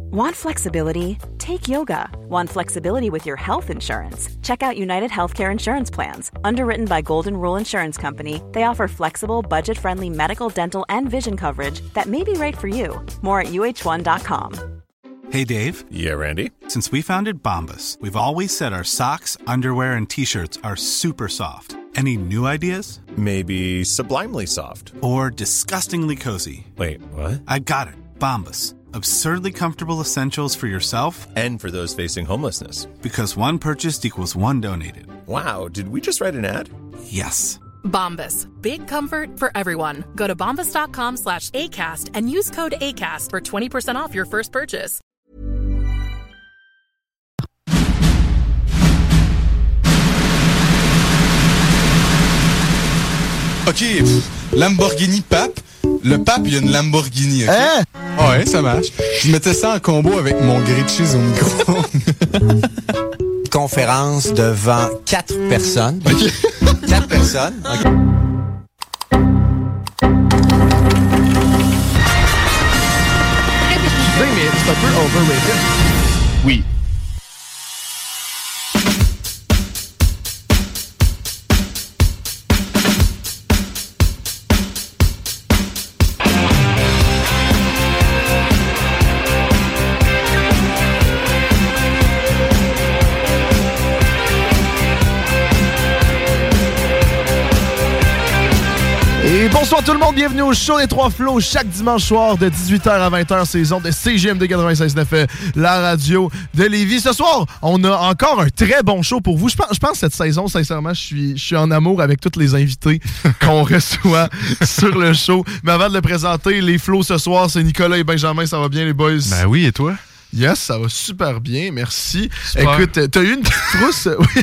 Want flexibility? Take yoga. Want flexibility with your health insurance? Check out United Healthcare Insurance Plans. Underwritten by Golden Rule Insurance Company, they offer flexible, budget-friendly medical, dental, and vision coverage that may be right for you. More at uh1.com. Hey, Dave. Yeah, Randy. Since we founded Bombas, we've always said our socks, underwear, and T-shirts are super soft. Any new ideas? Maybe sublimely soft. Or disgustingly cozy. Wait, what? I got it. Bombas. Absurdly comfortable essentials for yourself and for those facing homelessness. Because one purchased equals one donated. Wow, did we just write an ad? Yes. Bombas. Big comfort for everyone. Go to bombas.com/ACAST and use code ACAST for 20% off your first purchase. OK, Lamborghini Pape. Le Pape, il y a une Lamborghini, OK? Hein? Ouais, ça marche. Je mettais ça en combo avec mon grilled cheese au micro. Conférence devant 4 personnes. OK. 4 personnes. OK. Mais c'est un peu overrated. Oui. Et bonsoir tout le monde, bienvenue au show des Trois Flots chaque dimanche soir de 18h à 20h, saison de CGMD 96.9, la radio de Lévis. Ce soir, on a encore un très bon show pour vous. Je pense cette saison, sincèrement, je suis en amour avec tous les invités qu'on reçoit sur le show. Mais avant de le présenter, les Flots ce soir, c'est Nicolas et Benjamin. Ça va bien les boys? Ben oui, et toi? Yes, ça va super bien, merci. Super. Écoute, t'as eu une petite frousse? Oui.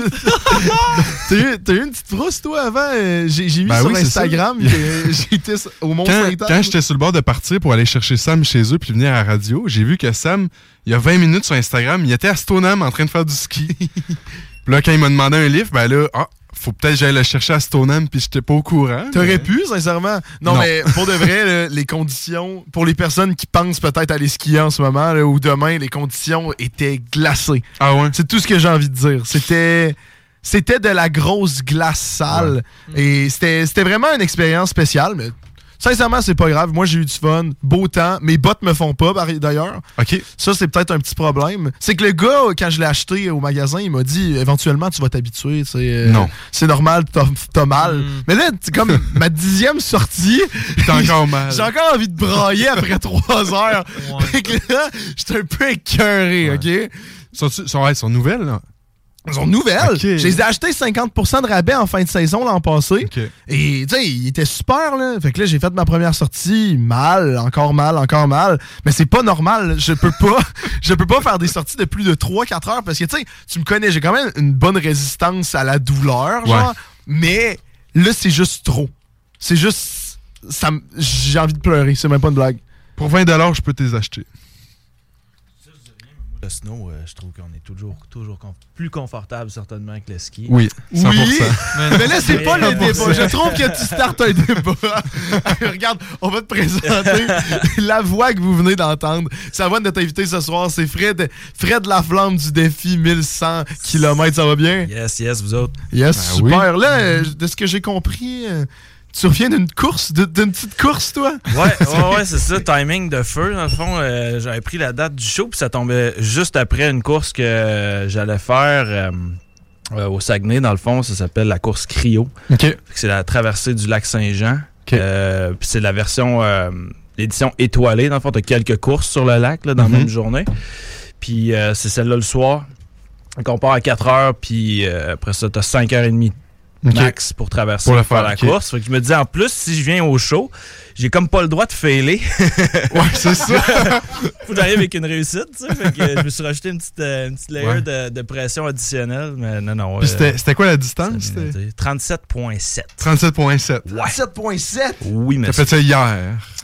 T'as eu une petite frousse, toi, avant? J'ai vu Ben sur oui, Instagram que j'étais au Mont-Saint-Anne. Quand j'étais sur le bord de partir pour aller chercher Sam chez eux puis venir à la radio, j'ai vu que Sam, il y a 20 minutes sur Instagram, il était à Stoneham en train de faire du ski. Puis là, quand il m'a demandé un livre, ben là, faut peut-être que j'aille le chercher à Stoneham puis j'étais pas au courant. T'aurais pu, sincèrement. Non, mais pour de vrai, là, les conditions, pour les personnes qui pensent peut-être aller skier en ce moment là, ou demain, les conditions étaient glacées. Ah ouais? C'est tout ce que j'ai envie de dire. C'était de la grosse glace sale. Ouais. Et c'était vraiment une expérience spéciale, mais sincèrement, c'est pas grave. Moi, j'ai eu du fun, beau temps. Mes bottes me font pas, d'ailleurs. OK. Ça, c'est peut-être un petit problème. C'est que le gars, quand je l'ai acheté au magasin, il m'a dit, éventuellement, tu vas t'habituer. Non. C'est normal, t'as mal. Mais là, c'est comme ma 10e sortie. T'as encore mal. J'ai encore envie de brailler après 3 heures. Ouais. Fait que là, j'étais un peu écœuré, ouais. OK? Sont nouvelles, là? Ils sont nouvelles. Okay. Je les ai achetés 50% de rabais en fin de saison l'an passé. Okay. Et tu sais, il était super là. Fait que là, j'ai fait ma première sortie encore mal. Mais c'est pas normal. Je peux pas faire des sorties de plus de 3-4 heures parce que tu sais, tu me connais, j'ai quand même une bonne résistance à la douleur, genre. Ouais. Mais là, c'est juste trop. C'est juste j'ai envie de pleurer, c'est même pas une blague. Pour 20$, je peux te les acheter. Le snow, je trouve qu'on est toujours plus confortable certainement que le ski. Oui, 100%. Oui, mais là, c'est pas le débat. Je trouve que tu startes un débat. Regarde, on va te présenter la voix que vous venez d'entendre. Ça va de notre invité ce soir, c'est Fred Laflamme du défi 1100 km. Ça va bien? Yes, vous autres? Yes, ben super. Oui. Là, de ce que j'ai compris... Tu reviens d'une course, d'une petite course, toi? Ouais, c'est ça, timing de feu. Dans le fond, j'avais pris la date du show, puis ça tombait juste après une course que j'allais faire au Saguenay. Dans le fond, ça s'appelle la course Cryo. Okay. C'est la traversée du lac Saint-Jean. Okay. Puis c'est la version, l'édition étoilée. Dans le fond, t'as quelques courses sur le lac là, dans la même journée. Puis c'est celle-là le soir. Donc on part à 4 heures, puis après ça, t'as 5h30 max pour traverser pour faire la course. Fait que je me dis, en plus, si je viens au show, j'ai comme pas le droit de failer. Ouais, c'est ça. Faut que j'arrive avec une réussite, tu sais. Fait que je me suis rajouté une petite layer de pression additionnelle. Mais non. Puis c'était quoi la distance? 37,7. 37,7. Ouais. 37,7? Oui, mais. T'as fait ça hier.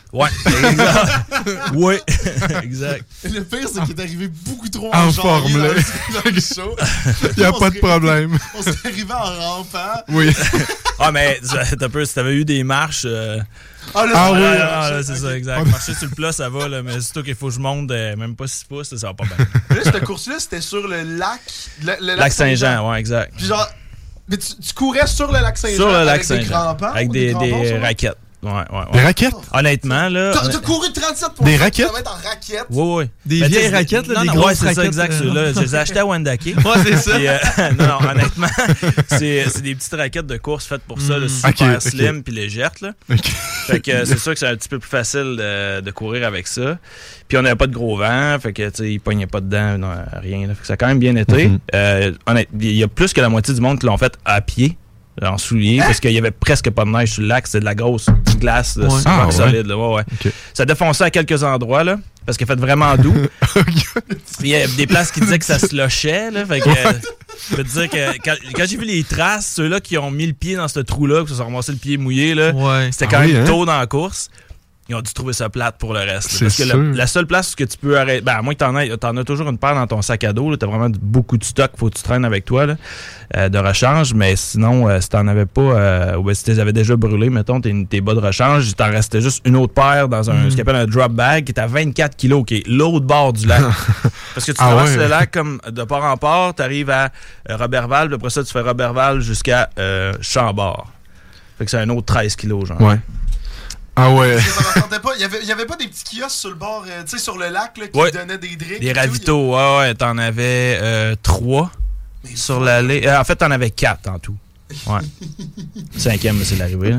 Ouais, exact. Oui, exact. Le pire, c'est qu'il est arrivé beaucoup trop En janvier forme, là. dans le show. Il n'y a pas de problème. On s'est arrivé en rampant. Oui. Ah, mais t'as peu, si t'avais eu des marches. Ah, là, Ah oui. Là, c'est ça, exact. Marcher sur le plat, ça va, là, mais surtout qu'il faut que je monte même pas 6 pouces, ça va pas bien. Là, cette course-là, c'était sur le lac. Le Lac Saint-Jean, ouais, exact. Puis genre. Mais tu courais sur le lac Saint-Jean. Sur le lac avec des Saint-Jean. crampons, Avec ou des crampons, ça, là? raquettes. Ouais. Des raquettes? Honnêtement, là. T'as couru 37 Des raquettes? en raquettes. Oui. Des vieilles raquettes, là, des grosses ouais, c'est raquettes. ça, exact. Ceux-là, je les ai achetés à Wendake. Ouais, c'est ça. Puis, non, honnêtement, c'est des petites raquettes de course faites pour ça, là, super Ok. slim puis légères. Là. OK. Fait que c'est sûr que c'est un petit peu plus facile de courir avec ça. Puis on n'avait pas de gros vent, fait que tu sais, il pognait pas dedans, non, rien. Là. Fait que ça a quand même bien été. Il y a plus que la moitié du monde qui l'ont fait à pied. En souliers, parce qu'il y avait presque pas de neige sur le lac, c'était de la grosse glace là, super solide. Là, ouais. Okay. Ça défonçait à quelques endroits, là, parce qu'il a fait vraiment doux. Il y a des places qui disaient que ça slushait. Là, fait que, je peux te dire que quand j'ai vu les traces, ceux-là qui ont mis le pied dans ce trou-là, qui se sont ramassés le pied mouillé, là, c'était quand même tôt dans la course. Ils ont dû trouver ça plate pour le reste. Là, parce que la seule place où que tu peux arrêter... Ben, à moins que t'en as toujours une paire dans ton sac à dos. T'as vraiment beaucoup de stock. Faut que tu traînes avec toi là, de rechange. Mais sinon, si t'en avais pas... ou si tu les avais déjà brûlés, mettons, tes bas de rechange, il t'en restait juste une autre paire dans ce qu'on appelle un drop bag qui est à 24 kilos, qui est l'autre bord du lac. Parce que tu traverses le lac comme de port en port, t'arrives à Roberval, puis après ça, tu fais Roberval jusqu'à Chambord. Fait que c'est un autre 13 kilos, genre. Ouais. Ah ouais. Il y avait pas des petits kiosques sur le bord, tu sais, sur le lac, là, qui donnaient des drinks. Des ravitaux, ouais, t'en avais 3 sur l'allée. En fait, t'en avais 4 en tout. Ouais. 5e, c'est l'arrivée.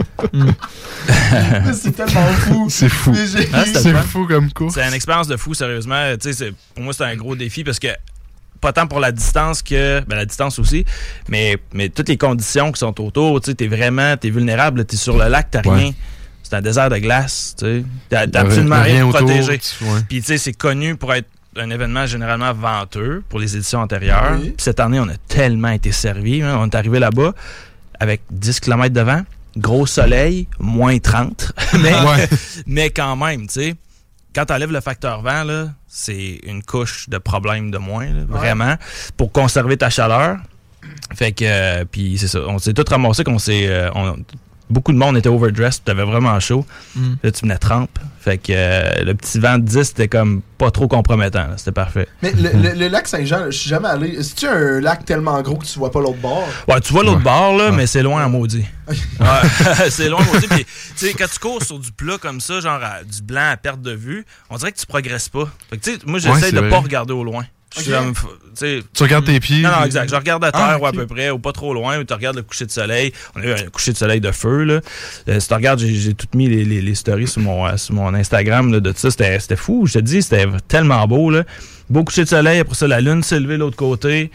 C'est tellement fou. C'est fou. C'est fou comme course. C'est une expérience de fou, sérieusement. Tu sais, pour moi, c'est un gros défi parce que pas tant pour la distance que... Ben, la distance aussi, mais toutes les conditions qui sont autour, tu sais, t'es vulnérable, t'es sur le lac, t'as rien. C'est un désert de glace, tu sais. T'as absolument rien protégé. Puis, tu sais, c'est connu pour être un événement généralement venteux pour les éditions antérieures. Puis cette année, on a tellement été servis. Hein. On est arrivé là-bas avec 10 km de vent, gros soleil, moins 30. mais quand même, tu sais, quand t'enlèves le facteur vent, là, c'est une couche de problème de moins, là, vraiment, pour conserver ta chaleur. Fait que, puis c'est ça, on s'est tous ramassés qu'on s'est... beaucoup de monde était overdressed, t'avais vraiment chaud. Là, tu venais trempe. Fait que le petit vent de 10, c'était comme pas trop compromettant. Là. C'était parfait. Mais le lac Saint-Jean, je suis jamais allé. Est-ce un lac tellement gros que tu vois pas l'autre bord? Ouais, tu vois l'autre bord, là, mais c'est loin en maudit. C'est loin en maudit. Puis, tu sais, quand tu cours sur du plat comme ça, genre du blanc à perte de vue, on dirait que tu progresses pas. Fait que, tu sais, moi, j'essaie de pas regarder au loin. Tu regardes tes pieds? Non, exact. Je regarde à terre ou à peu près, ou pas trop loin, ou tu regardes le coucher de soleil. On a eu un coucher de soleil de feu, là. Si tu regardes, j'ai tout mis les stories sur mon Instagram là, de ça. C'était fou, je te dis, c'était tellement beau, là. Beau coucher de soleil, après ça, la lune s'est levée de l'autre côté.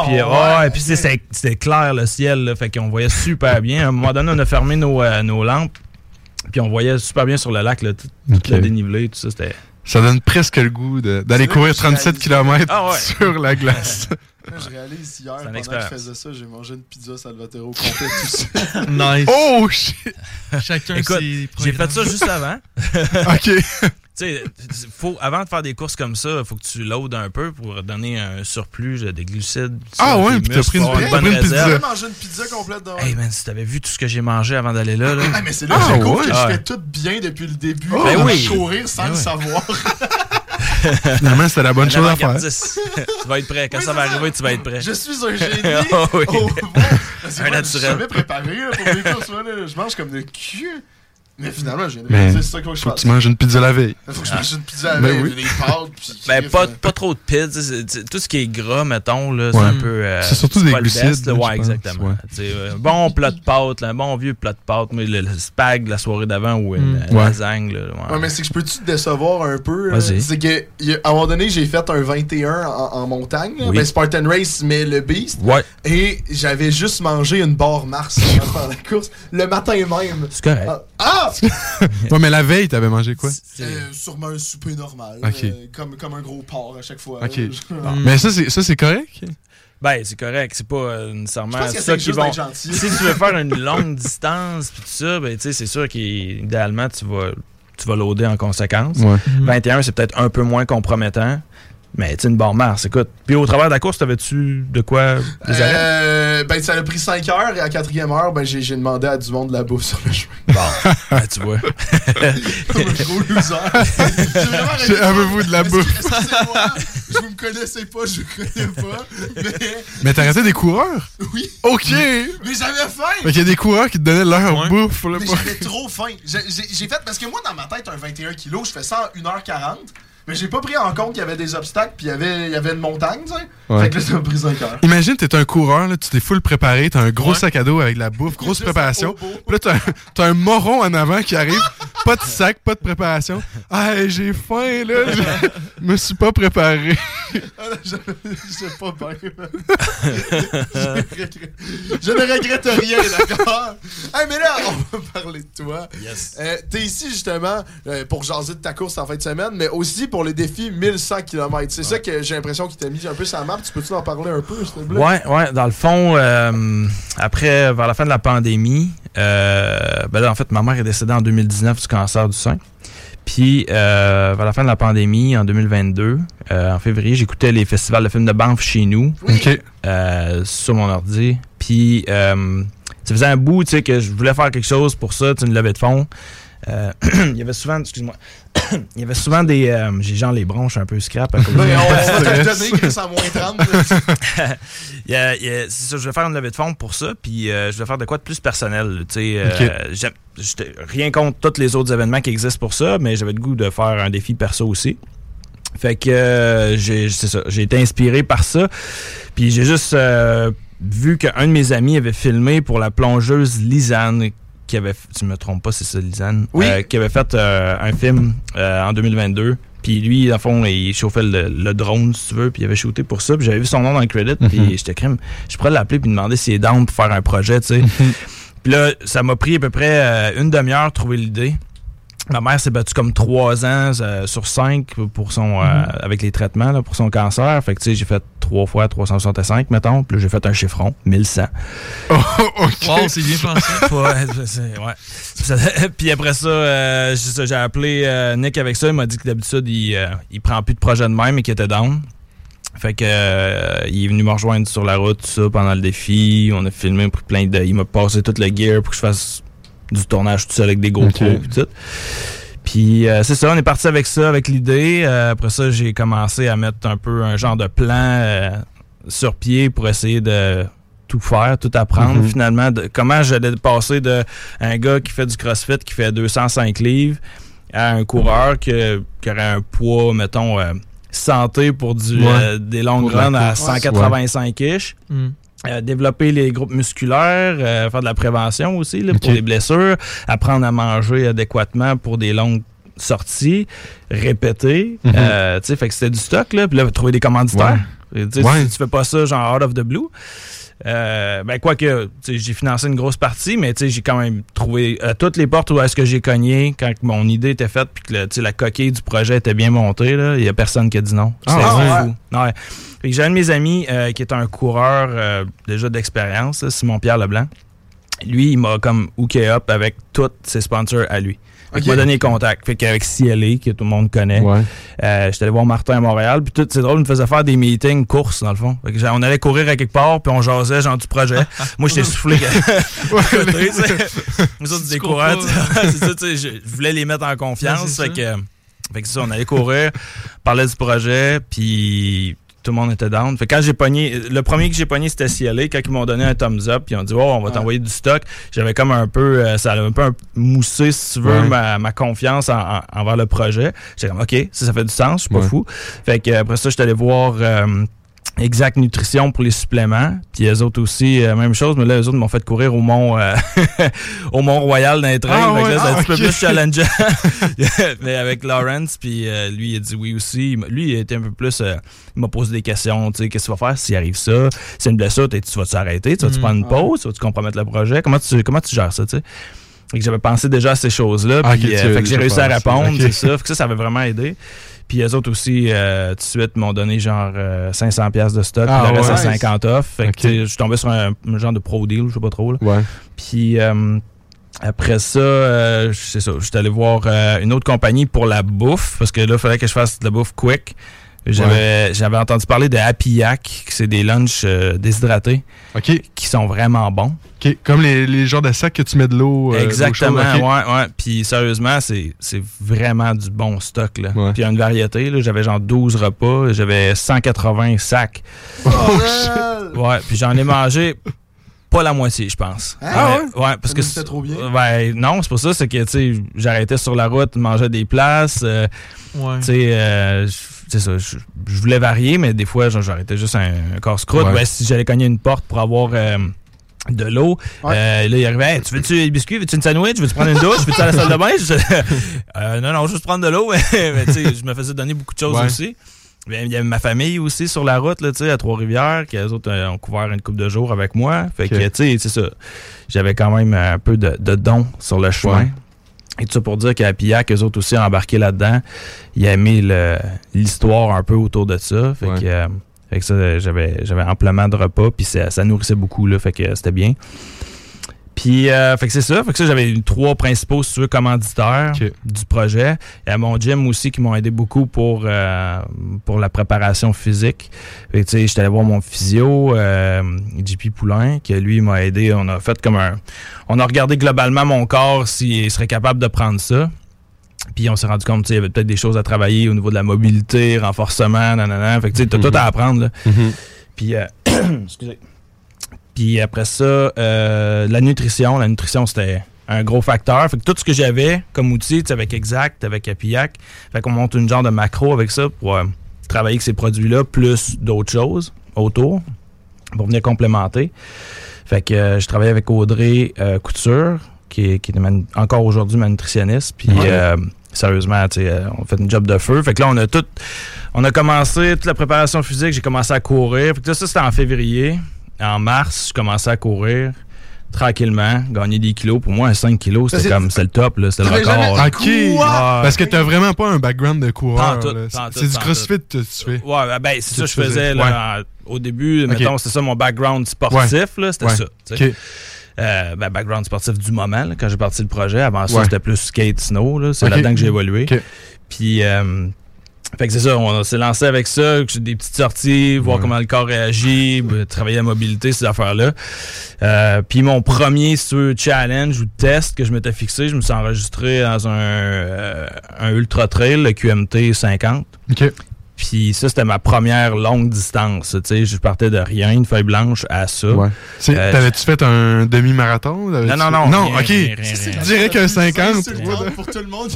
Et puis c'était clair, le ciel, là, fait qu'on voyait super bien. À un moment donné, on a fermé nos lampes, puis on voyait super bien sur le lac, là, tout le dénivelé, tout ça, c'était... Ça donne presque le gout d'aller courir 37 km sur la glace. Je réalise hier, pendant que je faisais ça, j'ai mangé une pizza Salvatore au complet tout seul. Nice. Oh shit! Chacun Écoute, j'ai fait ça juste avant. OK. Tu sais, avant de faire des courses comme ça, il faut que tu loads un peu pour donner un surplus de glucides. Ah ouais, puis t'as pris une pizza. J'ai mangé une pizza complète dans... Hey man, si t'avais vu tout ce que j'ai mangé avant d'aller là. Ah, mais c'est là que je découvre que je fais tout bien depuis le début. Courir sans le savoir. Finalement, c'était la bonne chose à faire. Tu vas être prêt. Quand ça va arriver, tu vas être prêt. Je suis un génie. Un naturel. Je suis jamais préparé pour les courses. Je mange comme de cul. Mais finalement, j'ai c'est ça que je faut que tu manges une pizza la veille. Faut que je mange une pizza la veille, des pâtes. Ben, pas trop de pizza. Tout ce qui est gras, mettons, là, c'est un peu... c'est surtout des glucides. Ouais, exactement. Bon plat de pâtes, un bon vieux plat de pâtes. Mais le spag la soirée d'avant ou une lasagne. Ouais, mais c'est que je peux-tu te décevoir un peu? C'est que, à un moment donné, j'ai fait un 21 en montagne. Ben, Spartan Race, mais le Beast. Ouais. Et j'avais juste mangé une barre Mars pendant la course. Le matin même. C'est correct. Ouais, mais la veille, t'avais mangé quoi? Sûrement un souper normal. Comme un gros porc à chaque fois. OK. Mais ça, c'est correct? Ben, c'est correct. C'est pas nécessairement ça qui vont... Si tu veux faire une longue distance pis tout ça, ben, tu sais, c'est sûr qu'idéalement, tu vas tu vas loader en conséquence. Ouais. 21, c'est peut-être un peu moins compromettant. Mais tu sais, une barre Mars, écoute. Puis au travers de la course, t'avais-tu de quoi des arrêts? Ben, ça a pris 5 heures et à 4e heure, ben, j'ai demandé à du monde de la bouffe sur le chemin. Bon, ouais, tu vois. Gros loser. Avez-vous de la bouffe? Excusez-moi, je vous me connaissais pas, je vous connais pas. Mais t'as arrêté des coureurs? Oui. OK! Mais j'avais faim! Fait qu'il y a des coureurs qui te donnaient leur bouffe. Mais j'avais trop faim. J'ai fait, parce que moi, dans ma tête, un 21 kg, je fais ça en 1h40. Mais j'ai pas pris en compte qu'il y avait des obstacles puis il y avait une montagne, tu sais. Ouais. Fait que là, ça m'a pris 5 heures. Imagine, t'es un coureur, là, tu t'es full préparé, t'as un gros sac à dos avec de la bouffe, grosse préparation. Puis là, t'as un moron en avant qui arrive, pas de sac, pas de préparation. Ah, j'ai faim, là, je me suis pas préparé. Ah, j'ai pas bien. Je ne regrette rien, d'accord? Hey, mais là, on va parler de toi. Yes. T'es ici, justement, pour jaser de ta course en fin de semaine, mais aussi pour les défis 1100 km. C'est ça que j'ai l'impression qu'il t'a mis un peu sur la map. Tu peux-tu en parler un peu, s'il te plaît? Ouais. Dans le fond, après, vers la fin de la pandémie, ben là, en fait, ma mère est décédée en 2019 du cancer du sein. Puis, vers la fin de la pandémie, en 2022, en février, j'écoutais les festivals de films de Banff chez nous, sur mon ordi. Puis, ça faisait un bout, tu sais, que je voulais faire quelque chose pour ça, une levée de fonds. Il y avait souvent, il y avait souvent des... j'ai genre les bronches un peu scrap à cause de... on va te donner que c'est à moins 30. C'est ça, je vais faire une levée de fonds pour ça, puis je vais faire de quoi de plus personnel. Tu sais, rien contre tous les autres événements qui existent pour ça, mais j'avais le goût de faire un défi perso aussi. Fait que j'ai été inspiré par ça. Puis j'ai juste vu qu'un de mes amis avait filmé pour la plongeuse Lisanne, qui avait, tu me trompes pas, c'est ça, Lisanne, qui avait fait un film en 2022. Puis lui, dans le fond, il chauffait le drone, si tu veux, puis il avait shooté pour ça. Puis j'avais vu son nom dans le credit, puis j'étais crème. Je pourrais l'appeler puis demander s'il est down pour faire un projet, tu sais. Puis là, ça m'a pris à peu près une demi-heure de trouver l'idée. Ma mère s'est battue comme 3 ans sur 5 pour son, avec les traitements là, pour son cancer. Fait que tu sais, j'ai fait 3 fois 365, mettons. Puis là, j'ai fait un chiffron, 1100. Oh, OK. Wow, c'est bien pensé. Ouais. Puis après ça, j'ai appelé Nick avec ça. Il m'a dit que d'habitude, il prend plus de projet de même et qu'il était down. Fait que il est venu me rejoindre sur la route, tout ça, pendant le défi. On a filmé pour plein de... Il m'a passé tout le gear pour que je fasse du tournage tout seul avec des GoPro et tout. Puis c'est ça, on est parti avec ça, avec l'idée. Après ça, j'ai commencé à mettre un peu un genre de plan sur pied pour essayer de tout faire, tout apprendre finalement. Comment j'allais passer de un gars qui fait du CrossFit, qui fait 205 livres, à un coureur qui aurait un poids, mettons, santé pour des longues runs à 185-ish. Développer les groupes musculaires, faire de la prévention aussi là, pour les blessures, apprendre à manger adéquatement pour des longues sorties, répéter. Tu sais, fait que c'était du stock, là. Puis là, trouver des commanditaires. Si tu fais pas ça, genre out of the blue. Ben, quoique, j'ai financé une grosse partie, mais j'ai quand même trouvé toutes les portes où est-ce que j'ai cogné quand mon idée était faite puis que la coquille du projet était bien montée. Il y a personne qui a dit non. C'était fou. Ouais. Fait que j'ai un de mes amis qui est un coureur déjà d'expérience, Simon-Pierre Leblanc. Lui, il m'a comme hooké up avec tous ses sponsors à lui. Il m'a donné contact. Fait qu'avec CLA, que tout le monde connaît, j'étais allé voir Martin à Montréal. Puis tout, c'est drôle, il me faisait faire des meetings courses, dans le fond. Fait que on allait courir à quelque part, puis on jasait, genre du projet. Moi, j'étais soufflé. Nous autres, des coureurs, c'est ça, tu sais, je voulais les mettre en confiance. Fait que c'est ça, on allait courir, parler du projet, puis tout le monde était down. Fait que quand j'ai pogné, le premier que j'ai pogné, c'était CLA. Quand ils m'ont donné un thumbs up, puis ils ont dit, on va t'envoyer du stock. J'avais comme un peu, ça a un peu moussé, si tu veux, ma confiance envers le projet. J'étais comme, OK, ça fait du sens, je suis pas fou. Fait que après ça, j'étais allé voir Exact Nutrition pour les suppléments. Puis les autres aussi, même chose, mais là, les autres m'ont fait courir au Mont au Mont-Royal dans les trains. Fait que là, c'est un petit peu plus challengeant. Mais avec Lawrence, puis lui, il a dit oui aussi. Lui, il était un peu plus... il m'a posé des questions, tu sais, qu'est-ce que tu vas faire s'il arrive ça? C'est une blessure, tu vas-tu arrêter? Tu vas-tu prendre une pause? Tu vas-tu compromettre le projet? Comment tu gères ça, tu sais? Fait que j'avais pensé déjà à ces choses-là. Puis fait que j'ai réussi à répondre, c'est ça. Fait que ça avait vraiment aidé. Puis les autres aussi, tout de suite, m'ont donné genre 500$ de stock. Puis le reste à 50 off. Fait que je suis tombé sur un genre de pro deal, je sais pas trop. Là. Puis Après ça, c'est ça. J'étais allé voir une autre compagnie pour la bouffe, parce que là, il fallait que je fasse de la bouffe quick. J'avais entendu parler de Happy Yak, c'est des lunchs déshydratés qui sont vraiment bons. Comme les genres de sacs que tu mets de l'eau. Exactement, ouais. Puis sérieusement, c'est vraiment du bon stock. Là. Puis il y a une variété. Là. J'avais genre 12 repas, j'avais 180 sacs. Oh shit! Ouais, puis j'en ai mangé pas la moitié, je pense. Ah ouais? Ouais, parce que c'était trop bien. Ben non, c'est pas ça. C'est que tu sais, j'arrêtais sur la route, mangeais des places. Tu sais, c'est ça. Je voulais varier, mais des fois, j'arrêtais juste un casse-croûte. Ouais. Ben, si j'allais cogner une porte pour avoir de l'eau, là, il arrivait, hey, tu veux-tu des biscuits, veux-tu une sandwich, veux-tu prendre une douche, veux-tu aller à la salle de bain? Non, juste prendre de l'eau. Mais tu sais, je me faisais donner beaucoup de choses aussi. Il y avait ma famille aussi sur la route, là, à Trois-Rivières, qui eux autres ont couvert une couple de jours avec moi. Fait que, tu sais, c'est ça. J'avais quand même un peu de dons sur le chemin. Ouais. Et tout ça pour dire qu'à Pillac, eux autres aussi ont embarqué là-dedans. Ils aimaient l'histoire un peu autour de ça. Fait que ça, j'avais amplement de repas, puis ça nourrissait beaucoup, là, fait que c'était bien. Puis, fait que c'est ça. Fait que ça, j'avais 3 principaux, si tu veux, commanditaires du projet. Il y a mon gym aussi qui m'ont aidé beaucoup pour la préparation physique. Fait que, tu sais, j'étais allé voir mon physio, JP Poulain, qui lui m'a aidé. On a fait on a regardé globalement mon corps s'il serait capable de prendre ça. Puis on s'est rendu compte qu'il y avait peut-être des choses à travailler au niveau de la mobilité, renforcement, nanana. Fait que tu sais, t'as tout à apprendre, là. Puis, excusez. Puis après ça, la nutrition. La nutrition, c'était un gros facteur. Fait que tout ce que j'avais comme outil, tu sais, avec Exact, avec Apillac, fait qu'on monte une genre de macro avec ça pour travailler avec ces produits-là, plus d'autres choses autour, pour venir complémenter. Fait que je travaillais avec Audrey Couture, qui est encore aujourd'hui ma nutritionniste. Puis sérieusement, tu sais, on fait une job de feu. Fait que là, on a commencé toute la préparation physique. J'ai commencé à courir. Fait que là, ça, c'était en février. En mars, je commençais à courir tranquillement, gagner des kilos. Pour moi, 5 kilos, c'était le top, là, c'était le record. OK! Parce que t'as vraiment pas un background de coureur. C'est du crossfit que tu fais. Ouais, ben c'est ça que je faisais là, au début. Mettons, c'est ça mon background sportif, là, c'était ça. Okay. Background sportif du moment, là, quand j'ai parti le projet. Avant ça, c'était plus skate, snow. Là, c'est là-dedans que j'ai évolué. Puis... fait que c'est ça, on s'est lancé avec ça, des petites sorties, voir comment le corps réagit, travailler la mobilité, ces affaires-là. Puis mon premier challenge ou test que je m'étais fixé, je me suis enregistré dans un ultra trail, le QMT 50. OK. Puis ça, c'était ma première longue distance. Tu sais, je partais de rien, une feuille blanche à ça. Ouais. T'avais-tu fait un demi-marathon? Non. Non, OK. Je dirais qu'un 50. C'est pour tout le monde.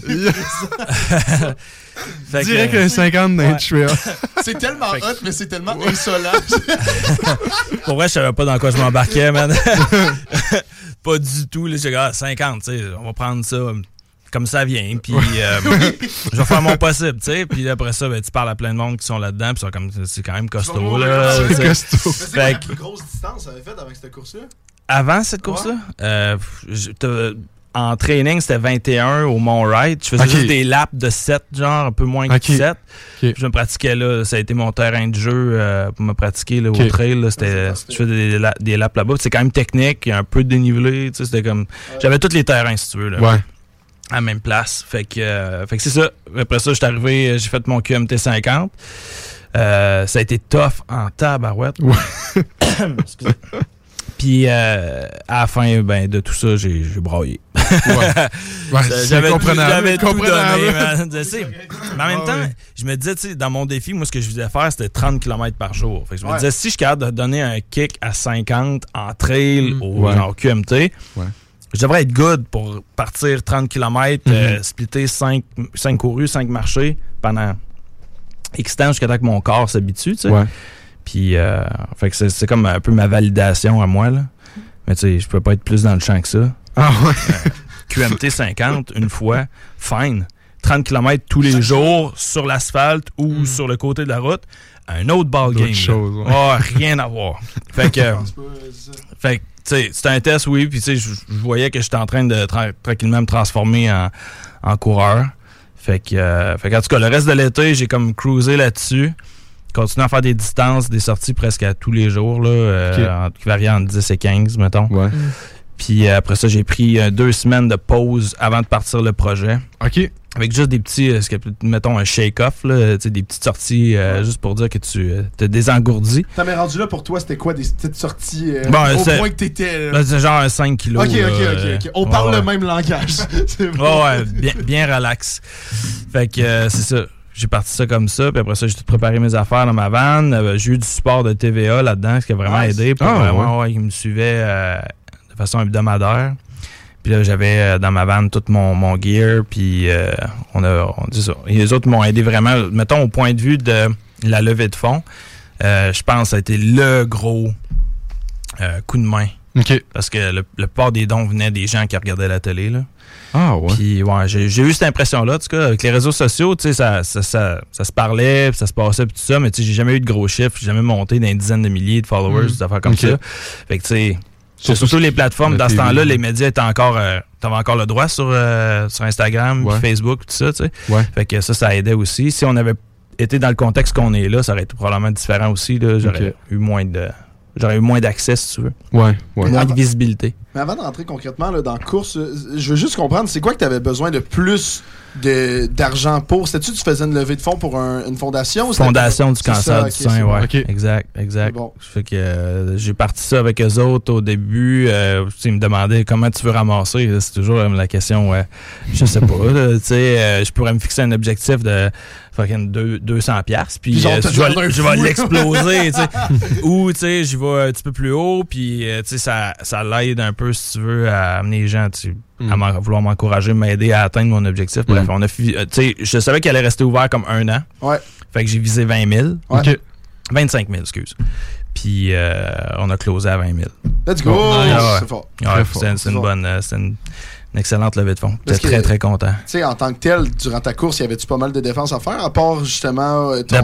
Je dirais qu'un 50 dans le trail. C'est tellement hot, mais c'est tellement insolent. Pour vrai, je savais pas dans quoi je m'embarquais, man. Pas du tout. J'ai dit, 50, tu sais, on va prendre ça comme ça vient, puis je vais faire mon possible, tu sais, puis après ça, tu parles à plein de monde qui sont là-dedans, puis c'est quand même costaud, là. C'est costaud. C'est quoi la plus grosse distance que tu avais faite avec cette course-là? Avant cette course-là? En training, c'était 21 au Mont Wright. Je faisais juste des laps de 7, genre un peu moins que 7. Puis je me pratiquais là. Ça a été mon terrain de jeu pour me pratiquer là, au trail. Là, je faisais des laps là-bas. C'est quand même technique, un peu dénivelé. C'était comme... J'avais tous les terrains, si tu veux. Là. Ouais. À la même place. Fait que c'est ça. Après ça, j'étais arrivé, j'ai fait mon QMT 50. Ça a été tough en tabarouette. Ouais. Excusez. Puis à la fin de tout ça, j'ai braillé. J'avais tout donné, man. Mais en même temps, je me disais, tu sais, dans mon défi, moi, ce que je voulais faire, c'était 30 km par jour. Fait que je me disais, si je suis capable de donner un kick à 50 en trail au genre QMT, je devrais être good pour partir 30 km, splitter 5 courus, 5 marchés pendant X temps jusqu'à temps que mon corps s'habitue, tu sais. Ouais. Puis, fait que c'est comme un peu ma validation à moi, là. Mais tu sais, je peux pas être plus dans le champ que ça. Ah ouais? QMT 50, une fois, fine. 30 km tous les jours sur l'asphalte ou sur le côté de la route, un autre ball game. Rien à voir. Fait que, tu sais, c'était un test, oui, puis tu sais, je voyais que j'étais en train de tranquillement me transformer en coureur. Fait que, en tout cas, le reste de l'été, j'ai comme cruisé là-dessus. Continuer à faire des distances, des sorties presque à tous les jours, là, qui varient entre 10 et 15, mettons. Ouais. Puis après ça, j'ai pris 2 semaines de pause avant de partir le projet. OK. Avec juste des petits, mettons un shake-off, là, des petites sorties juste pour dire que tu te désengourdis. T'as mais rendu là pour toi, c'était quoi des petites sorties au point que t'étais? C'est genre un 5 kilos. OK. On parle le même langage. C'est bon. Ouais, bien relax. Fait que c'est ça. J'ai parti ça comme ça, puis après ça, j'ai tout préparé mes affaires dans ma van. J'ai eu du support de TVA là-dedans, ce qui a vraiment aidé. Pour vraiment, ils me suivaient de façon hebdomadaire. Puis là, j'avais dans ma van tout mon gear, puis on dit ça. Et les autres m'ont aidé vraiment, mettons, au point de vue de la levée de fonds. Je pense que ça a été le gros coup de main. OK. Parce que la plupart des dons venaient des gens qui regardaient la télé, là. Ah, ouais. Puis, ouais, j'ai eu cette impression-là, en tout cas, avec les réseaux sociaux, tu sais, ça se parlait, puis ça se passait, puis tout ça, mais tu sais, j'ai jamais eu de gros chiffres, j'ai jamais monté dans une dizaine de milliers de followers, des affaires comme ça. Fait que, tu sais, surtout les plateformes, dans ce temps-là, les médias étaient encore, t'avais encore le droit sur Instagram, puis Facebook, tout ça, tu sais. Ouais. Fait que ça aidait aussi. Si on avait été dans le contexte qu'on est là, ça aurait été probablement différent aussi, là. J'aurais eu moins d'accès, si tu veux. Ouais. Moins de visibilité. Mais avant de rentrer concrètement là, dans la course, je veux juste comprendre, c'est quoi que tu avais besoin de plus d'argent pour? C'était-tu que tu faisais une levée de fonds pour une fondation? Ou Fondation du cancer du sein, ouais. Okay. Exact. Bon. Fait que j'ai parti ça avec eux autres au début. Ils me demandaient comment tu veux ramasser. C'est toujours la question, je sais pas. Tu sais, je pourrais me fixer un objectif de fucking 200$, puis je vais l'exploser, tu sais. Ou, tu sais, j'y vais un petit peu plus haut, puis, tu sais, ça l'aide un peu, si tu veux, à amener les gens, à vouloir m'encourager, m'aider à atteindre mon objectif. Bref, tu sais, je savais qu'elle allait rester ouvert comme 1 an. Ouais. Fait que j'ai visé 20 000. Ouais. OK. 25 000, excuse. Puis, on a closé à 20 000. Let's go! Nice. C'est fort. Ouais, c'est une bonne... c'est une excellente levée de fonds. J'étais très, très content. Tu sais, en tant que tel, durant ta course, y avait-tu pas mal de défenses à faire, à part justement c'était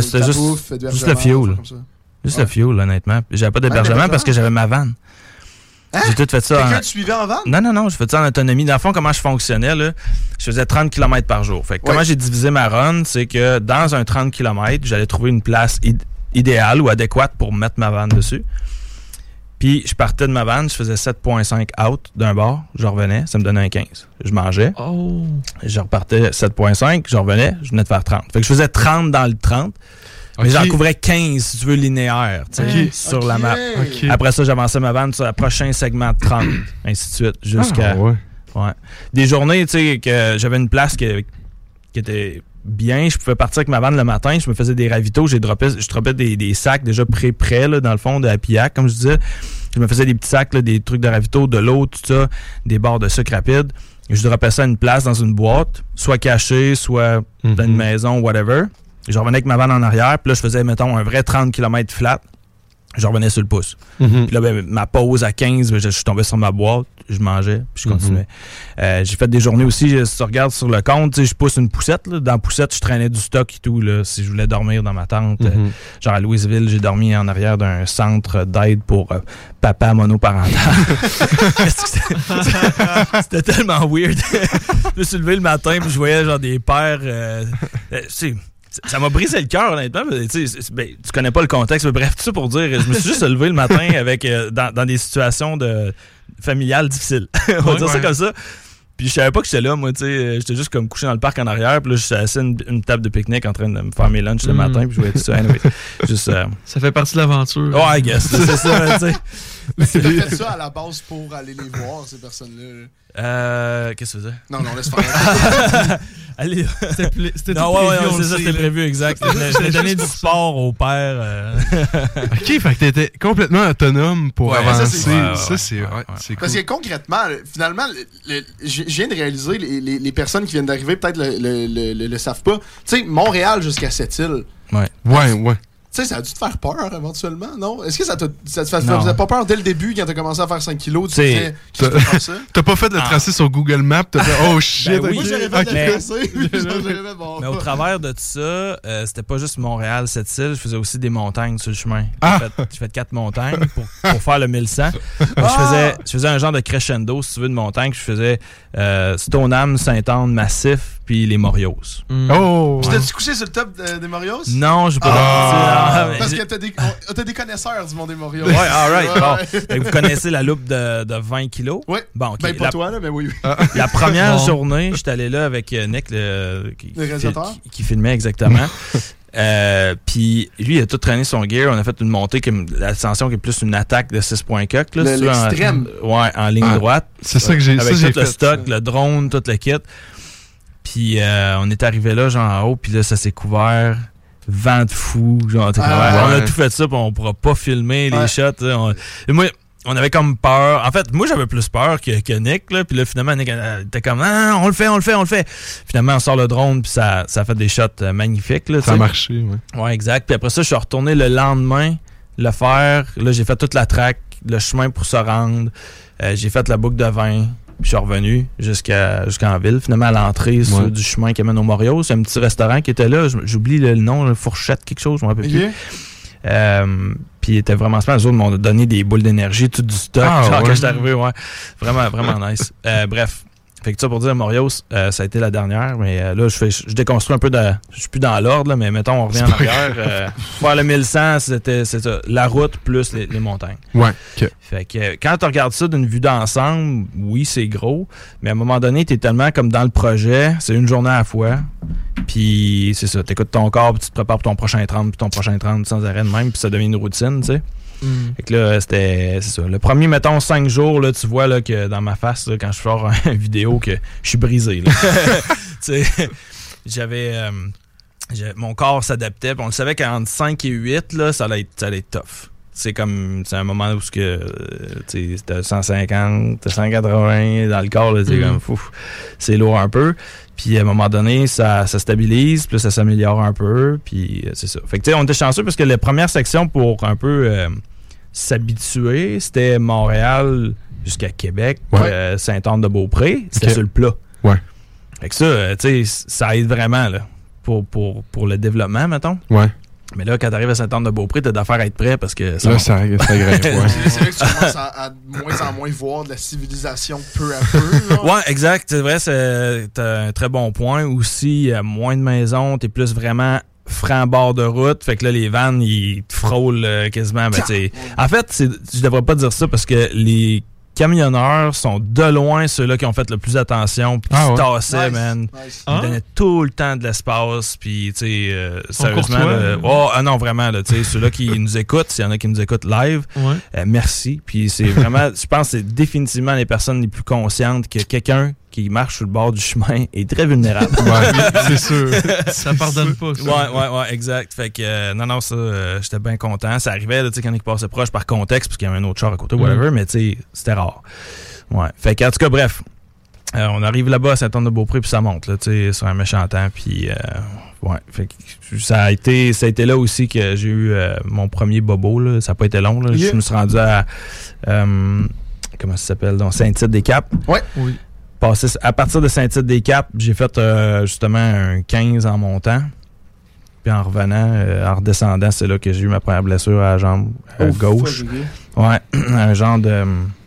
juste le fuel. Juste le fuel, honnêtement. J'avais pas d'hébergement parce que j'avais ma van. Hein? J'ai tout fait ça. Quelqu'un te suivait en van? Non, je faisais ça en autonomie. Dans le fond, comment je fonctionnais, là, je faisais 30 km par jour. Fait que comment j'ai divisé ma run, c'est que dans un 30 km, j'allais trouver une place idéale ou adéquate pour mettre ma van dessus. Puis, je partais de ma van, je faisais 7.5 out d'un bar, je revenais, ça me donnait un 15. Je mangeais, je repartais 7.5, je revenais, je venais de faire 30. Fait que je faisais 30 dans le 30, mais j'en couvrais 15, si tu veux, linéaire, sur la map. Okay. Après ça, j'avançais ma van sur le prochain segment de 30, ainsi de suite, jusqu'à... Ouais. Des journées, tu sais, que j'avais une place qui était... bien, je pouvais partir avec ma vanne le matin, je me faisais des ravitaux, je dropais des sacs déjà prêts là, dans le fond de Happy Hack, comme je disais. Je me faisais des petits sacs, là, des trucs de ravitaux, de l'eau, tout ça, des barres de sucre rapide. Je dropais ça à une place dans une boîte, soit cachée, soit dans une maison, whatever. Je revenais avec ma vanne en arrière, puis là, je faisais, mettons, un vrai 30 km flat. Je revenais sur le pouce. Puis là, ma pause à 15, je suis tombé sur ma boîte, je mangeais, puis je continuais. J'ai fait des journées aussi, si tu regardes sur le compte, je pousse une poussette. Là. Dans la poussette, je traînais du stock et tout, là, si je voulais dormir dans ma tente. Genre à Louisville, j'ai dormi en arrière d'un centre d'aide pour papa monoparental. C'était tellement weird. Je me suis levé le matin, puis je voyais genre des pères... Ça m'a brisé le cœur, honnêtement. Tu connais pas le contexte, mais bref, tout ça pour dire, je me suis juste levé le matin avec dans des situations familiales difficiles. On va dire ça comme ça. Puis je savais pas que j'étais là, moi, tu sais. J'étais juste comme couché dans le parc en arrière. Puis là, j'étais assis à une table de pique-nique en train de me faire mes lunchs le matin. Puis je voyais tout ça. Anyway, juste, ça fait partie de l'aventure. Ouais, I guess. C'est ça, tu sais. Mais tu as fait ça à la base pour aller les voir, ces personnes-là. Qu'est-ce que tu faisais? Non, laisse faire. Allez. C'était non, ouais, c'est ça, c'était prévu, exact. J'ai donné du sport au père. OK, fait que t'étais complètement autonome pour avancer. Ça, c'est cool. Parce que concrètement, finalement, je viens de réaliser, les personnes qui viennent d'arriver, peut-être le savent pas. Tu sais, Montréal jusqu'à Sept-Îles. Ouais. Tu sais, ça a dû te faire peur éventuellement, non? Est-ce que ça te faisait pas peur dès le début quand t'as commencé à faire 5 kilos? Tu disais, je peux faire ça? T'as pas fait le tracé sur Google Maps? T'as fait, oh shit! Moi, j'aurais fait le tracé. Mais au travers de tout ça, c'était pas juste Montréal, Sept-Îles, je faisais aussi des montagnes sur le chemin. J'ai fait 4 montagnes pour faire le 1100. Je faisais un genre de crescendo, si tu veux, de montagne. Je faisais Stoneham, Saint-Anne, Massif, puis les Morios. Oh! Tu t'es-tu couché sur le top des Morios? Non, j'ai pas Parce que t'as des connaisseurs du monde des Morios. Ouais, alright. Bon. Vous connaissez la loupe de 20 kilos? Oui. Bon, okay. Ben, pas toi, là, mais oui. La première journée, j'étais allé là avec Nick, le réalisateur? qui filmait exactement. Puis lui, il a tout traîné son gear. On a fait une montée, l'ascension qui est plus une attaque de 6.4. L'extrême. En ligne droite. C'est ça que j'ai avec ça, tout le stock, le drone, tout le kit. Puis on est arrivé là, genre en haut, puis là, ça s'est couvert. Vent de fou. Genre, on a tout fait ça, puis on pourra pas filmer les shots. Moi, on avait comme peur. En fait, moi, j'avais plus peur que Nick. Là. Puis là, finalement, Nick était comme, on le fait. Finalement, on sort le drone, puis ça a fait des shots magnifiques. Là, ça a marché, ouais. Ouais, exact. Puis après ça, je suis retourné le lendemain le faire. Là, j'ai fait toute la track, le chemin pour se rendre. J'ai fait la boucle de 20. Puis je suis revenu jusqu'en ville, finalement à l'entrée du chemin qui amène au Morio. C'est un petit restaurant qui était là. J'oublie le nom, Fourchette, quelque chose, je m'en rappelle plus. Puis il était vraiment super. Les autres m'ont donné des boules d'énergie, tout du stock. Quand je suis arrivé, vraiment, vraiment nice. Bref. Fait que ça pour dire, Morios, ça a été la dernière, mais là, je déconstruis un peu je suis plus dans l'ordre, là, mais mettons, on revient en arrière. Faire le 1100, c'est ça, la route plus les montagnes. Ouais, OK. Fait que quand tu regardes ça d'une vue d'ensemble, oui, c'est gros, mais à un moment donné, t'es tellement comme dans le projet, c'est une journée à la fois, puis c'est ça, t'écoutes ton corps, puis tu te prépares pour ton prochain 30, puis ton prochain 30 sans arrêt de même, puis ça devient une routine, tu sais. Fait que là, c'est ça. Le premier, mettons, 5 jours, là, tu vois là, que dans ma face, là, quand je sors une vidéo, que je suis brisé. Tu sais, mon corps s'adaptait. On le savait qu'entre 5 et 8, là, ça allait être tough. C'est un moment où c'était 150, 180 dans le corps, là, comme c'est lourd un peu. Puis à un moment donné, ça stabilise, puis ça s'améliore un peu, puis c'est ça. Fait que tu sais, on était chanceux parce que la première section pour un peu s'habituer, c'était Montréal jusqu'à Québec, Sainte-Anne-de-Beaupré, c'était sur le plat. Ouais. Fait que ça, tu sais, ça aide vraiment là pour le développement, mettons. Ouais. Mais là, quand t'arrives à Sainte-Anne-de-Beaupré, t'as d'affaires à être prêt parce que ça. Là, ça grimpe. C'est vrai que tu commences à de moins en moins voir de la civilisation peu à peu. Là. Ouais, exact. C'est vrai, t'as un très bon point. Aussi, il y a moins de maisons, t'es plus vraiment franc bord de route. Fait que là, les vannes, ils te frôlent quasiment. Ben, en fait, je devrais pas dire ça parce que les camionneurs sont de loin ceux-là qui ont fait le plus attention, puis qui se tassaient, man. Ils donnaient tout le temps de l'espace, puis tu sais, sérieusement, non, vraiment, tu sais, ceux-là qui nous écoutent, s'il y en a qui nous écoutent live, merci. Puis c'est vraiment, je pense que c'est définitivement les personnes les plus conscientes que quelqu'un qui marche sur le bord du chemin est très vulnérable. C'est sûr. Ça pardonne pas, ça. Ouais, exact. Fait que, non, ça, j'étais bien content. Ça arrivait, tu sais, quand il passait proche par contexte, parce qu'il y avait un autre char à côté, whatever, mais tu sais, c'était rare. Ouais. Fait que, en tout cas, bref. On arrive là-bas à Sainte-Anne-de-Beaupré, puis ça monte, là, tu sais, sur un méchant temps, puis fait que ça a été là aussi que j'ai eu mon premier bobo, là. Ça n'a pas été long, là. Je me suis rendu à, comment ça s'appelle, donc, Saint-Tite-des-Caps. Ouais. Oui. À partir de Saint-Tite-des-Caps, j'ai fait justement un 15 en montant. Puis en revenant, en redescendant, c'est là que j'ai eu ma première blessure à la jambe gauche. Ouais, un genre de...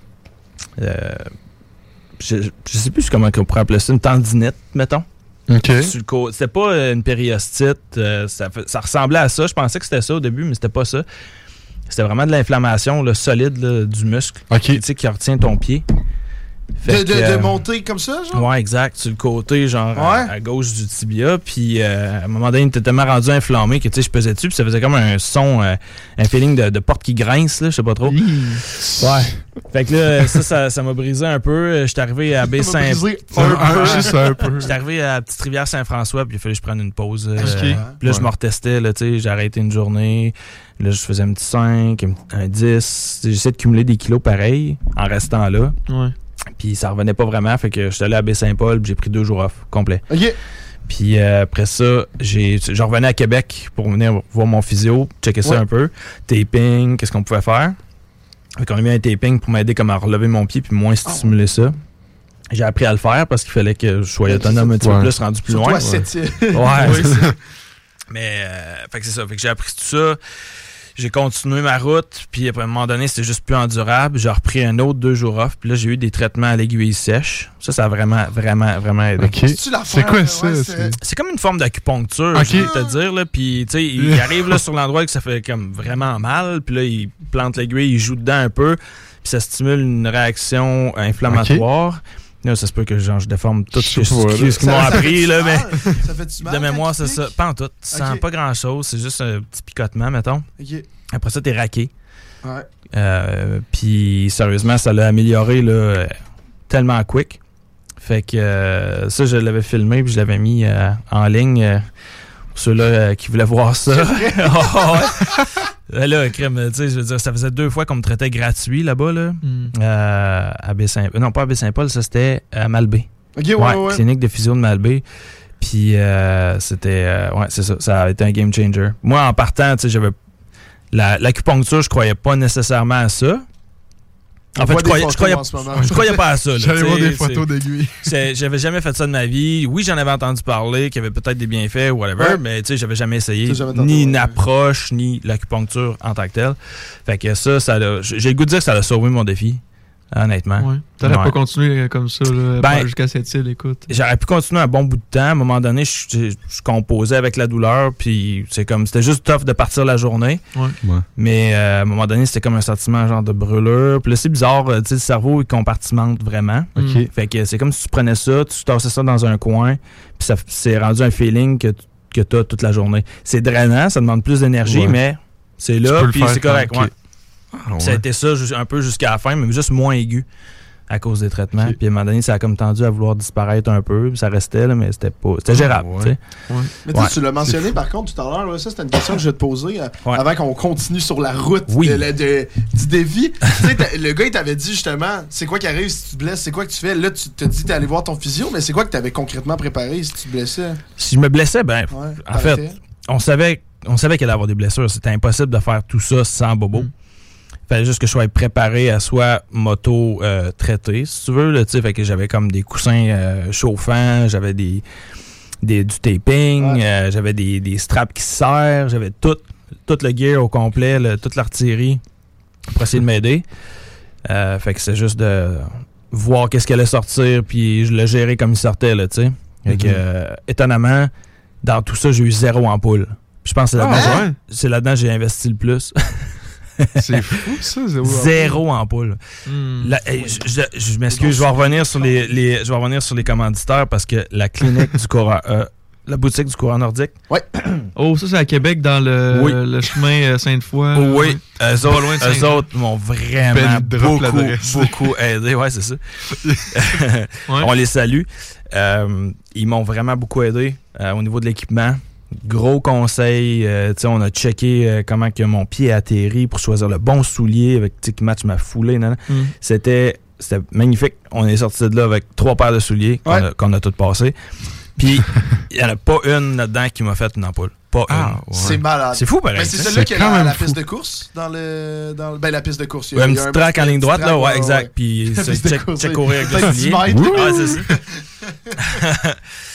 je sais plus comment on pourrait appeler ça, une tendinite, mettons. OK. C'était pas une périostite. Ça ressemblait à ça. Je pensais que c'était ça au début, mais c'était pas ça. C'était vraiment de l'inflammation là, solide là, du muscle. OK. Tu sais, qui retient ton pied. De monter comme ça, genre? Ouais, exact. Sur le côté, genre, à gauche du tibia. Puis, à un moment donné, il était tellement rendu inflammé que, tu sais, je pesais dessus. Puis, ça faisait comme un son, un feeling de porte qui grince, là, je sais pas trop. Ouais. Fait que là, ça m'a brisé un peu. J'étais arrivé à Baie-Saint-Paul. Juste un peu. J'étais arrivé à la petite rivière Saint-François. Puis, il a fallu que je prenne une pause. Puis là, je me retestais, là, tu sais. J'ai arrêté une journée. Là, je faisais un petit 5, un 10. J'essayais de cumuler des kilos pareils en restant là. Ouais. Puis ça revenait pas vraiment, fait que j'étais allé à Baie-Saint-Paul, puis j'ai pris 2 jours off, complet. OK. Puis après ça, je revenais à Québec pour venir voir mon physio, checker ça un peu. Taping, qu'est-ce qu'on pouvait faire. Fait qu'on a mis un taping pour m'aider comme à relever mon pied puis moins stimuler ça. J'ai appris à le faire parce qu'il fallait que je sois autonome un petit peu plus, rendu plus loin. Toi, c'est ouais. Mais, fait que c'est ça. Fait que j'ai appris tout ça. J'ai continué ma route, puis à un moment donné, c'était juste plus endurable. J'ai repris un autre 2 jours off, puis là, j'ai eu des traitements à l'aiguille sèche. Ça a vraiment aidé. Okay. C'est quoi ça? C'est comme une forme d'acupuncture, je peux te dire. Là. Puis, tu sais, il arrive là, sur l'endroit que ça fait comme vraiment mal, puis là, il plante l'aiguille, il joue dedans un peu, puis ça stimule une réaction inflammatoire. Là, ça se peut que je déforme tout ce qu'ils m'ont appris, là, mais ça fait mal, de mémoire, c'est ça. Pas en tout. Tu sens pas grand-chose, c'est juste un petit picotement, mettons. Après ça, t'es raqué. Puis, sérieusement, ça l'a amélioré là, tellement quick. Fait que ça, je l'avais filmé puis je l'avais mis en ligne pour ceux-là qui voulaient voir ça. Là, crème, tu sais, je veux dire, ça faisait 2 fois qu'on me traitait gratuit là-bas, là. À Baie-Saint-Paul. Non, pas à Baie-Saint-Paul, ça c'était à Malbaie. Ouais. Clinique de physio de Malbaie. Puis c'était... c'est ça. Ça a été un game changer. Moi, en partant, tu sais, j'avais... L'acupuncture, je croyais pas nécessairement à ça. En fait, je croyais pas à ça. J'allais voir des photos d'aiguilles. J'avais jamais fait ça de ma vie. Oui, j'en avais entendu parler, qu'il y avait peut-être des bienfaits ou whatever, mais tu sais, j'avais jamais essayé ni une approche, ni l'acupuncture en tant que telle. Fait que ça j'ai le goût de dire que ça a sauvé mon défi, honnêtement. Ouais. T'aurais pas continué comme ça là, jusqu'à cette île, écoute. J'aurais pu continuer un bon bout de temps. À un moment donné, je composais avec la douleur, puis c'était juste tough de partir la journée. Ouais. Mais à un moment donné, c'était comme un sentiment genre de brûlure. Puis là, c'est bizarre, tu sais, le cerveau, il compartimente vraiment. Fait que c'est comme si tu prenais ça, tu tassais ça dans un coin, puis ça c'est rendu un feeling que t'as toute la journée. C'est drainant, ça demande plus d'énergie, mais c'est là, puis c'est correct. Ça a été ça un peu jusqu'à la fin, mais juste moins aigu à cause des traitements. Puis à un moment donné, ça a comme tendu à vouloir disparaître un peu. Puis ça restait, là, mais c'était gérable. Mais tu l'as mentionné par contre tout à l'heure, là, ça c'était une question que je vais te poser avant qu'on continue sur la route du défi. Le gars il t'avait dit justement, c'est quoi qui arrive si tu te blesses, c'est quoi que tu fais. Là tu te dis t'es allé voir ton physio, mais c'est quoi que t'avais concrètement préparé si tu te blessais? Si je me blessais, en fait, on savait qu'il allait avoir des blessures. C'était impossible de faire tout ça sans bobo. Il fallait juste que je sois préparé à soit moto-traité, si tu veux. Là, fait que j'avais comme des coussins chauffants, j'avais du taping, j'avais des straps qui serrent, j'avais tout le gear au complet, toute l'artillerie pour essayer de m'aider. Fait que c'est juste de voir qu'est-ce qui allait sortir, puis je le gérais comme il sortait. Là, fait que, étonnamment, dans tout ça, j'ai eu 0 ampoule. Puis je pense que c'est là-dedans que j'ai investi le plus. C'est fou, ça, 0 ampoule. Je m'excuse, je vais revenir sur les commanditaires parce que la clinique du courant, la boutique du courant nordique. Ouais. Oh, ça, c'est à Québec, dans le chemin Sainte-Foy. Oui. Eux autres m'ont vraiment beaucoup aidé. Ouais, c'est ça. On les salue. Ils m'ont vraiment beaucoup aidé au niveau de l'équipement. Gros conseil, on a checké comment que mon pied a atterri pour choisir le bon soulier avec qui match ma foulée. C'était magnifique. On est sorti de là avec 3 paires de souliers qu'on a toutes passées. Puis, il n'y en a pas une là-dedans qui m'a fait une ampoule. Pas une. Ouais. C'est malade. C'est fou, pareil. Mais c'est celle-là qui est la piste de course dans la piste de course. Il y a un petit track en ligne droite, là, ouais, exact. Puis, check courir avec le soulier. Ouais, c'est ça.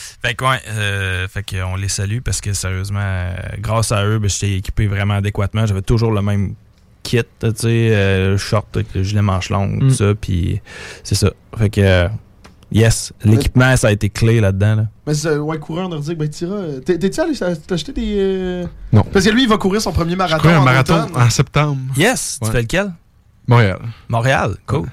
Fait qu'on les salue parce que sérieusement, grâce à eux, j'étais équipé vraiment adéquatement. J'avais toujours le même kit, tu sais, short avec le gilet manche longue, tout ça, puis c'est ça. Fait que, yes, l'équipement, ça a été clé là-dedans. Là. Mais c'est coureur nordique, Tira, t'es-tu allé t'acheter des... Non. Parce que lui, il va courir son premier marathon un marathon en septembre. Yes, tu fais lequel? Montréal, cool.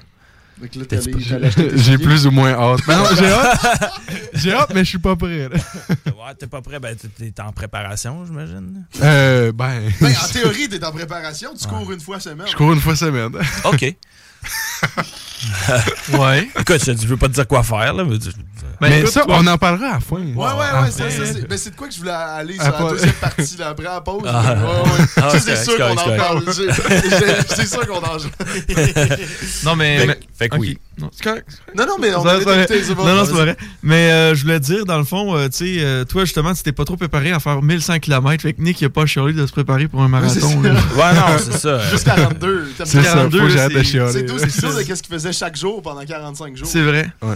J'ai plus ou moins hâte. Non, j'ai hâte, mais je suis pas prêt. Ouais, t'es pas prêt, t'es en préparation, j'imagine. En théorie, t'es en préparation, tu cours une fois semaine. Je cours une fois semaine. OK. Ouais. Écoute, je veux pas te dire quoi faire, là. Mais écoute, ça, on en parlera à la fin. Ouais, mais c'est de quoi que je voulais aller sur la deuxième partie, là, après la pause. C'est sûr qu'on en parle. C'est sûr qu'on en parle. Non, mais... Fait que oui. Non, mais on va écouter. Non, c'est vrai. Mais je voulais dire, dans le fond, tu sais, toi, justement, tu t'es pas trop préparé à faire 1100 km. Fait que Nick, il a pas chialé de se préparer pour un marathon. Ouais, non, c'est ça. Juste 42. C'est 42, faut que j'arrête de chialer. C'est tout, c'est sûr de qu'est-ce qu'il faisait chaque jour pendant 45 jours. C'est vrai. Ouais.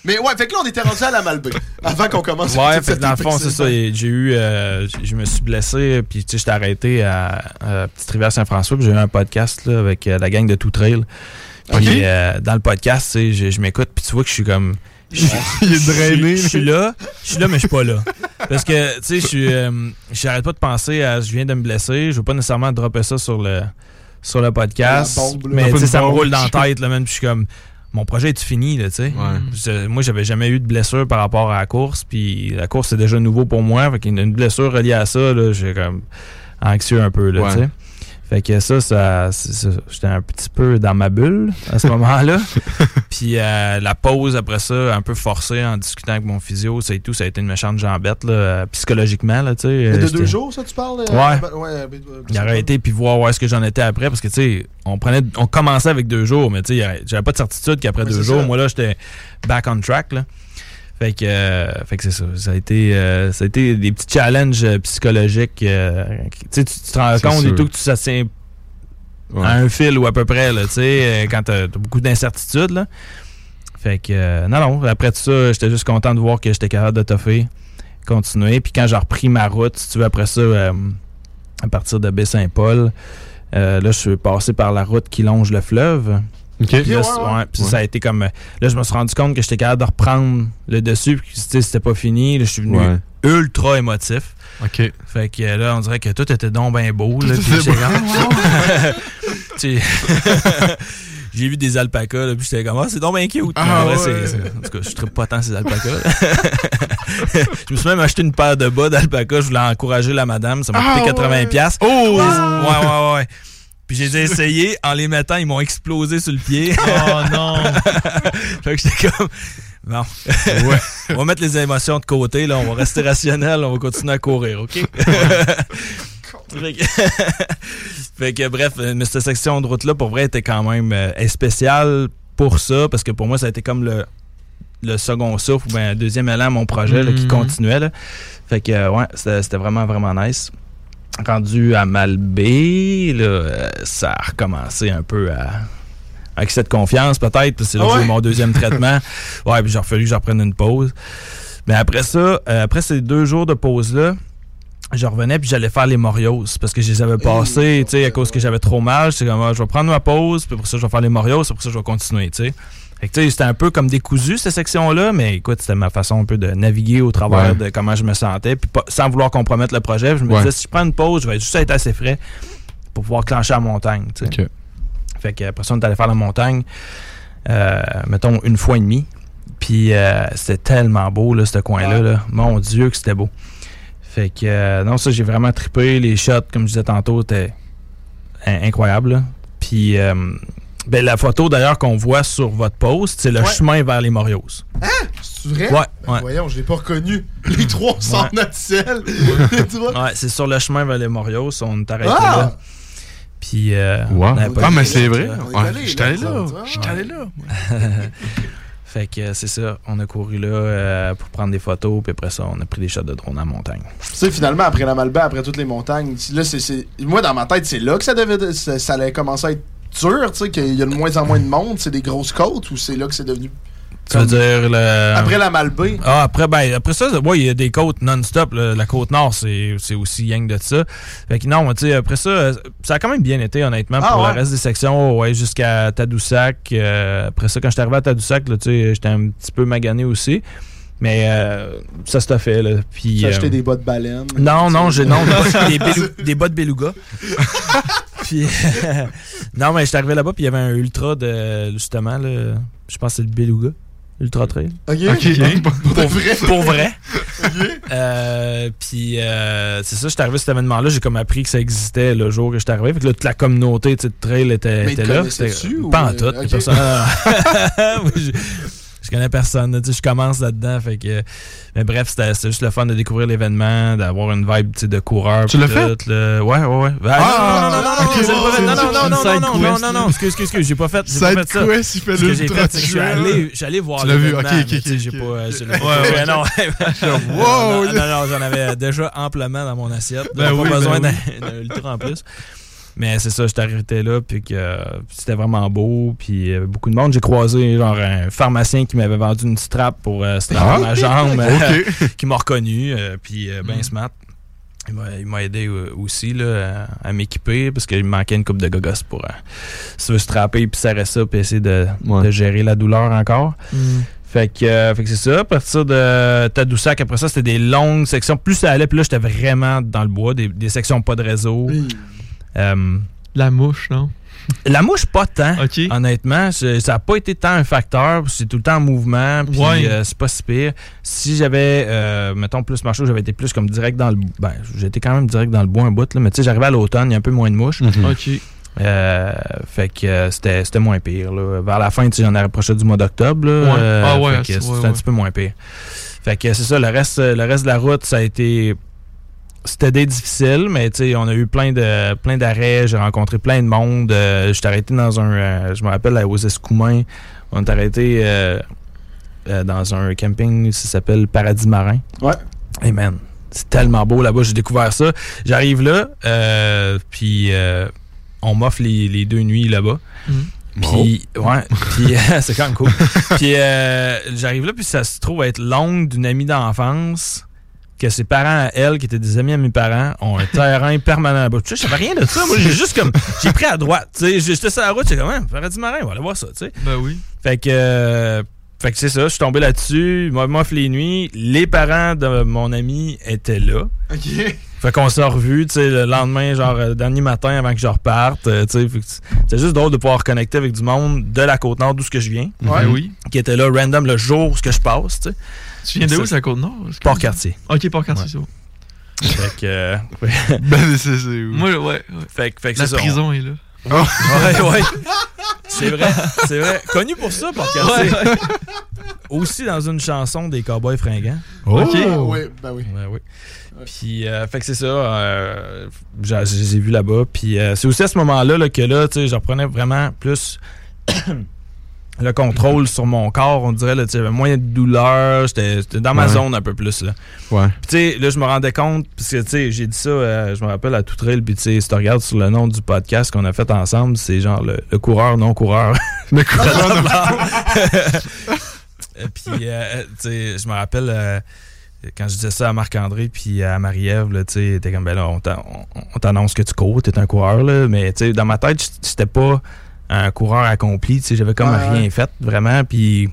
Mais ouais, fait que là, on était rendu à la Malbaie avant qu'on commence Ouais, toute fait que cette dans le fond, c'est ça. épisode. J'ai eu. Je me suis blessé, puis tu sais, j'étais arrêté à Petite-Rivière-Saint-François, puis j'ai eu un podcast là, avec la gang de Tout Trail. Puis dans le podcast, tu sais, je m'écoute, puis tu vois que je suis comme. Il est drainé. Je suis là, mais je suis pas là. Parce que, tu sais, j'arrête pas de penser à je viens de me blesser, je veux pas nécessairement dropper ça sur le podcast. Bombe, mais tu sais, ça me roule dans la tête, là, même, puis je suis comme. Mon projet est fini, là, tu sais. Ouais. Moi, j'avais jamais eu de blessure par rapport à la course, puis la course, c'est déjà nouveau pour moi. Fait qu'une blessure reliée à ça, là, j'ai comme anxieux un peu, là, tu sais. Fait que ça j'étais un petit peu dans ma bulle à ce moment-là. Puis la pause après ça, un peu forcée en discutant avec mon physio, ça a été une méchante jambette, là, psychologiquement, là, tu sais. De 2 jours, ça, tu parles? Ouais. Il a arrêté, puis voir où est-ce que j'en étais après, parce que, tu sais, on commençait avec 2 jours, mais tu sais, j'avais pas de certitude qu'après 2 jours, moi, là, j'étais back on track, là. Fait que c'est ça. Ça a été des petits challenges psychologiques. Tu te rends compte et tout que ça tient à un fil ou à peu près, là, tu sais, quand t'as beaucoup d'incertitudes, là. Fait que, non, après tout ça, j'étais juste content de voir que j'étais capable de toffer, continuer. Puis quand j'ai repris ma route, si tu veux, après ça, à partir de Baie-Saint-Paul, là, je suis passé par la route qui longe le fleuve. Okay. Puis ça a été comme. Là, je me suis rendu compte que j'étais capable de reprendre le dessus, puis c'était pas fini. Là, je suis venu ultra émotif. OK. Fait que là, on dirait que tout était donc bien beau. Là, j'ai vu des alpacas, là, puis j'étais comme, c'est donc bien cute. En vrai, en tout cas, je trippe pas tant ces alpacas. Je me suis même acheté une paire de bas d'alpaca. Je voulais encourager la madame. Ça m'a coûté 80$. Oh! Ouais. Puis j'ai essayé, en les mettant, ils m'ont explosé sur le pied. Oh non! Fait que j'étais comme, bon, on va mettre les émotions de côté, là, on va rester rationnel, on va continuer à courir, OK? Fait que bref, mais cette section de route-là, pour vrai, était quand même spéciale pour ça, parce que pour moi, ça a été comme le second souffle, ou un deuxième élan à mon projet là, qui continuait. Là. Fait que c'était vraiment, vraiment nice. Rendu à Malbaie, là, ça a recommencé un peu avec cette confiance, peut-être. C'est là que j'ai eu mon deuxième traitement. Ouais, puis j'ai fallu que je reprenne une pause. Mais après ça, après ces 2 jours de pause-là, je revenais puis j'allais faire les Morios parce que je les avais passés, tu sais, à cause que j'avais trop mal. J'étais comme, je vais prendre ma pause, puis pour ça, je vais faire les Morios, c'est pour ça que je vais continuer, tu sais. Fait que, tu sais, c'était un peu comme décousu, cette section-là, mais écoute, c'était ma façon un peu de naviguer au travers de comment je me sentais, puis sans vouloir compromettre le projet. Je me disais, si je prends une pause, je vais juste être assez frais pour pouvoir clencher la montagne, tu sais. Okay. Fait que après ça, on est allé faire la montagne, mettons, 1 fois et demie. Puis c'était tellement beau, là, ce coin-là. Là. Mon Dieu, que c'était beau. Fait que, non, ça, j'ai vraiment trippé. Les shots, comme je disais tantôt, étaient incroyables. Puis, la photo, d'ailleurs, qu'on voit sur votre post, c'est le chemin vers les Morios. Hein? C'est vrai? Ouais. Voyons, je l'ai pas reconnu. Les 300 nocelles. Ouais, c'est sur le chemin vers les Morios. On est arrêté là. Puis, mais c'est vrai. J'étais allé là. Fait que c'est ça, on a couru là pour prendre des photos, puis après ça, on a pris des shots de drone en montagne. Tu sais, finalement, après la Malbaie, après toutes les montagnes, là, moi, dans ma tête, c'est là que ça allait commencer à être dur, tu sais, qu'il y a de moins en moins de monde, c'est des grosses côtes, ou c'est là que c'est devenu... Tu veux dire après la Malbaie? Ah, après ça, il y a des côtes non-stop. La côte nord, c'est aussi yang de ça. Fait que non, tu sais, après ça, ça a quand même bien été, honnêtement, pour le reste des sections, jusqu'à Tadoussac. Après ça, quand j'étais arrivé à Tadoussac, tu sais, j'étais un petit peu magané aussi. Mais ça se t'a fait, là. Puis, tu as acheté des bas de baleine? Non, des bas de beluga. Puis, non, mais j'étais arrivé là-bas, puis il y avait un ultra de, justement, là, je pense que c'est le beluga. Ultra Trail. OK. Pour vrai. Puis, c'est ça, j'étais arrivé à cet événement-là, j'ai comme appris que ça existait le jour que j'étais arrivé. Fait que là, toute la communauté de trail était là. Pas en tout. Personne. Je connais personne, je commence là-dedans, fait que... Mais bref, c'était juste le fun de découvrir l'événement, d'avoir une vibe de coureur. Tu l'as fait? Ouais. Non, excuse, j'ai pas fait ça. Quest, il fait l'ultra trail. J'allais voir tu l'as vu? l'événement. OK. J'ai pas... Non, j'en avais déjà amplement dans mon assiette. Pas besoin d'un ultra en plus. Mais c'est ça, j'étais arrêté là, puis que c'était vraiment beau, puis beaucoup de monde. J'ai croisé genre un pharmacien qui m'avait vendu une strap pour strapper ma jambe, qui m'a reconnu, puis ben smart. Il m'a aidé aussi là, à m'équiper parce qu'il me manquait une coupe de gogos pour se strapper puis serrer ça puis essayer de gérer la douleur encore. Fait que c'est ça. À partir de Tadoussac, après ça, c'était des longues sections. Plus ça allait, puis là, j'étais vraiment dans le bois. Des sections pas de réseau. La mouche, non? La mouche, pas tant. Okay. Honnêtement, ça n'a pas été tant un facteur. C'est tout le temps en mouvement. Puis c'est pas si pire. Si j'avais, mettons, plus marché, j'avais été plus comme direct dans le... Ben, j'étais quand même direct dans le bois un bout, là, mais tu sais, j'arrivais à l'automne, il y a un peu moins de mouches. OK. Fait que c'était moins pire. Là. Vers la fin, j'en ai rapproché du mois d'octobre. Là, c'était un petit peu moins pire. Fait que c'est ça, le reste de la route, ça a été... C'était des difficiles, mais on a eu plein d'arrêts, j'ai rencontré plein de monde. J'étais arrêté dans je me rappelle, aux Escoumins, on est arrêté dans un camping qui s'appelle Paradis Marin. Ouais. Hey man, c'est tellement beau là-bas, j'ai découvert ça. J'arrive là, puis on m'offre les 2 nuits là-bas. Puis, puis c'est quand même cool. Puis j'arrive là, puis ça se trouve être l'oncle d'une amie d'enfance, que ses parents à elle, qui étaient des amis à mes parents, ont un terrain permanent là-bas. Je savais rien de ça. Moi, j'ai pris à droite. J'étais sur la route, j'étais comme, Paradis Marin, on va aller voir ça. T'sais. Ben oui. Fait que c'est ça, je suis tombé là-dessus, il m'offre les nuits. Les parents de mon ami étaient là. OK. Fait qu'on s'est revus, le lendemain, genre, le dernier matin avant que je reparte. C'est juste drôle de pouvoir reconnecter avec du monde de la Côte-Nord, d'où ce que je viens. Ouais, oui. Qui était là, random, le jour où je passe, tu sais. Tu viens de où, c'est la Côte-Nord? Port-Cartier. OK, Port-Cartier, c'est bon. Fait que... Ben, c'est où? Moi, ouais. Fait que la c'est prison est là. Ouais. C'est vrai. Connu pour ça, Port-Cartier. Ouais. Aussi dans une chanson des Cowboys fringants. OK. Ouais, ben oui. Ouais. Puis, fait que c'est ça. Je les ai vus là-bas. Puis, c'est aussi à ce moment-là là, que là, tu sais, je reprenais vraiment plus le contrôle sur mon corps. On dirait, là, j'avais moins de douleur. J'étais dans ma zone un peu plus, là. Ouais. Puis, tu sais, là, je me rendais compte, parce que, tu sais, j'ai dit ça, je me rappelle à tout trail. Puis, tu sais, si tu regardes sur le nom du podcast qu'on a fait ensemble, c'est genre le coureur non-coureur. Le coureur non-coureur. Puis, tu sais, je me rappelle... quand je disais ça à Marc-André puis à Marie-Ève, tu sais, t'es comme, ben là, on t'annonce que tu cours, t'es un coureur, là. Mais, tu sais, dans ma tête, j'étais pas un coureur accompli, tu sais, j'avais comme rien fait, vraiment, puis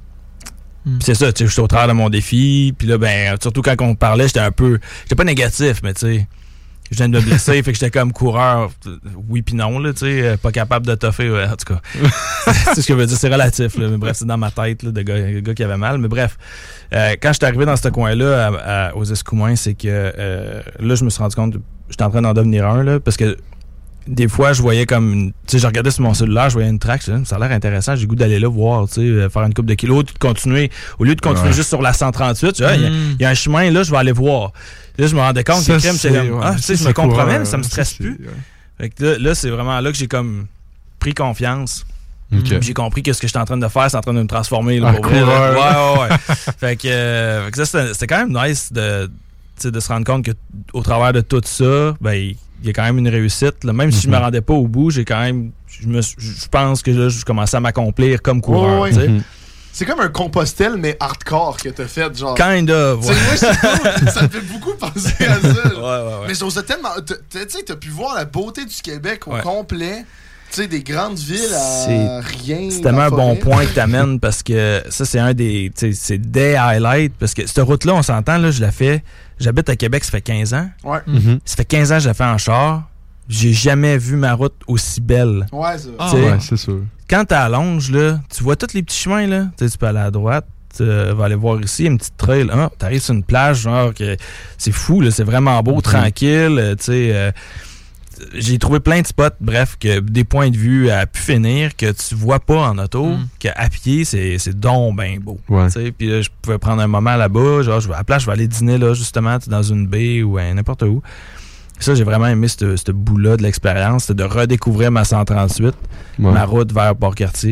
c'est ça, tu sais, j'étais au travers de mon défi, puis là, ben, surtout quand on parlait, j'étais pas négatif, mais tu sais, je viens de me blesser, fait que j'étais comme coureur, oui puis non, là, tu sais, pas capable de toffer, en tout cas. C'est ce que je veux dire, c'est relatif, là, mais bref, c'est dans ma tête, là, de gars qui avait mal, mais bref, quand j'étais arrivé dans ce coin-là, aux Escoumins, c'est que là, je me suis rendu compte, j'étais en train d'en devenir un, là, parce que des fois, je voyais comme, tu sais, je regardais sur mon cellulaire, je voyais une track, ça a l'air intéressant, j'ai le goût d'aller là voir, tu sais, faire une couple de kilos, au lieu de continuer juste sur la 138, il y a un chemin, là, je vais aller voir. Là, je me rendais compte que je me compromets, mais ça me stresse plus. Fait que là, c'est vraiment là que j'ai comme pris confiance. Okay. J'ai compris que ce que j'étais en train de faire, c'est en train de me transformer. Là, pour coureur. Ouais. Fait que ça, c'était quand même nice de se rendre compte qu'au travers de tout ça, ben, il y a quand même une réussite. Là. Même si je me rendais pas au bout, j'ai quand même... Je pense que là, je commençais à m'accomplir comme coureur. C'est comme un Compostelle, mais hardcore que t'as fait, genre. Kind of, ouais. Moi, ça me fait beaucoup penser à ça. Ouais. Mais j'osais tellement... Tu sais, t'as pu voir la beauté du Québec au complet. Tu sais, des grandes villes à rien. C'est tellement un bon point que t'amènes, parce que ça, c'est un des... C'est des highlights, parce que cette route-là, on s'entend, là, je la fais... J'habite à Québec, ça fait 15 ans. Ouais. Ça fait 15 ans que je la fais en char. J'ai jamais vu ma route aussi belle. Ouais, ça. Ouais, c'est sûr. Quand t'es à Longe, là, tu vois tous les petits chemins, là. Tu peux aller à droite, tu vas aller voir ici, une petite trail. T'arrives sur une plage, genre, que c'est fou, là, c'est vraiment beau, tranquille, tu sais. J'ai trouvé plein de spots, bref, que des points de vue à pu finir que tu vois pas en auto, qu'à pied, c'est donc ben beau. Ouais. Puis là, je pouvais prendre un moment là-bas, genre, à la place, je vais aller dîner là, justement, dans une baie ou n'importe où. Ça, j'ai vraiment aimé ce bout-là de l'expérience, c'était de redécouvrir ma 138, ma route vers Port-Cartier.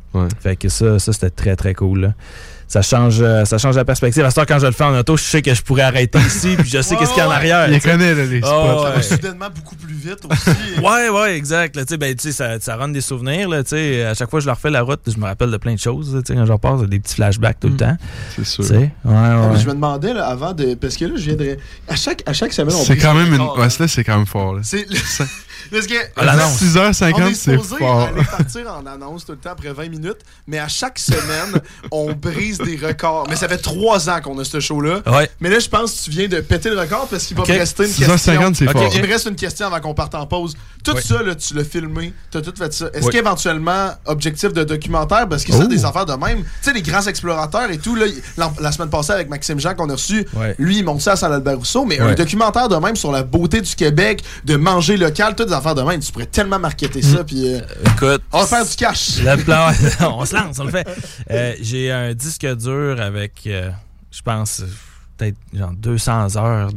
Ouais. Fait que ça c'était très, très cool. Là. Ça change la perspective. À ce temps, quand je le fais en auto, je sais que je pourrais arrêter ici, puis je sais qu'est-ce qu'il y a en arrière. Il connaît là, les spots. Ça va soudainement beaucoup plus vite aussi. Ouais, exact. Là, ça rend des souvenirs. Là, à chaque fois que je leur fais la route, je me rappelle de plein de choses. Là, quand je repasse, des petits flashbacks tout le temps. C'est sûr. Ouais. Je me demandais là, avant de. Parce que là, je viendrais. À chaque semaine, on c'est quand même une. Ouais, c'est quand même fort. Là. Parce que. L'annonce. 6h50, c'est fort. On est partir en annonce tout le temps après 20 minutes, mais à chaque semaine, on brise des records. Mais ça fait 3 ans qu'on a ce show-là. Ouais. Mais là, je pense que tu viens de péter le record parce qu'il va me rester une 6h50, question. c'est fort. Il me reste une question avant qu'on parte en pause. Tout ça, là, tu l'as filmé, tu as tout fait ça. Est-ce qu'éventuellement, objectif de documentaire, parce que c'est des affaires de même, tu sais, les grands explorateurs et tout, là, la semaine passée avec Maxime Jean qu'on a reçu, lui, il monte ça à Saint-Albert Rousseau, mais un documentaire de même sur la beauté du Québec, de manger local, toutes des affaires de même, tu pourrais tellement marketer ça, puis écoute, on va faire du cash. Le plan, on se lance, on le fait. J'ai un disque dur avec, je pense, peut-être genre 200 heures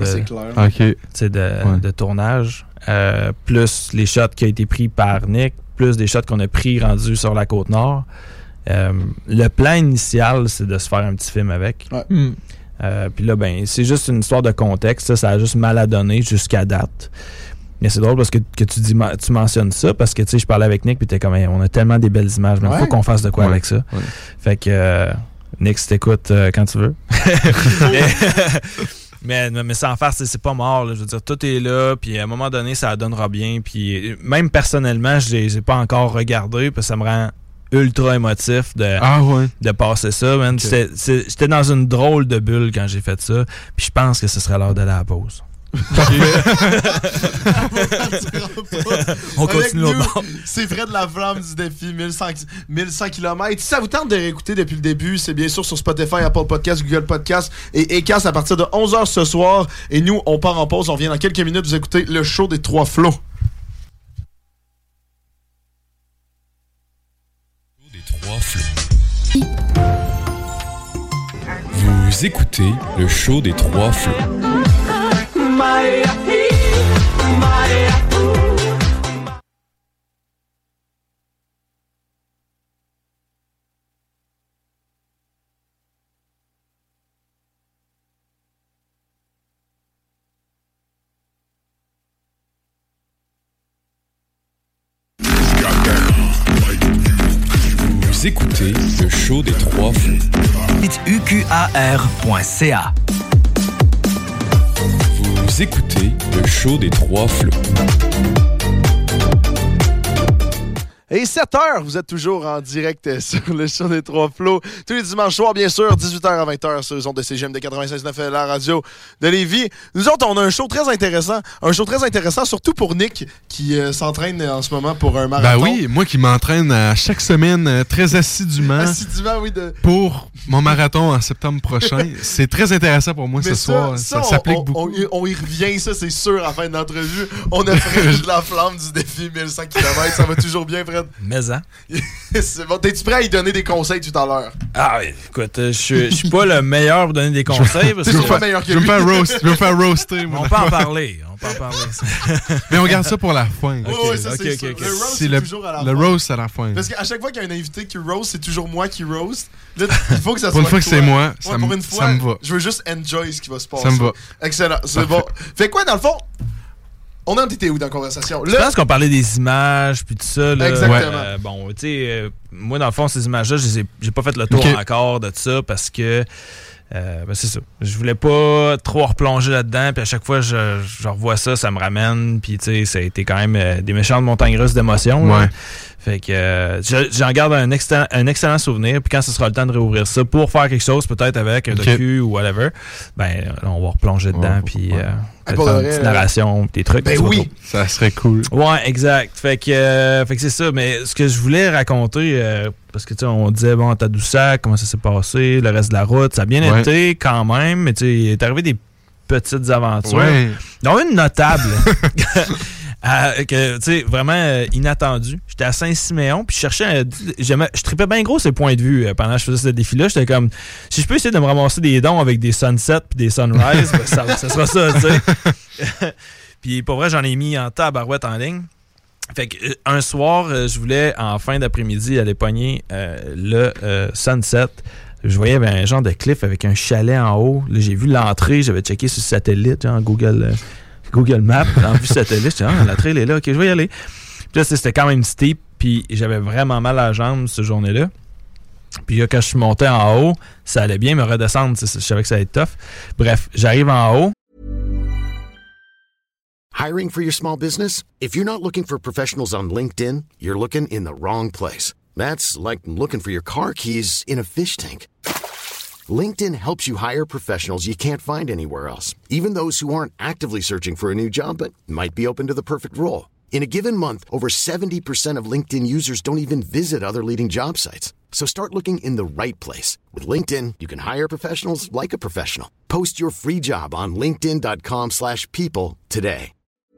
de tournage, plus les shots qui ont été pris par Nick, plus des shots qu'on a pris rendus sur la Côte-Nord. Le plan initial, c'est de se faire un petit film avec. Puis là, c'est juste une histoire de contexte. Ça a juste mal à donner jusqu'à date. Mais c'est drôle parce que tu mentionnes ça, parce que je parlais avec Nick, puis t'es comme, on a tellement des belles images, mais il faut qu'on fasse de quoi avec ça. Ouais. Fait que, Nick, si t'écoutes quand tu veux. mais sans faire, c'est pas mort. Là. Je veux dire, tout est là, puis à un moment donné, ça donnera bien. Puis même personnellement, je les ai pas encore regardés, parce que ça me rend ultra émotif de passer ça. Man. Okay. J'étais dans une drôle de bulle quand j'ai fait ça, puis je pense que ce serait l'heure d'aller à la pause. On continue au bord. C'est Fred Laflamme du défi 1100 km. Si ça vous tente de réécouter depuis le début, c'est bien sûr sur Spotify, Apple Podcast, Google Podcast et Acast à partir de 11h ce soir. Et nous, on part en pause. On vient dans quelques minutes vous écouter le show des 3 flots. Vous écoutez le show des 3 flots. Vous écoutez le show des 3 flots. UQAR.ca. Vous écoutez le show des 3 flots. Et 7h, vous êtes toujours en direct sur le show des 3 flots. Tous les dimanches soirs, bien sûr, 18h à 20h sur les ondes de CGM de 96.9, la radio de Lévis. Nous autres, on a un show très intéressant. Un show très intéressant, surtout pour Nick, qui s'entraîne en ce moment pour un marathon. Ben oui, moi qui m'entraîne à chaque semaine très assidûment. Assidûment, oui. Pour mon marathon en septembre prochain. C'est très intéressant pour moi ce soir. Ça s'applique beaucoup. On y revient, ça, c'est sûr, à la fin de l'entrevue. On a Fred Laflamme du défi 1100 km. Ça va toujours bien, Fred. Mais hein? C'est bon. T'es-tu prêt à y donner des conseils tout à l'heure? Ah oui, écoute, je suis pas le meilleur pour donner des conseils. C'est pas meilleur que lui. Je veux faire roaster. On peut en parler. Mais on garde ça pour la fin. Oui, ça c'est sûr. Le roast, c'est toujours à la fin. Le roast à la fin. Parce qu'à chaque fois qu'il y a un invité qui roast, c'est toujours moi qui roast. Là, il faut que ça soit pour une fois que c'est moi, ça me va. Je veux juste enjoy ce qui va se passer. Ça me va. Excellent. C'est bon. Fait quoi, dans le fond? On en était où dans la conversation? Je pense qu'on parlait des images puis tout ça. Là. Exactement. Bon, tu sais, moi, dans le fond, ces images-là, j'ai pas fait le tour encore de ça parce que c'est ça. Je voulais pas trop replonger là-dedans, puis à chaque fois je revois ça, ça me ramène, puis tu sais, ça a été quand même des méchantes montagnes russes d'émotions. Ouais. Fait que j'en garde un excellent souvenir, puis quand ce sera le temps de réouvrir ça pour faire quelque chose, peut-être avec un docu ou whatever, ben on va replonger dedans, puis faire une petite narration, des trucs. Ben oui, ça serait cool. Ouais, exact. Fait que c'est ça, mais ce que je voulais raconter, parce que tu sais, on disait, bon, à Tadoussac, comment ça s'est passé, le reste de la route, ça a bien été quand même, mais tu sais, il est arrivé des petites aventures. Ouais. Dont une notable. Que tu sais, vraiment inattendu. J'étais à Saint-Siméon, puis je cherchais je tripais bien gros ces points de vue pendant que je faisais ce défi-là. J'étais comme, si je peux essayer de me ramasser des dons avec des sunsets puis des sunrises, ben, ça sera ça, tu sais. Puis pour vrai, j'en ai mis en tabarouette en ligne. Fait que un soir, je voulais, en fin d'après-midi, aller pogner le Sunset. Je voyais un genre de cliff avec un chalet en haut. Là, j'ai vu l'entrée, j'avais checké sur le satellite, genre Google Maps, en vue satellite. J'étais l'entrée, elle est là, ok, je vais y aller. Puis là, c'était quand même steep, puis j'avais vraiment mal à la jambe cette journée-là. Puis là, quand je suis monté en haut, ça allait bien, mais redescendre, je savais que ça allait être tough. Bref, j'arrive en haut. Hiring for your small business? If you're not looking for professionals on LinkedIn, you're looking in the wrong place. That's like looking for your car keys in a fish tank. LinkedIn helps you hire professionals you can't find anywhere else, even those who aren't actively searching for a new job but might be open to the perfect role. In a given month, over 70% of LinkedIn users don't even visit other leading job sites. So start looking in the right place. With LinkedIn, you can hire professionals like a professional. Post your free job on linkedin.com/people today.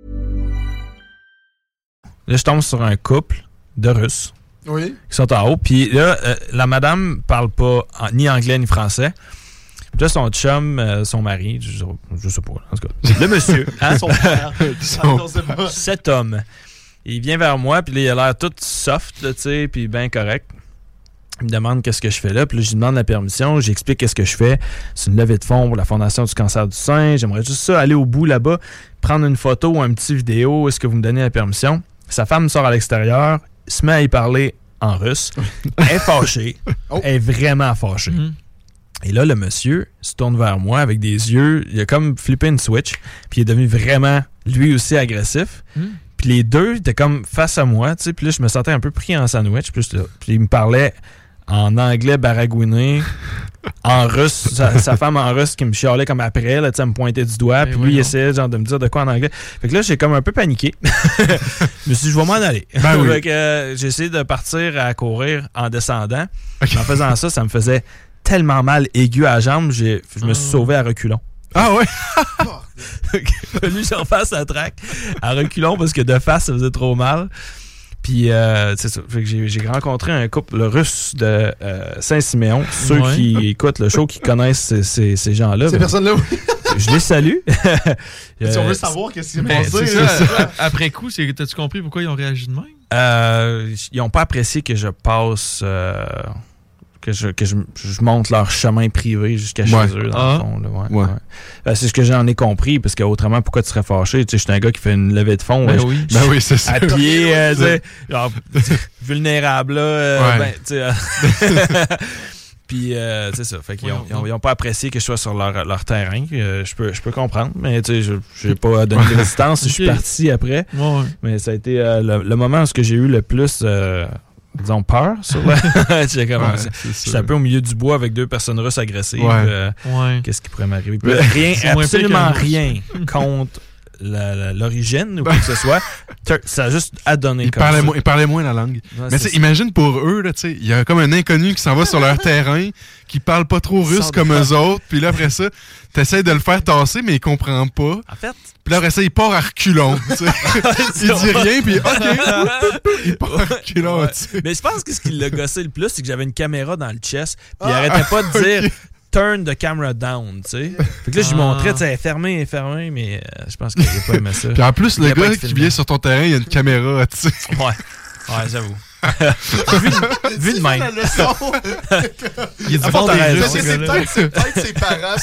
Là, je tombe sur un couple de Russes. Oui. Qui sont en haut. Puis là, la madame parle pas ni anglais ni français. Puis là, son chum, son mari, je sais pas, en tout cas. Le monsieur, hein? Son père. Cet homme, il vient vers moi, puis là, il a l'air tout soft, tu sais, puis bien correct. Il me demande qu'est-ce que je fais là, puis là, je lui demande la permission, j'explique qu'est-ce que je fais. C'est une levée de fonds pour la Fondation du cancer du sein. J'aimerais juste ça, aller au bout là-bas, prendre une photo ou un petit vidéo. Est-ce que vous me donnez la permission? Sa femme sort à l'extérieur, se met à y parler en russe. Elle est fâchée. Elle est vraiment fâchée. Mm-hmm. Et là, le monsieur se tourne vers moi avec des yeux. Il a comme flippé une switch. Puis il est devenu vraiment, lui aussi, agressif. Mm. Puis les deux étaient comme face à moi. Tu sais, puis là, je me sentais un peu pris en sandwich. Puis il me parlait en anglais baragouiné, en russe, sa femme en russe qui me chialait comme après, là, me pointait du doigt. Puis lui, il essayait genre, de me dire de quoi en anglais. Fait que là, j'ai comme un peu paniqué. Je me suis dit, je vais m'en aller. Ben oui. Fait que j'ai essayé de partir à courir en descendant. Okay. En faisant ça, ça me faisait tellement mal aigu à la jambe, je me suis sauvé à reculons. Ah ouais? Il fallu que je refasse la track à reculons parce que de face, ça faisait trop mal. Puis, c'est ça. Fait que j'ai rencontré un couple russe de Saint-Siméon. Ceux qui écoutent le show, qui connaissent ces gens-là. Ces personnes-là, oui. Je les salue. Si on veut savoir qu'est-ce qui s'est passé. Après coup, t'as-tu compris pourquoi ils ont réagi de même? Ils n'ont pas apprécié que je passe... que je monte leur chemin privé jusqu'à chez eux, dans le fond. Là, ouais. C'est ce que j'en ai compris, parce qu'autrement, pourquoi tu serais fâché? Tu sais, je suis un gars qui fait une levée de fonds. Oui, c'est ça. À pied, genre, vulnérable, là. Puis, c'est ça. Fait qu'ils n'ont pas apprécié que je sois sur leur terrain. Je peux comprendre, mais tu sais, je n'ai pas donné de résistance. Je suis parti après. Ouais. Mais ça a été le moment où j'ai eu le plus... disons peur sur j'étais un peu au milieu du bois avec deux personnes russes agressives. Qu'est-ce qui pourrait m'arriver? Absolument rien contre l'origine ou quoi que ce soit. Ça a juste adonné. Ils parlaient moins la langue. Mais imagine pour eux, il y a comme un inconnu qui s'en va sur leur terrain, qui parle pas trop russe comme eux autres, puis là après ça, t'essayes de le faire tasser, mais il comprend pas. En fait... Puis là, après ça, il part à reculons. Il dit rien, puis OK. Il part à reculons. Mais je pense que ce qui l'a gossé le plus, c'est que j'avais une caméra dans le chest, puis il arrêtait pas de dire turn the camera down, tu sais. Fait que là, je lui montrais, tu sais, fermé, mais je pense qu'il n'a pas aimé ça. Puis en plus, le gars qui vient sur ton terrain, il y a une caméra, tu sais. Ouais, j'avoue. vu de même. Il est du bon c'est peut-être ses parents.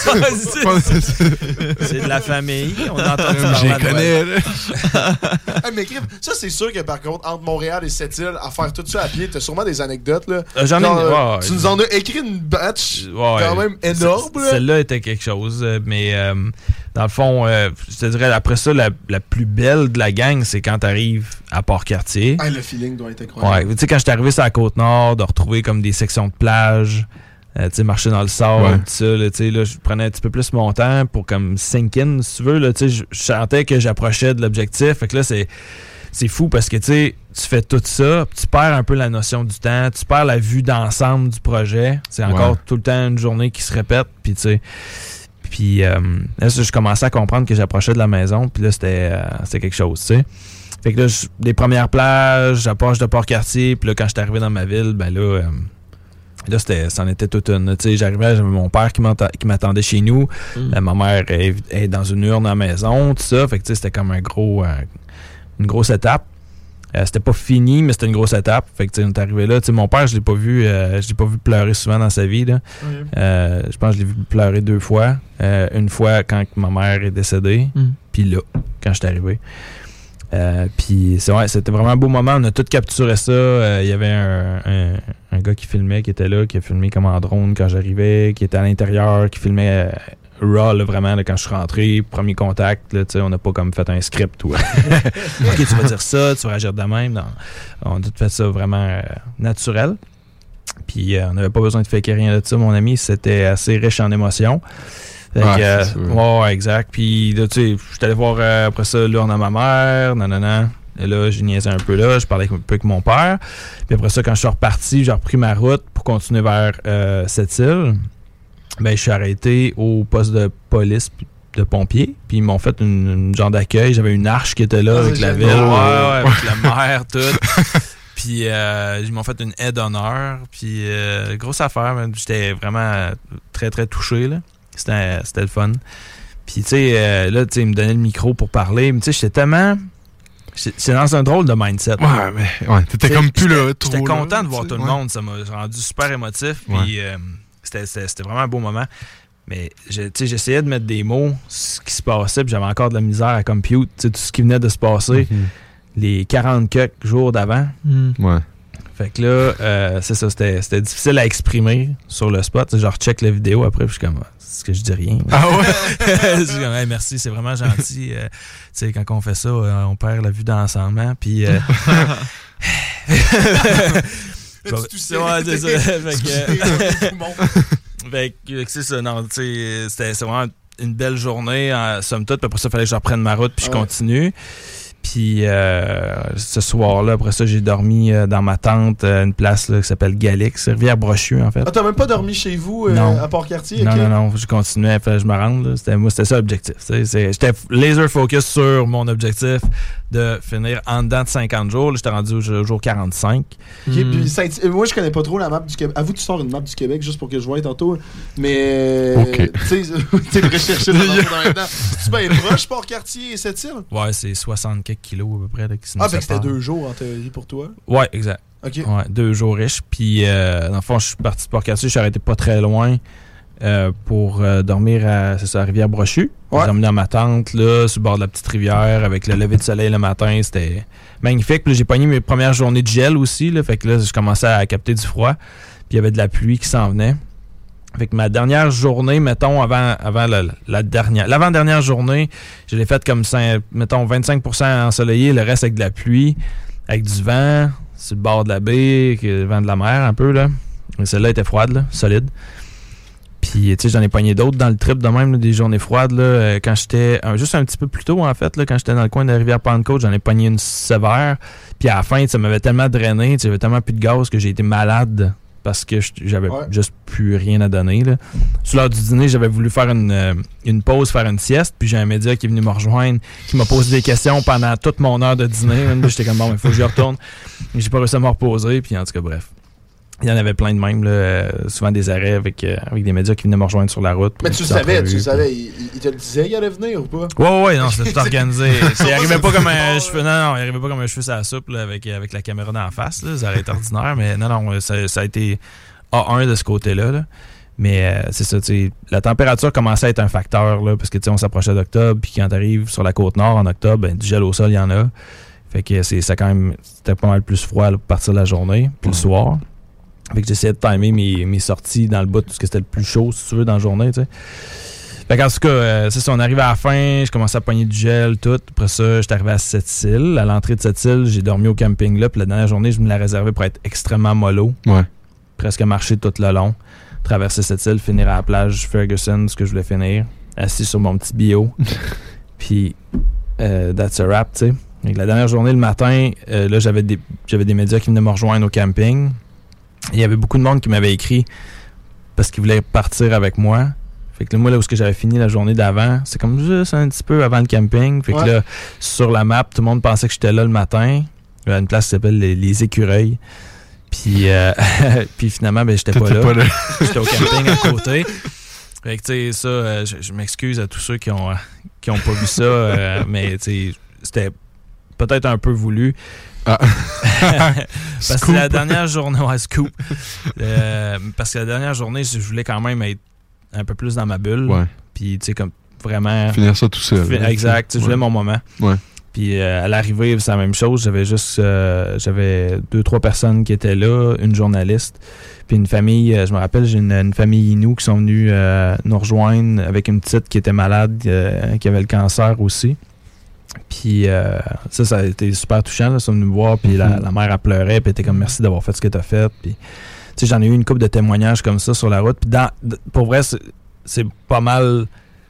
C'est de la famille. On a entendu parler. Je connais. Mais ça, c'est sûr que par contre, entre Montréal et Sept-Îles, à faire tout ça à pied, t'as sûrement des anecdotes. Là. J'en ai. Tu nous en as écrit une batch quand même énorme. Celle-là était quelque chose, mais dans le fond, je te dirais, après ça, la plus belle de la gang, c'est quand t'arrives à Port-Cartier. Le feeling doit être incroyable. Ouais, tu sais, quand j'étais arrivé sur la Côte-Nord, de retrouver comme des sections de plage, tu sais, marcher dans le sable, tout ça, tu sais, là, je prenais un petit peu plus mon temps pour comme sink in, si tu veux, là, tu sais, je sentais que j'approchais de l'objectif, fait que là, c'est fou parce que, tu sais, tu fais tout ça, tu perds un peu la notion du temps, tu perds la vue d'ensemble du projet, c'est encore tout le temps une journée qui se répète, puis tu sais... Puis là, je commençais à comprendre que j'approchais de la maison, puis là, c'était quelque chose, tu sais. Fait que là, des premières plages, j'approche de Port-Cartier, puis là, quand j'étais arrivé dans ma ville, ben là, c'en était toute une. Tu sais, j'arrivais, j'avais mon père qui m'attendait chez nous, ma mère est dans une urne à la maison, tout ça. Fait que tu sais, c'était comme une grosse étape. C'était pas fini, mais c'était une grosse étape. Fait que, on est arrivé là. Mon père, je l'ai pas vu pleurer souvent dans sa vie. Là. Je pense que je l'ai vu pleurer 2 fois. Une fois quand ma mère est décédée, puis là, quand je suis arrivé. Puis c'était vraiment un beau moment. On a tout capturé ça. Il y avait un gars qui filmait, qui était là, qui a filmé comme en drone quand j'arrivais, qui était à l'intérieur, qui filmait raw, là, vraiment, là, quand je suis rentré, premier contact, là, on n'a pas comme fait un script ou OK, tu vas dire ça, tu vas réagir de même. Non. On a tout fait ça vraiment naturel. Puis on n'avait pas besoin de faker rien de ça, mon ami. C'était assez riche en émotions. Ouais, exact. Puis là, tu sais, je suis allé voir après ça, là, on a ma mère, nanana. Et là, j'ai niaisé un peu là, je parlais un peu avec mon père. Puis après ça, quand je suis reparti, j'ai repris ma route pour continuer vers Sept-Îles. Ben, je suis arrêté au poste de police de pompiers. Puis ils m'ont fait une genre d'accueil. J'avais une arche qui était là avec la ville. Ouais, avec la mer, tout. Puis ils m'ont fait une aide d'honneur. Puis grosse affaire. J'étais vraiment très, très touché, là. C'était le fun. Puis, tu sais, là, tu sais, ils me donnaient le micro pour parler. Mais, tu sais, j'étais tellement... C'est dans un drôle de mindset. Ouais, mais ouais, t'étais comme plus là. J'étais content de voir tout le monde. Ça m'a rendu super émotif. Puis, c'était vraiment un beau moment. Mais, tu sais, j'essayais de mettre des mots sur ce qui se passait. Puis, j'avais encore de la misère à compute. Tu sais, tout ce qui venait de se passer les 40 quelques jours d'avant. Ouais. Fait que là, c'est ça, c'était difficile à exprimer sur le spot. T'sais, je recheck la vidéo après, puis je suis comme, est-ce que je dis rien? Ah ouais? Je suis comme, hey, merci, c'est vraiment gentil. Tu sais, quand on fait ça, on perd la vue d'ensemble. Hein, puis. Tu sais. Ouais, c'est ça. Fait que c'est ça, non, tu sais, c'est vraiment une belle journée, somme toute. Puis après ça, il fallait que je reprenne ma route, puis je continue. Puis ce soir-là, après ça, j'ai dormi dans ma tente, une place là, qui s'appelle Galix, Rivière-Brochu, en fait. Ah, t'as même pas dormi chez vous à Port-Cartier? Non, okay. non, je continuais, il fallait que je me rende. Là. C'était ça l'objectif. J'étais laser focus sur mon objectif de finir en dedans de 50 jours. Là, j'étais rendu au jour 45. OK, puis moi, je connais pas trop la map du Québec. Avoue, tu sors une map du Québec juste pour que je voie tantôt. Mais, tu sais, de rechercher dans le temps. C'est bien proche, Port-Cartier et Sept-Îles? Ouais, c'est 60 quelques kilos à peu près. Là, qui fait que c'était 2 jours en théorie pour toi? Ouais, exact. OK. Ouais, 2 jours riches. Puis, dans le fond, je suis parti de Port-Cartier. Je suis arrêté pas très loin pour dormir à Rivière-Brochu. J'ai dormi dans ma tente, là, sur le bord de la petite rivière, avec le lever de soleil le matin. C'était magnifique. Puis là, j'ai pogné mes premières journées de gel aussi. Là, fait que là, je commençais à capter du froid. Puis il y avait de la pluie qui s'en venait. Fait que ma dernière journée, mettons, avant l'avant-dernière journée, je l'ai faite comme, mettons, 25% ensoleillé, le reste avec de la pluie, avec du vent, sur le bord de la baie, le vent de la mer un peu, là. Mais celle-là était froide, là, solide. Puis, tu sais, j'en ai pogné d'autres dans le trip de même, là, des journées froides, là, quand j'étais, juste un petit peu plus tôt, en fait, là, quand j'étais dans le coin de la rivière Pentecôte, j'en ai pogné une sévère. Puis à la fin, ça m'avait tellement drainé, j'avais tellement plus de gaz que j'ai été malade. Parce que j'avais juste plus rien à donner. Là. Sur l'heure du dîner, j'avais voulu faire une pause, faire une sieste. Puis j'ai un média qui est venu me rejoindre, qui m'a posé des questions pendant toute mon heure de dîner. J'étais comme, bon, il faut que j'y retourne. J'ai pas réussi à me reposer. Puis en tout cas, bref. Il y en avait plein de même, là, souvent des arrêts avec des médias qui venaient me rejoindre sur la route. Mais tu le savais. Il te le disait qu'il allait venir ou pas? Ouais, non, c'était tout organisé. Il arrivait pas comme un cheveu. Non, il arrivait pas comme un cheveu sur la soupe là, avec la caméra d'en face. Là, ça aurait été ordinaire, mais non, ça a été A1 de ce côté-là. Là. Mais c'est ça, tu sais, la température commençait à être un facteur, là, parce que tu sais, on s'approchait d'octobre, puis quand t'arrives sur la Côte-Nord en octobre, ben, du gel au sol, il y en a. Fait que c'était pas mal plus froid là, pour partir de la journée, puis le soir. Fait que j'essayais de timer mes sorties dans le bout, parce que c'était le plus chaud, si tu veux, dans la journée, tu sais. Fait qu'en tout cas, c'est ça, on arrive à la fin, je commençais à pogner du gel, tout. Après ça, j'étais arrivé à Sept-Îles. À l'entrée de Sept-Îles, j'ai dormi au camping là, puis la dernière journée, je me l'ai réservé pour être extrêmement mollo. Ouais. Presque marcher tout le long. Traverser Sept-Îles, finir à la plage Ferguson, ce que je voulais finir. Assis sur mon petit bio. Puis, that's a wrap, tu sais. La dernière journée, le matin, là, j'avais des médias qui venaient me rejoindre au camping. Il y avait beaucoup de monde qui m'avait écrit parce qu'ils voulaient partir avec moi. Fait que là, moi, là où j'avais fini la journée d'avant, c'est comme juste un petit peu avant le camping. Fait que là, sur la map, tout le monde pensait que j'étais là le matin. Il y a une place qui s'appelle les Écureuils. Puis, puis finalement, ben, j'étais pas là. J'étais au camping à côté. Fait que, tu sais, ça, je m'excuse à tous ceux qui ont pas vu ça, mais, tu sais, c'était peut-être un peu voulu. Ah. Parce que la dernière journée, scoop. Parce que la dernière journée, je voulais quand même être un peu plus dans ma bulle. Ouais. Puis, tu sais, comme vraiment. Finir ça tout seul. Exact. Je voulais mon moment. Ouais. Puis, à l'arrivée, c'est la même chose. J'avais 2-3 personnes qui étaient là, une journaliste. Puis une famille, je me rappelle, j'ai une famille Inou qui sont venus nous rejoindre avec une petite qui était malade, qui avait le cancer aussi. Puis ça a été super touchant. Là, ils sont venus me voir, puis la mère, elle pleurait, puis elle était comme merci d'avoir fait ce que tu as fait. Puis, tu sais, j'en ai eu une couple de témoignages comme ça sur la route. Puis pour vrai, c'est pas mal.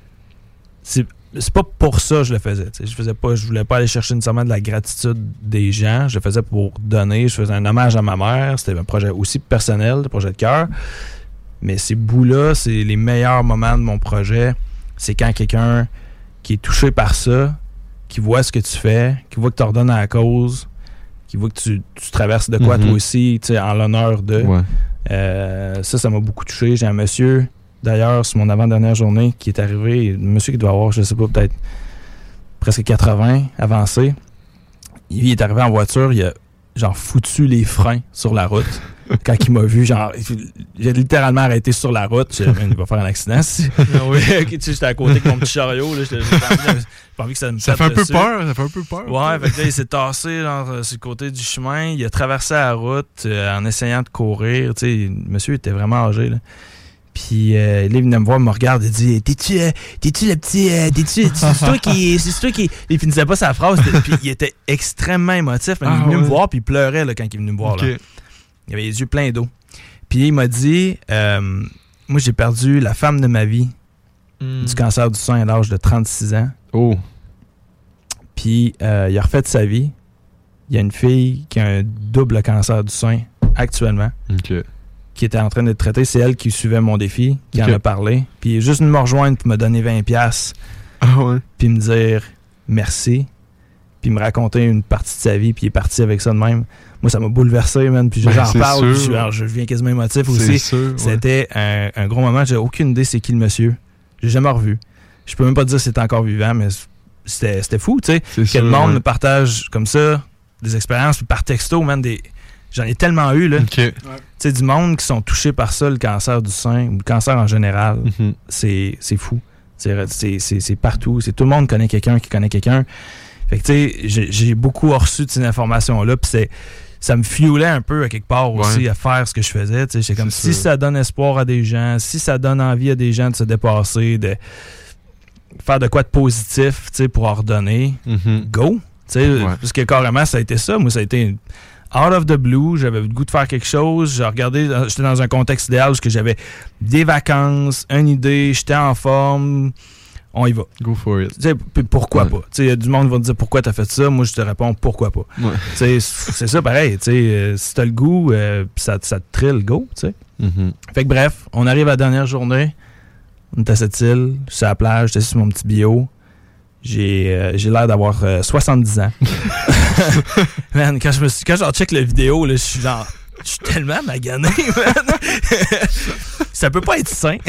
C'est pas pour ça que je le faisais. Je voulais pas aller chercher nécessairement de la gratitude des gens. Je le faisais pour donner. Je faisais un hommage à ma mère. C'était un projet aussi personnel, un projet de cœur. Mais ces bouts-là, c'est les meilleurs moments de mon projet. C'est quand quelqu'un qui est touché par ça, qui voit ce que tu fais, qui voit que tu redonnes à la cause, qui voit que tu traverses de quoi toi aussi, en l'honneur de. Ouais. Ça m'a beaucoup touché. J'ai un monsieur... D'ailleurs, sur mon avant-dernière journée, qui est arrivé, un monsieur qui doit avoir, je sais pas, peut-être presque 80, avancé. Il est arrivé en voiture, il a genre foutu les freins sur la route. Quand il m'a vu, genre, j'ai littéralement arrêté sur la route. J'ai dit, il va faire un accident. J'étais à côté avec mon petit chariot. Là, j'ai pas envie que ça me ça fait un peu peur. Ça fait un peu peur. Ouais, fait que là, il s'est tassé genre, sur le côté du chemin. Il a traversé la route en essayant de courir. Le monsieur était vraiment âgé. Là. Puis là, il venait me voir, il me regarde et dit T'es-tu le petit. C'est toi qui. Il finissait pas sa phrase. Puis il était extrêmement émotif. Il est venu me voir, puis il pleurait là, quand il est venu me voir. Okay. Là. Il avait les yeux pleins d'eau. Puis il m'a dit moi, j'ai perdu la femme de ma vie du cancer du sein à l'âge de 36 ans. Oh. Puis il a refait sa vie. Il y a une fille qui a un double cancer du sein actuellement. OK. Qui était en train d'être traitée. C'est elle qui suivait mon défi, qui en a parlé. Puis il est juste venu me rejoindre pour me donner $20. Ah ouais? Puis me dire merci. Puis me raconter une partie de sa vie. Puis il est parti avec ça de même. Moi, ça m'a bouleversé, man. Puis j'en reparle. Puis je deviens quasiment émotif aussi. Sûr, C'était un gros moment. J'ai aucune idée c'est qui le monsieur. J'ai jamais revu. Je peux même pas dire si c'était encore vivant, mais c'était fou, tu sais. Que le monde me partage comme ça des expériences. Puis par texto, man, j'en ai tellement eu, là. Okay. Tu sais, du monde qui sont touchés par ça, le cancer du sein, ou le cancer en général. C'est fou. C'est partout. Tout le monde connaît quelqu'un qui connaît quelqu'un. Fait que, tu sais, j'ai beaucoup reçu de ces informations-là, puis ça me fuelait un peu, à quelque part, aussi, à faire ce que je faisais. Tu sais, c'est comme si ça donne espoir à des gens, si ça donne envie à des gens de se dépasser, de faire de quoi de positif, tu sais, pour en redonner, go. Tu sais, parce que carrément, ça a été ça. Moi, ça a été out of the blue, j'avais le goût de faire quelque chose. J'étais dans un contexte idéal parce que j'avais des vacances, une idée, j'étais en forme. On y va. Go for it. Tu sais, pourquoi pas? Tu sais, il y a du monde qui va te dire pourquoi t'as fait ça. Moi, je te réponds pourquoi pas. Ouais. Tu sais, c'est ça pareil. Tu sais, si t'as le goût, ça te trille, go. Tu sais. Fait que bref, on arrive à la dernière journée. On est à cette île, sur la plage, j'étais sur mon petit bio. J'ai l'air d'avoir 70 ans. Man, quand je check la vidéo, là, je suis tellement magané, man. Ça peut pas être sain.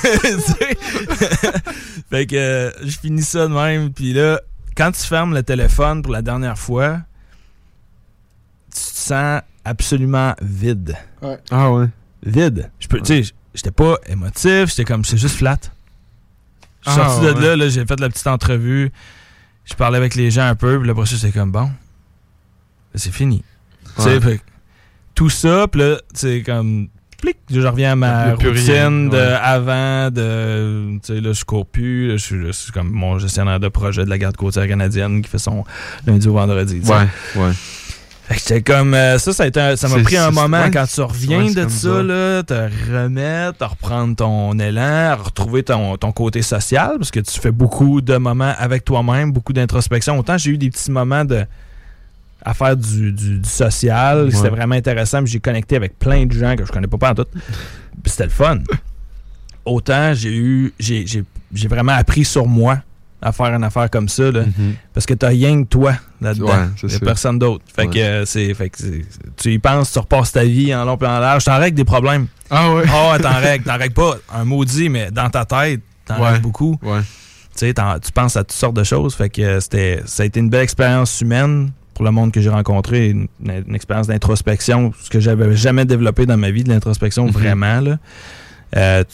Fait que je finis ça de même. Puis là, quand tu fermes le téléphone pour la dernière fois, tu te sens absolument vide. Ouais. Ah ouais? Vide. Tu sais, j'étais pas émotif, j'étais juste flat. Je suis sorti de là, j'ai fait la petite entrevue. Je parlais avec les gens un peu, puis là, après ça, j'étais comme, bon, c'est fini. Ouais. Tu sais, tout ça, puis là, c'est comme, plic, je reviens à ma routine avant, tu sais, là, je cours plus, là, je suis comme mon gestionnaire de projet de la garde côtière canadienne qui fait son lundi au vendredi. Ouais. Fait que j'étais comme, ça m'a pris un moment quand tu reviens de ça, là, te remettre, à reprendre ton élan, à retrouver ton côté social, parce que tu fais beaucoup de moments avec toi-même, beaucoup d'introspection. Autant j'ai eu des petits moments à faire du social, c'était vraiment intéressant, puis j'ai connecté avec plein de gens que je connais pas en tout, puis c'était le fun. Autant j'ai vraiment appris sur moi à faire une affaire comme ça, là, parce que t'as rien que toi là-dedans. Il n'y a personne d'autre. Fait que tu y penses, tu repasses ta vie en long et en large. T'en règles des problèmes. Ah ouais? Ah, t'en règles pas un maudit, mais dans ta tête, t'en règles beaucoup. Ouais. tu penses à toutes sortes de choses. Fait que ça a été une belle expérience humaine pour le monde que j'ai rencontré, une expérience d'introspection, ce que j'avais jamais développé dans ma vie, de l'introspection, vraiment. Là.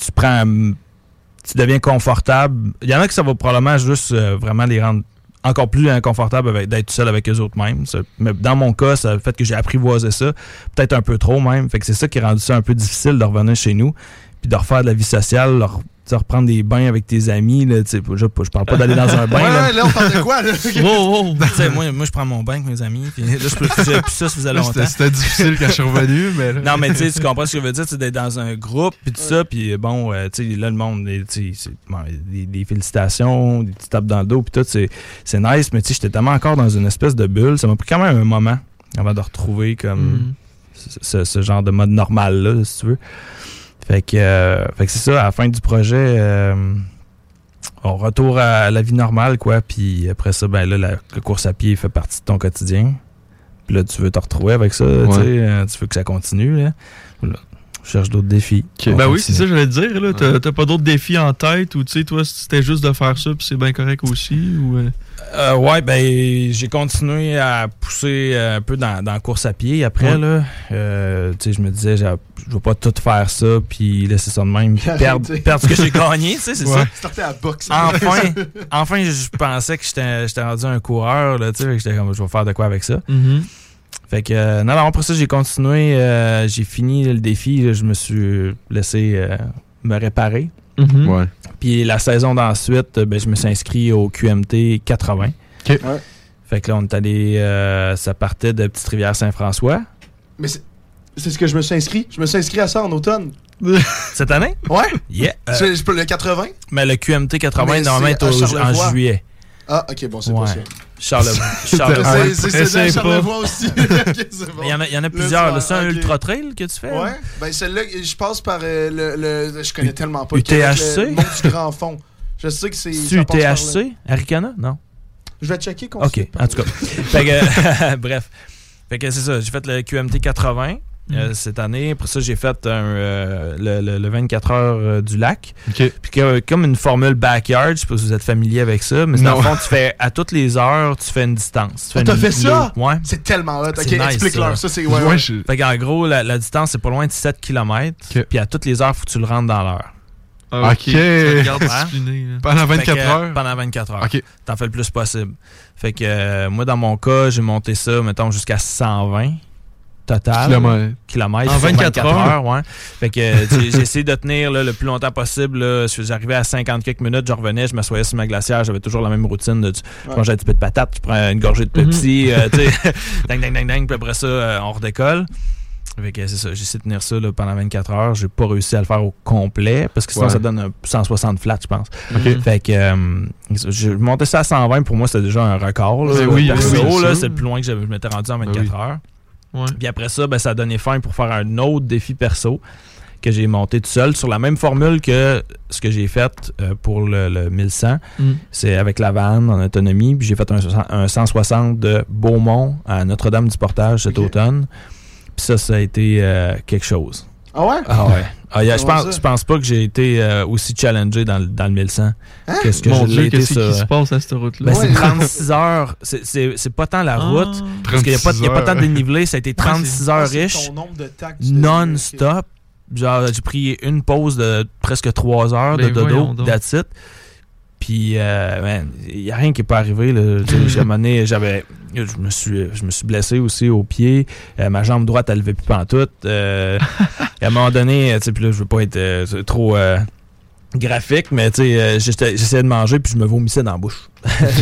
Tu deviens confortable. Il y en a que ça va probablement juste vraiment les rendre encore plus inconfortables d'être tout seul avec eux autres mêmes. Mais dans mon cas, ça a fait que j'ai apprivoisé ça, peut-être un peu trop même. Fait que c'est ça qui a rendu ça un peu difficile de revenir chez nous, puis de refaire de la vie sociale, reprendre des bains avec tes amis. Là, je parle pas d'aller dans un bain. Là, on parle de quoi? Là? Moi, je prends mon bain avec mes amis. Puis là, je plus ça faisait longtemps. C'était difficile quand je suis revenu. Mais là... Non, mais tu comprends ce que je veux dire? D'être dans un groupe, puis tout ça. Puis bon, là, le monde, des félicitations, des petits tapes dans le dos, puis tout, c'est nice. Mais j'étais tellement encore dans une espèce de bulle. Ça m'a pris quand même un moment avant de retrouver comme ce genre de mode normal-là, si tu veux. Fait que c'est ça, à la fin du projet, on retourne à la vie normale, quoi. Puis après ça, ben là, la course à pied fait partie de ton quotidien. Puis là, tu veux te retrouver avec ça, tu veux que ça continue, là. Je cherche d'autres défis. Okay. Ben oui, c'est ça, j'allais te dire, là. T'as pas d'autres défis en tête ou, tu sais, toi, c'était juste de faire ça, puis c'est bien correct aussi, ou... Ouais, ben j'ai continué à pousser un peu dans la course à pied après, là. Tu sais, je me disais, je vais pas tout faire ça, puis laisser ça de même, puis perdre ce que j'ai gagné, tu sais, c'est ça. Starter à la boxe. Enfin, je pensais que j'étais rendu un coureur, là, tu sais, j'étais comme, je vais faire de quoi avec ça. Fait que, non, après ça, j'ai continué, j'ai fini le défi, là, je me suis laissé me réparer. Ouais. Puis la saison d'ensuite, je me suis inscrit au QMT 80. Okay. Ouais. Fait que là, on est allé, ça partait de Petite-Rivière-Saint-François. Mais c'est ce que je me suis inscrit. Je me suis inscrit à ça en automne. Cette année? Ouais. Yeah. Le 80? Mais le QMT 80, normalement, est en juillet. Ah, ok, bon, c'est pas ça. Charlevoix. C'est Charlevoix aussi. Okay, c'est bon. Il y en a plusieurs. C'est un ultra trail que tu fais? Ouais. Ben, celle-là, je passe par je connais tellement pas. UTHC? Le Mont du Grand Fond. Je sais que c'est. UTHC? Arikana? Non. Je vais checker. Ok, en tout cas. Fait que, bref. Fait que c'est ça. J'ai fait le QMT 80. Cette année. Après ça, j'ai fait le 24 heures du lac. Okay. Puis comme une formule backyard, je sais pas si vous êtes familier avec ça, mais dans le fond, tu fais à toutes les heures, tu fais une distance. T'as fait ça? Ouais. C'est tellement hot. Ok, nice, explique-leur. Ça, c'est Fait qu'en gros, la distance, c'est pas loin de 7 km. Okay. Puis à toutes les heures, faut que tu le rentres dans l'heure. OK. Ça te garde discipliné. Pendant 24 heures? Pendant 24 heures. OK. T'en fais le plus possible. Fait que moi, dans mon cas, j'ai monté ça, mettons, jusqu'à 120. Total. Kilomètres. En 24 heures. Ouais. Fait que j'ai essayé de tenir là, le plus longtemps possible. Là. J'arrivais à 50 quelques minutes, je revenais, je m'assoyais sur ma glacière, j'avais toujours la même routine. Je mangeais un petit peu de patate, je prends une gorgée de Pepsi, ding, ding, ding, ding, puis après ça, on redécolle. Fait que c'est ça, j'ai essayé de tenir ça là, pendant 24 heures. J'ai pas réussi à le faire au complet, parce que sinon ça donne un 160 flat, je pense. Okay. Fait que je montais ça à 120, pour moi, c'était déjà un record. Là, perso, là, c'est le plus loin que je m'étais rendu en 24 heures. Ouais. Puis après ça, ça a donné fin pour faire un autre défi perso que j'ai monté tout seul sur la même formule que ce que j'ai fait pour le 1100. C'est avec la vanne en autonomie. Puis j'ai fait un 160 de Beaumont à Notre-Dame-du-Portage cet automne. Puis ça a été quelque chose. Ah ouais? Ah ouais. Je pense pas que j'ai été aussi challengé dans le 1100 que ce que je l'ai été. Qu'est-ce qui se passe à cette route-là? C'est 36 heures. C'est pas tant la route. Parce qu'il n'y a pas tant de dénivelé. Ça a été 36 heures riches. Non-stop. Genre, j'ai pris une pause de presque 3 heures de dodo. That's it. Puis, il n'y a rien qui n'est pas arrivé. Là. À un moment donné, je me suis blessé aussi au pied. Ma jambe droite, elle ne levait plus pantoute. À un moment donné, puis là, je veux pas être trop graphique, mais j'essayais de manger puis je me vomissais dans la bouche.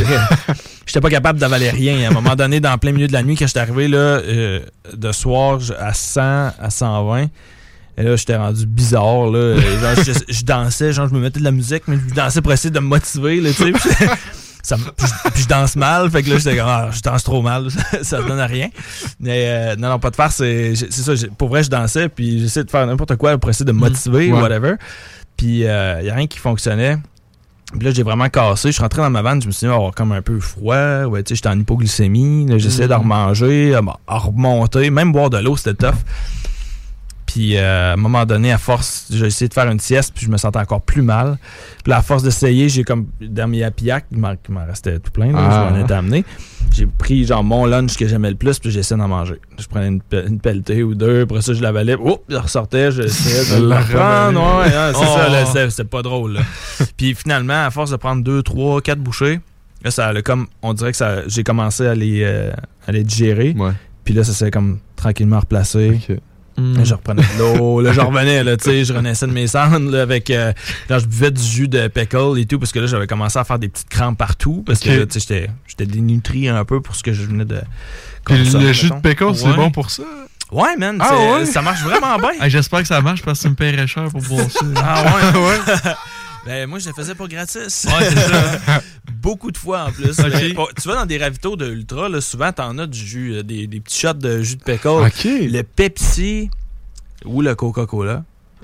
J'étais pas capable d'avaler rien. À un moment donné, dans plein milieu de la nuit, quand j'étais arrivé là, de soir à 100, à 120, et là, j'étais rendu bizarre, là. Genre, je dansais, genre, je me mettais de la musique, mais je dansais pour essayer de me motiver, là, tu sais. Puis je danse mal, fait que là, j'étais comme, je danse trop mal, ça donne à rien. Mais non, pas de faire, c'est ça, pour vrai, je dansais, puis j'essayais de faire n'importe quoi pour essayer de me motiver, whatever. Puis, il n'y a rien qui fonctionnait. Puis là, j'ai vraiment cassé. Je suis rentré dans ma vanne, je me suis dit, avoir comme un peu froid. Ouais, tu sais, j'étais en hypoglycémie. J'essayais de remanger, à remonter, même boire de l'eau, c'était tough. Puis à un moment donné, à force, j'ai essayé de faire une sieste, puis je me sentais encore plus mal. Puis là, à force d'essayer, j'ai comme dans mes Happy Hack, il m'en restait tout plein, là, je m'en étais amené. J'ai pris genre mon lunch que j'aimais le plus, puis j'essayais d'en manger. Je prenais une pelletée ou deux, après ça, je l'avalais, je ressortais, j'essayais de le reprendre. C'est pas drôle. Là. Puis finalement, à force de prendre 2, 3, 4 bouchées, là, ça a comme, on dirait que j'ai commencé à les digérer. Ouais. Puis là, ça s'est comme tranquillement replacé. Okay. Là, je reprenais de l'eau, là, je revenais, là, tu sais, je renaissais de mes cendres, là, avec, quand je buvais du jus de pickle et tout, parce que là, j'avais commencé à faire des petites crampes partout, parce que là, tu sais, j'étais dénutri un peu pour ce que je venais de consommer. Le jus de pickle, c'est bon pour ça? Ouais, man, ça marche vraiment bien. Hey, j'espère que ça marche parce que tu me paierais cher pour boire ça. Ouais. Ben, moi, je le faisais pas gratis. Ouais, c'est ça. Beaucoup de fois en plus. Okay. Tu vas dans des ravitaux de Ultra, là, souvent, t'en as du jus, des petits shots de jus de pickle. Okay. Le Pepsi ou le Coca-Cola.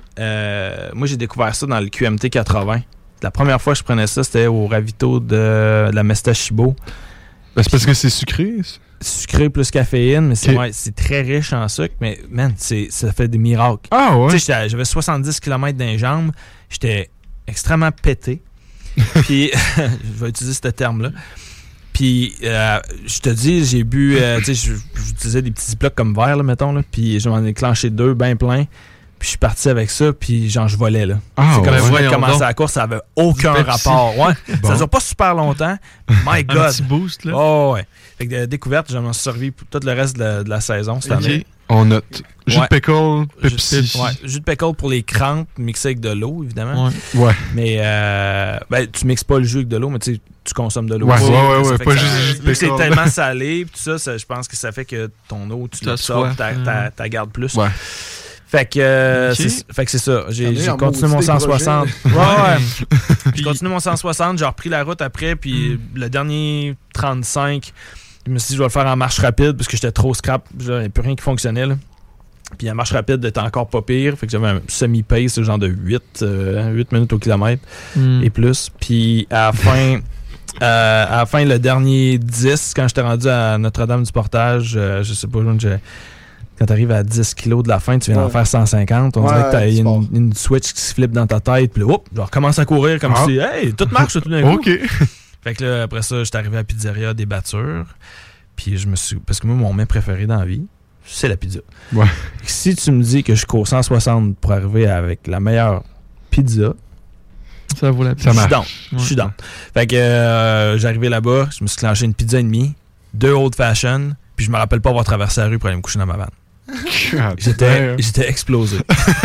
Moi, j'ai découvert ça dans le QMT 80. La première fois que je prenais ça, c'était au ravito de la Mestachibo. Ben, c'est parce que c'est sucré? Sucré plus caféine, mais c'est très riche en sucre. Mais, man, ça fait des miracles. Ah ouais? Tu sais, j'avais 70 km dans les jambes. J'étais extrêmement pété. Puis, je vais utiliser ce terme-là. Puis, je te dis, j'ai bu, tu sais, j'utilisais des petits blocs comme verre, là, mettons, là. Puis, je m'en ai clenché 2 bien plein. Puis, je suis parti avec ça. Puis, genre, je volais, là. C'est comme si je commençais la course, ça avait aucun rapport. Ouais. Bon. Ça dure pas super longtemps. My God. Un petit boost, là. Oh, ouais. Fait que, découverte, je m'en suis servi pour tout le reste de la saison cette année. On note. Jus de pickle, Pepsi. Jus de pickle pour les crampes, mixé avec de l'eau, évidemment. Ouais. Mais tu mixes pas le jus avec de l'eau, mais tu consommmes de l'eau. Ouais. Pas juste jus de pickle. C'est tellement salé, puis tout ça, je pense que ça fait que ton eau, tu l'absorbes, tu gardes plus. Ouais. Fait que c'est ça. J'ai continué mon 160. J'ai continué mon 160, j'ai repris la route après, puis le dernier 35... Je me suis dit, je vais le faire en marche rapide parce que j'étais trop scrap. Il n'y avait plus rien qui fonctionnait. Là. Puis la marche rapide était encore pas pire. Fait que j'avais un semi-pace, genre de 8 minutes au kilomètre et plus. Puis à la fin, le dernier 10, quand j'étais rendu à Notre-Dame-du-Portage, je sais pas, quand tu arrives à 10 kilos de la fin, tu viens d'en faire 150. On dirait que tu as une switch qui se flippe dans ta tête. Puis là, je recommence à courir comme si, hey, tout marche tout d'un coup. OK. Fait que là, après ça, j'étais arrivé à la pizzeria des Battures. Puis parce que moi, mon mets préféré dans la vie, c'est la pizza. Ouais. Si tu me dis que je cours 160 pour arriver avec la meilleure pizza, ça vaut la pizza. Je suis down. Fait que j'arrivais là-bas, je me suis clenché une pizza et demie, 2 old fashion, puis je me rappelle pas avoir traversé la rue pour aller me coucher dans ma vanne. J'étais explosé.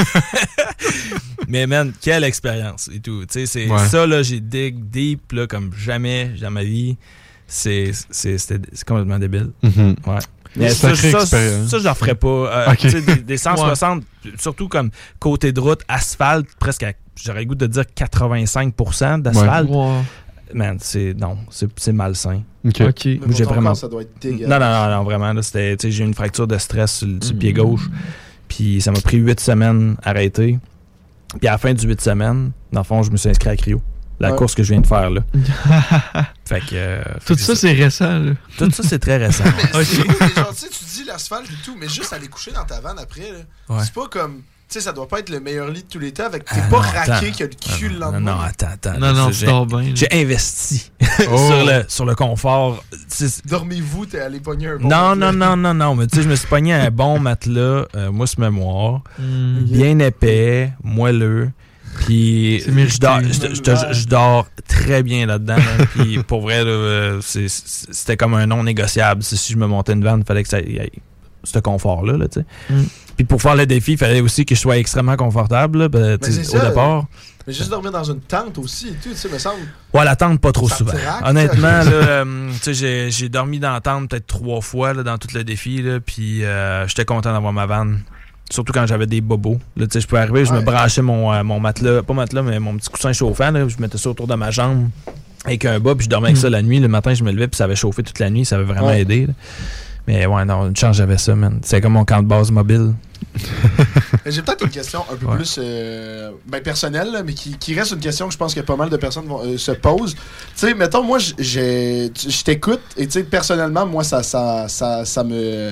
Mais man, quelle expérience et tout. Tu sais, ça, là, j'ai dig deep là, comme jamais dans ma vie. C'est complètement débile. Mm-hmm. Ouais. Mais ça, je leur ferais pas. Okay. Des 160, surtout comme côté de route, asphalte, presque j'aurais le goût de dire 85% d'asphalte. Ouais. Man, c'est malsain. OK. Mais j'ai vraiment... ça doit être dégueulasse. Non, vraiment. Là, j'ai eu une fracture de stress sur le pied gauche. Puis ça m'a pris 8 semaines à arrêter. Puis à la fin de 8 semaines, dans le fond, je me suis inscrit à Cryo. La course que je viens de faire, là. Fait que... tout ça, c'est récent, là. Tout ça, c'est très récent. Mais genre, tu dis l'asphalte et tout, mais juste aller coucher dans ta vanne après, là, c'est pas comme... Tu sais, ça doit pas être le meilleur lit de tous les temps, avec t'es pas raqué que le cul le lendemain. Non, attends. Non, c'est bien. J'ai investi sur le confort. Dormez-vous, t'es allé pogner un bon matelas. Non. Mais tu sais, je me suis pogné un bon matelas, mousse mémoire, bien épais, moelleux. Puis je dors très bien là-dedans. Puis pour vrai, là, c'était comme un non négociable. Si je me montais une vanne, il fallait que ça y ait ce confort-là, tu sais. Puis pour faire le défi, il fallait aussi que je sois extrêmement confortable là, au départ. Mais juste dormir dans une tente aussi, tu sais, me semble. Ouais, la tente, pas trop souvent. Honnêtement, là, tu sais, j'ai dormi dans la tente peut-être 3 fois là, dans tout le défi, là, puis j'étais content d'avoir ma vanne. Surtout quand j'avais des bobos. Là, tu sais, je pouvais arriver, je me branchais mon matelas, pas matelas, mais mon petit coussin chauffant, là, je mettais ça autour de ma jambe avec un bas, puis je dormais avec ça la nuit. Le matin, je me levais, puis ça avait chauffé toute la nuit, ça avait vraiment aidé. Là. Mais ouais, non, une chance, j'avais ça, man. C'est comme mon camp de base mobile. J'ai peut-être une question un peu plus personnelle, là, mais qui reste une question que je pense que pas mal de personnes se posent. Tu sais, mettons, moi, je t'écoute, et tu sais, personnellement, moi, ça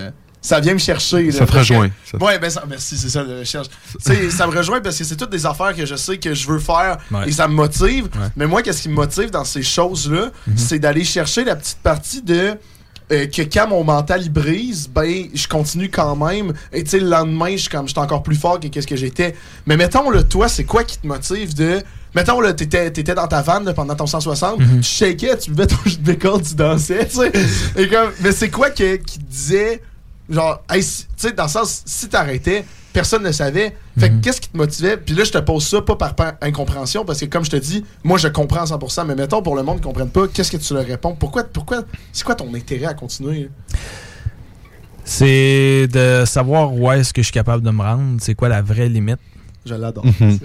ça vient me chercher. Ça te rejoint. Ouais, ben merci, c'est ça, le cherche. Ça me rejoint parce que c'est toutes des affaires que je sais que je veux faire et ça me motive. Ouais. Mais moi, qu'est-ce qui me motive dans ces choses-là, c'est d'aller chercher la petite partie de... que quand mon mental il brise, ben je continue quand même. Et tu sais, le lendemain, j'étais encore plus fort que qu'est-ce que j'étais. Mais mettons, là, toi, c'est quoi qui te motive de... Mettons, là, t'étais dans ta vanne là, pendant ton 160, tu shakeais, tu buvais ton jus de bacon, tu dansais, tu sais. Mais c'est quoi qui te disait, genre, hey, tu sais, dans le sens, si t'arrêtais, personne ne savait. Fait que qu'est-ce qui te motivait? Puis là, je te pose ça pas par incompréhension, parce que comme je te dis, moi, je comprends 100%, mais mettons, pour le monde qui ne comprenne pas, qu'est-ce que tu leur réponds? Pourquoi c'est quoi ton intérêt à continuer? C'est de savoir où est-ce que je suis capable de me rendre. C'est quoi la vraie limite? Je l'adore.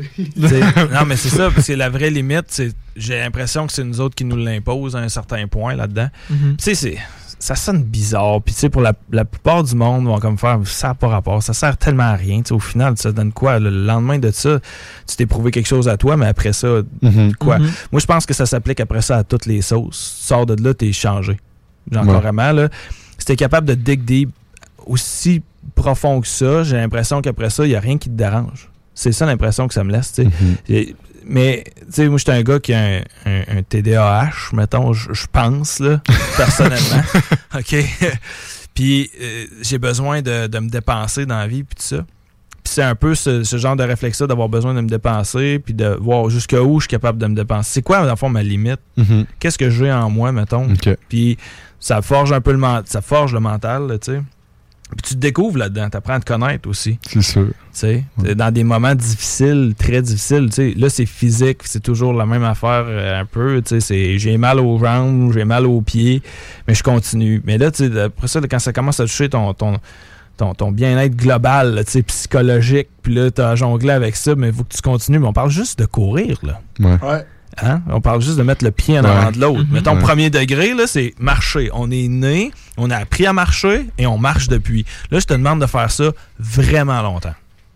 Non, mais c'est ça, parce que la vraie limite, j'ai l'impression que c'est nous autres qui nous l'imposent à un certain point là-dedans. Tu sais, ça sonne bizarre. Puis tu sais, pour la plupart du monde vont comme faire, ça n'a pas rapport, ça sert tellement à rien. T'sais, au final, ça donne quoi? Le lendemain de ça, tu t'es prouvé quelque chose à toi, mais après ça, quoi? Moi, je pense que ça s'applique après ça à toutes les sauces. Tu sors de là, t'es changé. Genre carrément, là. Si t'es capable de dig deep aussi profond que ça, j'ai l'impression qu'après ça, il n'y a rien qui te dérange. C'est ça l'impression que ça me laisse, tu sais. Mais, tu sais, moi, j'étais un gars qui a un TDAH, mettons, je pense, là, personnellement. OK? Puis, j'ai besoin de me dépenser dans la vie, puis tout ça. Puis, c'est un peu ce genre de réflexe-là, d'avoir besoin de me dépenser, puis de voir jusqu'où je suis capable de me dépenser. C'est quoi, dans le fond, ma limite? Qu'est-ce que j'ai en moi, mettons? Puis, ça forge un peu le mental, là, tu sais. Puis tu te découvres là-dedans, tu apprends à te connaître aussi. C'est sûr. Tu sais, dans des moments difficiles, très difficiles, tu sais, là c'est physique, c'est toujours la même affaire un peu, tu sais, j'ai mal aux jambes, j'ai mal aux pieds, mais je continue. Mais là, tu sais, après ça, quand ça commence à toucher ton bien-être global, tu sais, psychologique, puis là, t'as jonglé avec ça, mais il faut que tu continues. Mais on parle juste de courir, là. Ouais. Hein? On parle juste de mettre le pied en avant de l'autre. Mettons, premier degré, là, c'est marcher. On est né, on a appris à marcher et on marche depuis. Là, je te demande de faire ça vraiment longtemps.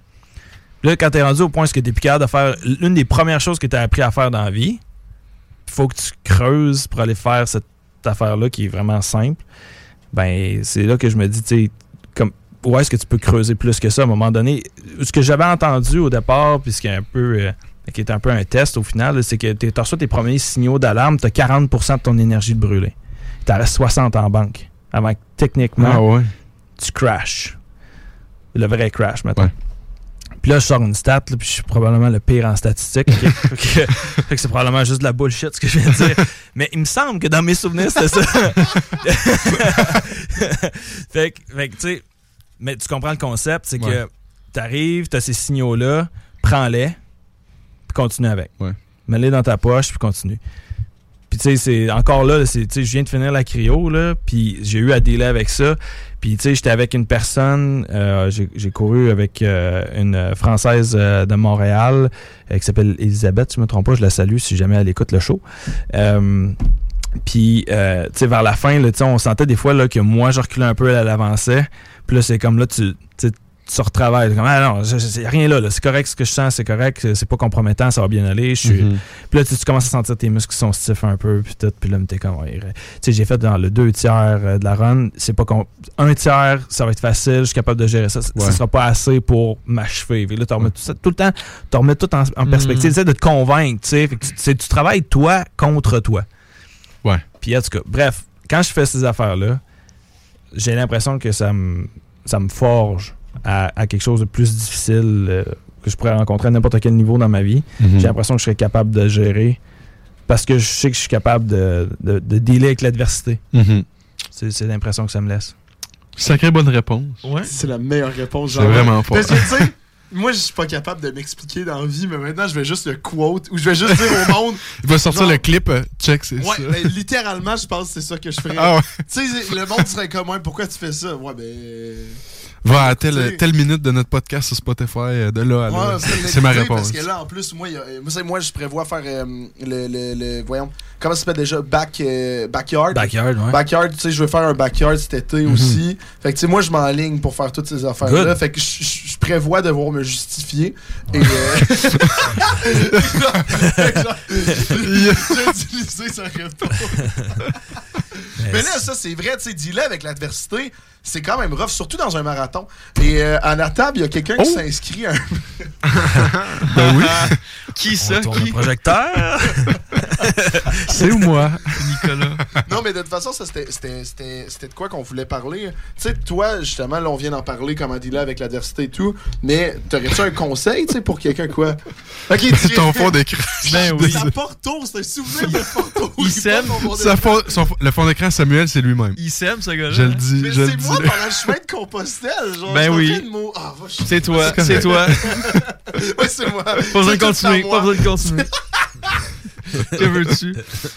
Là, quand tu es rendu au point où tu es plus capable de faire l'une des premières choses que tu as appris à faire dans la vie, il faut que tu creuses pour aller faire cette affaire-là qui est vraiment simple. Ben, c'est là que je me dis, tu sais, comme, où est-ce que tu peux creuser plus que ça à un moment donné? Ce que j'avais entendu au départ, puis ce qui est un peu... qui est un peu un test au final, là, c'est que tu reçois tes premiers signaux d'alarme, tu as 40% de ton énergie de brûler. Tu en restes 60 en banque. Avant que techniquement, tu crashes. Le vrai crash, maintenant. Ouais. Puis là, je sors une stat, là, puis je suis probablement le pire en statistique. Fait que c'est probablement juste de la bullshit, ce que je viens de dire. Mais il me semble que dans mes souvenirs, c'était ça. fait que tu sais, mais tu comprends le concept, c'est que tu arrives, tu as ces signaux-là, prends-les, continue avec. Mets-les dans ta poche, puis continue. Puis, tu sais, c'est encore là, je viens de finir la cryo, là, puis j'ai eu à dealer avec ça. Puis, tu sais, j'étais avec une personne, j'ai couru avec une Française de Montréal qui s'appelle Elisabeth, si je ne me trompe pas, je la salue si jamais elle écoute le show. Puis, tu sais, vers la fin, là, on sentait des fois là, que moi, je reculais un peu, elle avançait. Puis là, c'est comme là, tu retravailles. Comme, non, il n'y a rien là, c'est correct ce que je sens, c'est correct, c'est pas compromettant, ça va bien aller. Puis là, tu commences à sentir tes muscles qui sont stiffs un peu, puis tout, puis là, t'es comme, tu sais, j'ai fait dans le 2/3 de la run, c'est pas un tiers, ça va être facile, je suis capable de gérer ça, ça sera pas assez pour m'achever. Puis là, tu remets tout le temps, tu remets tout en perspective, tu essaies de te convaincre, tu sais, tu travailles toi contre toi. Ouais. Puis en tout cas, bref, quand je fais ces affaires-là, j'ai l'impression que ça me forge à quelque chose de plus difficile que je pourrais rencontrer à n'importe quel niveau dans ma vie. J'ai l'impression que je serais capable de gérer parce que je sais que je suis capable de dealer avec l'adversité. C'est l'impression que ça me laisse. Sacrée bonne réponse. Ouais. C'est la meilleure réponse. C'est vraiment fort. Parce que, tu sais, moi, je suis pas capable de m'expliquer dans la vie, mais maintenant, je vais juste le quote ou je vais juste dire au monde... Il va sortir le clip, check, c'est ça. Ouais, ben, littéralement, je pense que c'est ça que je ferais. Ah ouais. Tu sais, le monde serait comme, pourquoi tu fais ça? Ouais, ben... Va à telle minute de notre podcast sur Spotify, de là à là. C'est ma réponse. Parce que là, en plus, moi je prévois faire voyons, comment ça s'appelle déjà? Backyard. Backyard, ouais. Backyard, tu sais, je veux faire un backyard cet été aussi. Fait que, tu sais, moi, je m'enligne pour faire toutes ces affaires-là. Fait que je prévois devoir me justifier. Et j'ai utilisé sa réponse. Mais là, ça, c'est vrai, tu sais, dealer avec l'adversité, c'est quand même rough, surtout dans un marathon. Et à la table, il y a quelqu'un qui s'inscrit à un... Ben oui. Qui ça? Qui? Le projecteur? C'est moi. Nicolas. Non, mais de toute façon, ça, c'était de quoi qu'on voulait parler. Tu sais, toi, justement, là, on vient d'en parler, comme on dit là, avec l'adversité et tout, mais t'aurais-tu un conseil, tu sais, pour quelqu'un, quoi? Ok, c'est ton fond d'écran. Ben oui. C'est un Porto, c'est un souvenir de Porto. Il s'aime. Le fond d'écran, Samuel, c'est lui-même. Il s'aime, ce gars-là. Je le dis, mais c'est moi pendant le chemin de Compostelle. Genre, ben oui. C'est toi, c'est toi. Ouais, c'est moi. Pas besoin de continuer, pas besoin de continuer. Que veux-tu?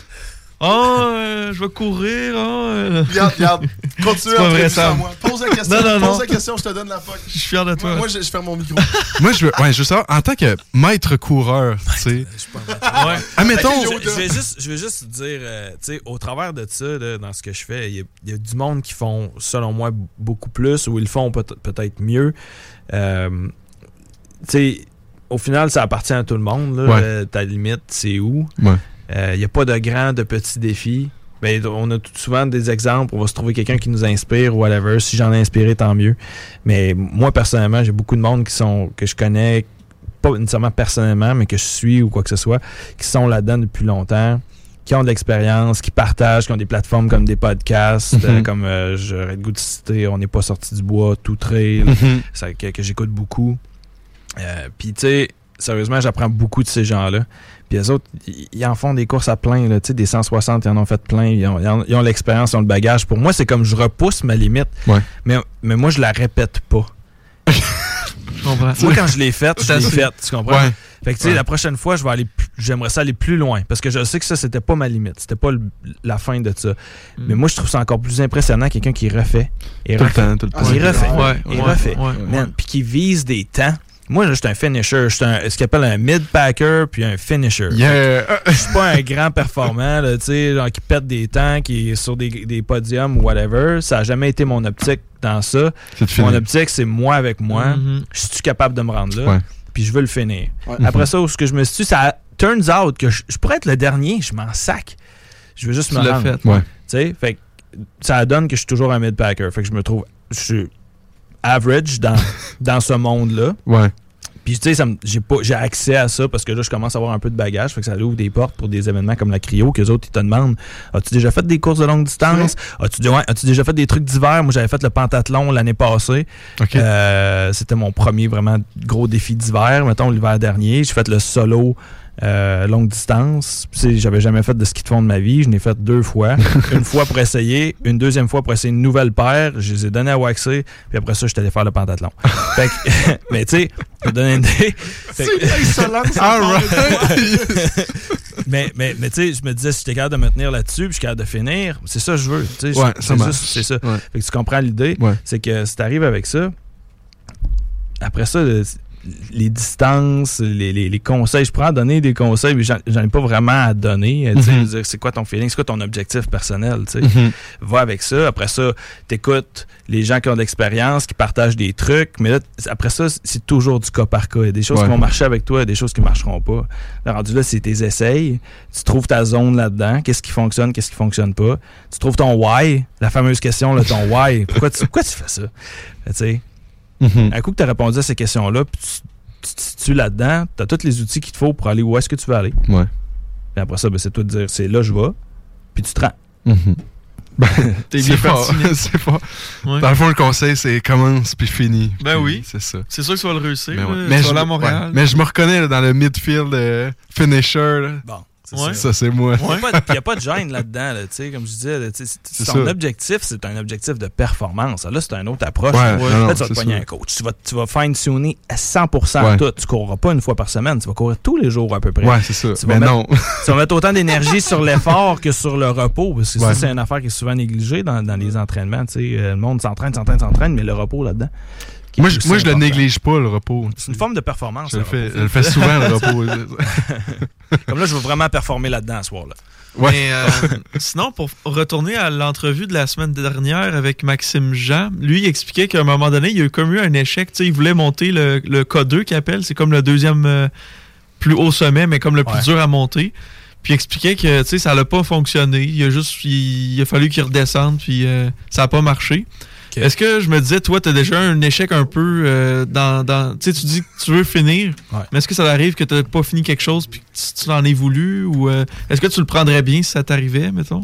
Je vais courir. Regarde. Continue à vrai, moi. Pose la question. Pose la question, je te donne la POC. Je suis fier de toi. Moi, je ferme mon micro. Moi, je veux savoir, en tant que maître coureur, tu sais. Admettons. Je vais juste dire, tu sais, au travers de ça, là, dans ce que je fais, il y a du monde qui font, selon moi, beaucoup plus, ou ils le font peut-être mieux. Tu sais, au final, ça appartient à tout le monde. Là, ta limite, c'est où? Il n'y a pas de grands, de petits défis. Ben, on a souvent des exemples. On va se trouver quelqu'un qui nous inspire ou whatever. Si j'en ai inspiré, tant mieux. Mais moi, personnellement, j'ai beaucoup de monde que je connais, pas nécessairement personnellement, mais que je suis ou quoi que ce soit, qui sont là-dedans depuis longtemps, qui ont de l'expérience, qui partagent, qui ont des plateformes comme des podcasts, comme j'aurais le goût de citer On n'est pas sorti du bois, Tout Trail, que j'écoute beaucoup. Puis, tu sais, sérieusement, j'apprends beaucoup de ces gens-là. Puis les autres, ils en font des courses à plein, là, tu sais, des 160, ils en ont fait plein, ils ont l'expérience, ils ont le bagage. Pour moi, c'est comme je repousse ma limite, mais moi, je la répète pas. Je comprends. Moi, quand je l'ai faite, tu comprends? Ouais. Fait que, tu sais, la prochaine fois, j'aimerais ça aller plus loin, parce que je sais que ça, c'était pas ma limite, c'était pas la fin de ça. Mais moi, je trouve ça encore plus impressionnant, quelqu'un qui refait. Tout le temps. Il refait. Puis qui vise des temps. Moi, je suis un finisher. Je suis ce qu'on appelle un mid-packer puis un finisher. Yeah. Je suis pas un grand performant, tu sais, genre qui pète des temps, qui est sur des podiums ou whatever. Ça n'a jamais été mon optique dans ça. Mon optique, c'est moi avec moi. Je suis capable de me rendre là. Puis je veux le finir. Après ça, où ce que je me suis dit, ça turns out que je pourrais être le dernier. Je m'en sac. Je veux juste me rendre. Tu sais, fait que ça donne que je suis toujours un mid-packer. Fait que je me trouve... Je suis average dans ce monde-là. Puis tu sais, j'ai accès à ça parce que là, je commence à avoir un peu de bagage. Fait que ça ouvre des portes pour des événements comme la cryo, qu'eux autres, ils te demandent, as-tu déjà fait des courses de longue distance? As-tu déjà fait des trucs d'hiver? Moi, j'avais fait le pentathlon l'année passée. C'était mon premier vraiment gros défi d'hiver. Mettons, l'hiver dernier, j'ai fait le solo longue distance. J'avais jamais fait de ski de fond de ma vie. Je l'ai fait 2 fois. Une fois pour essayer, une deuxième fois pour essayer une nouvelle paire. Je les ai donnés à waxer. Puis après ça, je suis allé faire le pentathlon. Fait que, mais tu sais, je vais te donner une idée. C'est insolent, ça. Mais tu sais, je me disais, si j'étais capable de me tenir là-dessus, puis je suis capable de finir, c'est ça que je veux. C'est ça. Fait que tu comprends l'idée. C'est que si t'arrives avec ça, après ça, les distances, les conseils, je pourrais en donner des conseils, mais j'en ai pas vraiment à donner. Dire, c'est quoi ton feeling, c'est quoi ton objectif personnel, va avec ça. Après ça, t'écoutes les gens qui ont de l'expérience, qui partagent des trucs, mais là, après ça, c'est toujours du cas par cas. Il y a des choses qui vont marcher avec toi, il y a des choses qui marcheront pas. Là, rendu là, c'est tes essais, tu trouves ta zone là-dedans, qu'est-ce qui fonctionne, qu'est-ce qui fonctionne pas. Tu trouves ton why, la fameuse question, là, ton why, pourquoi tu fais ça? Tu sais. Un coup que tu as répondu à ces questions-là, puis tu te situes là-dedans, tu as tous les outils qu'il te faut pour aller où est-ce que tu veux aller. Puis après ça, c'est toi de dire, c'est là je vais, puis tu te rends. T'es bien parti. C'est pas. Dans le fond, le conseil, c'est commence puis finis. Ben oui. C'est ça. C'est sûr que tu vas le réussir. Mais tu vas aller à Montréal. Mais je me reconnais là, dans le midfield finisher. Là. Bon. Ça, c'est moi. Il n'y a pas de gêne là-dedans. Là, comme je disais, ton objectif, c'est un objectif de performance. Là, c'est une autre approche. Là, tu vas te pogner un coach. Tu vas fine-tuner à 100% tout. Tu ne courras pas une fois par semaine. Tu vas courir tous les jours à peu près. Ouais, c'est ça. Tu vas mettre autant d'énergie sur l'effort que sur le repos. Parce que ça, c'est une affaire qui est souvent négligée dans les entraînements. Le monde s'entraîne, mais le repos là-dedans. Moi, je le néglige pas, le repos. C'est une forme de performance. Je le fais souvent, le repos. Comme là, je veux vraiment performer là-dedans ce soir-là. Mais sinon, pour retourner à l'entrevue de la semaine dernière avec Maxime Jean, lui, il expliquait qu'à un moment donné, il y a comme eu un échec. Il voulait monter le K2 qu'il appelle. C'est comme le deuxième plus haut sommet, mais comme le plus dur à monter. Puis il expliquait que ça n'a pas fonctionné. Il a fallu qu'il redescende, puis ça n'a pas marché. Est-ce que je me disais, toi, t'as déjà un échec un peu dans tu sais, tu dis que tu veux finir, mais est-ce que ça arrive que t'as pas fini quelque chose puis que tu l'en aies voulu ou est-ce que tu le prendrais bien si ça t'arrivait, mettons?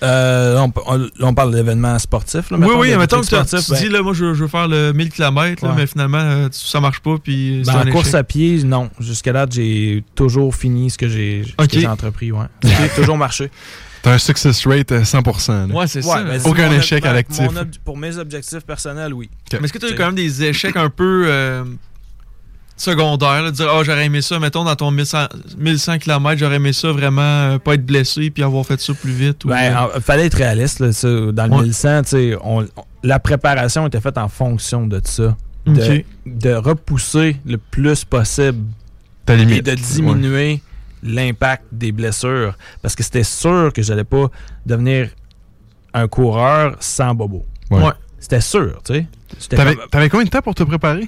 On parle d'événements sportifs. Là, oui, mettons que tu dis, là, moi, je veux faire le 1000 km, là, mais finalement, ça marche pas. Puis en course à pied, non. Jusqu'à date, j'ai toujours fini ce que j'ai entrepris. Ouais. J'ai toujours marché. T'as un success rate à 100%. Là. Ouais, c'est ça. Aucun échec à l'actif. Pour mes objectifs personnels, oui. Okay. Mais est-ce que tu as eu quand même des échecs un peu secondaires? Là, dire, j'aurais aimé ça, mettons, dans ton 1100 km, j'aurais aimé ça vraiment pas être blessé puis avoir fait ça plus vite. Fallait être réaliste. Là, ça, dans le 1100, la préparation était faite en fonction de ça. De repousser le plus possible et de diminuer l'impact des blessures. Parce que c'était sûr que j'allais pas devenir un coureur sans bobo. Ouais. C'était sûr, tu sais. T'avais combien de temps pour te préparer?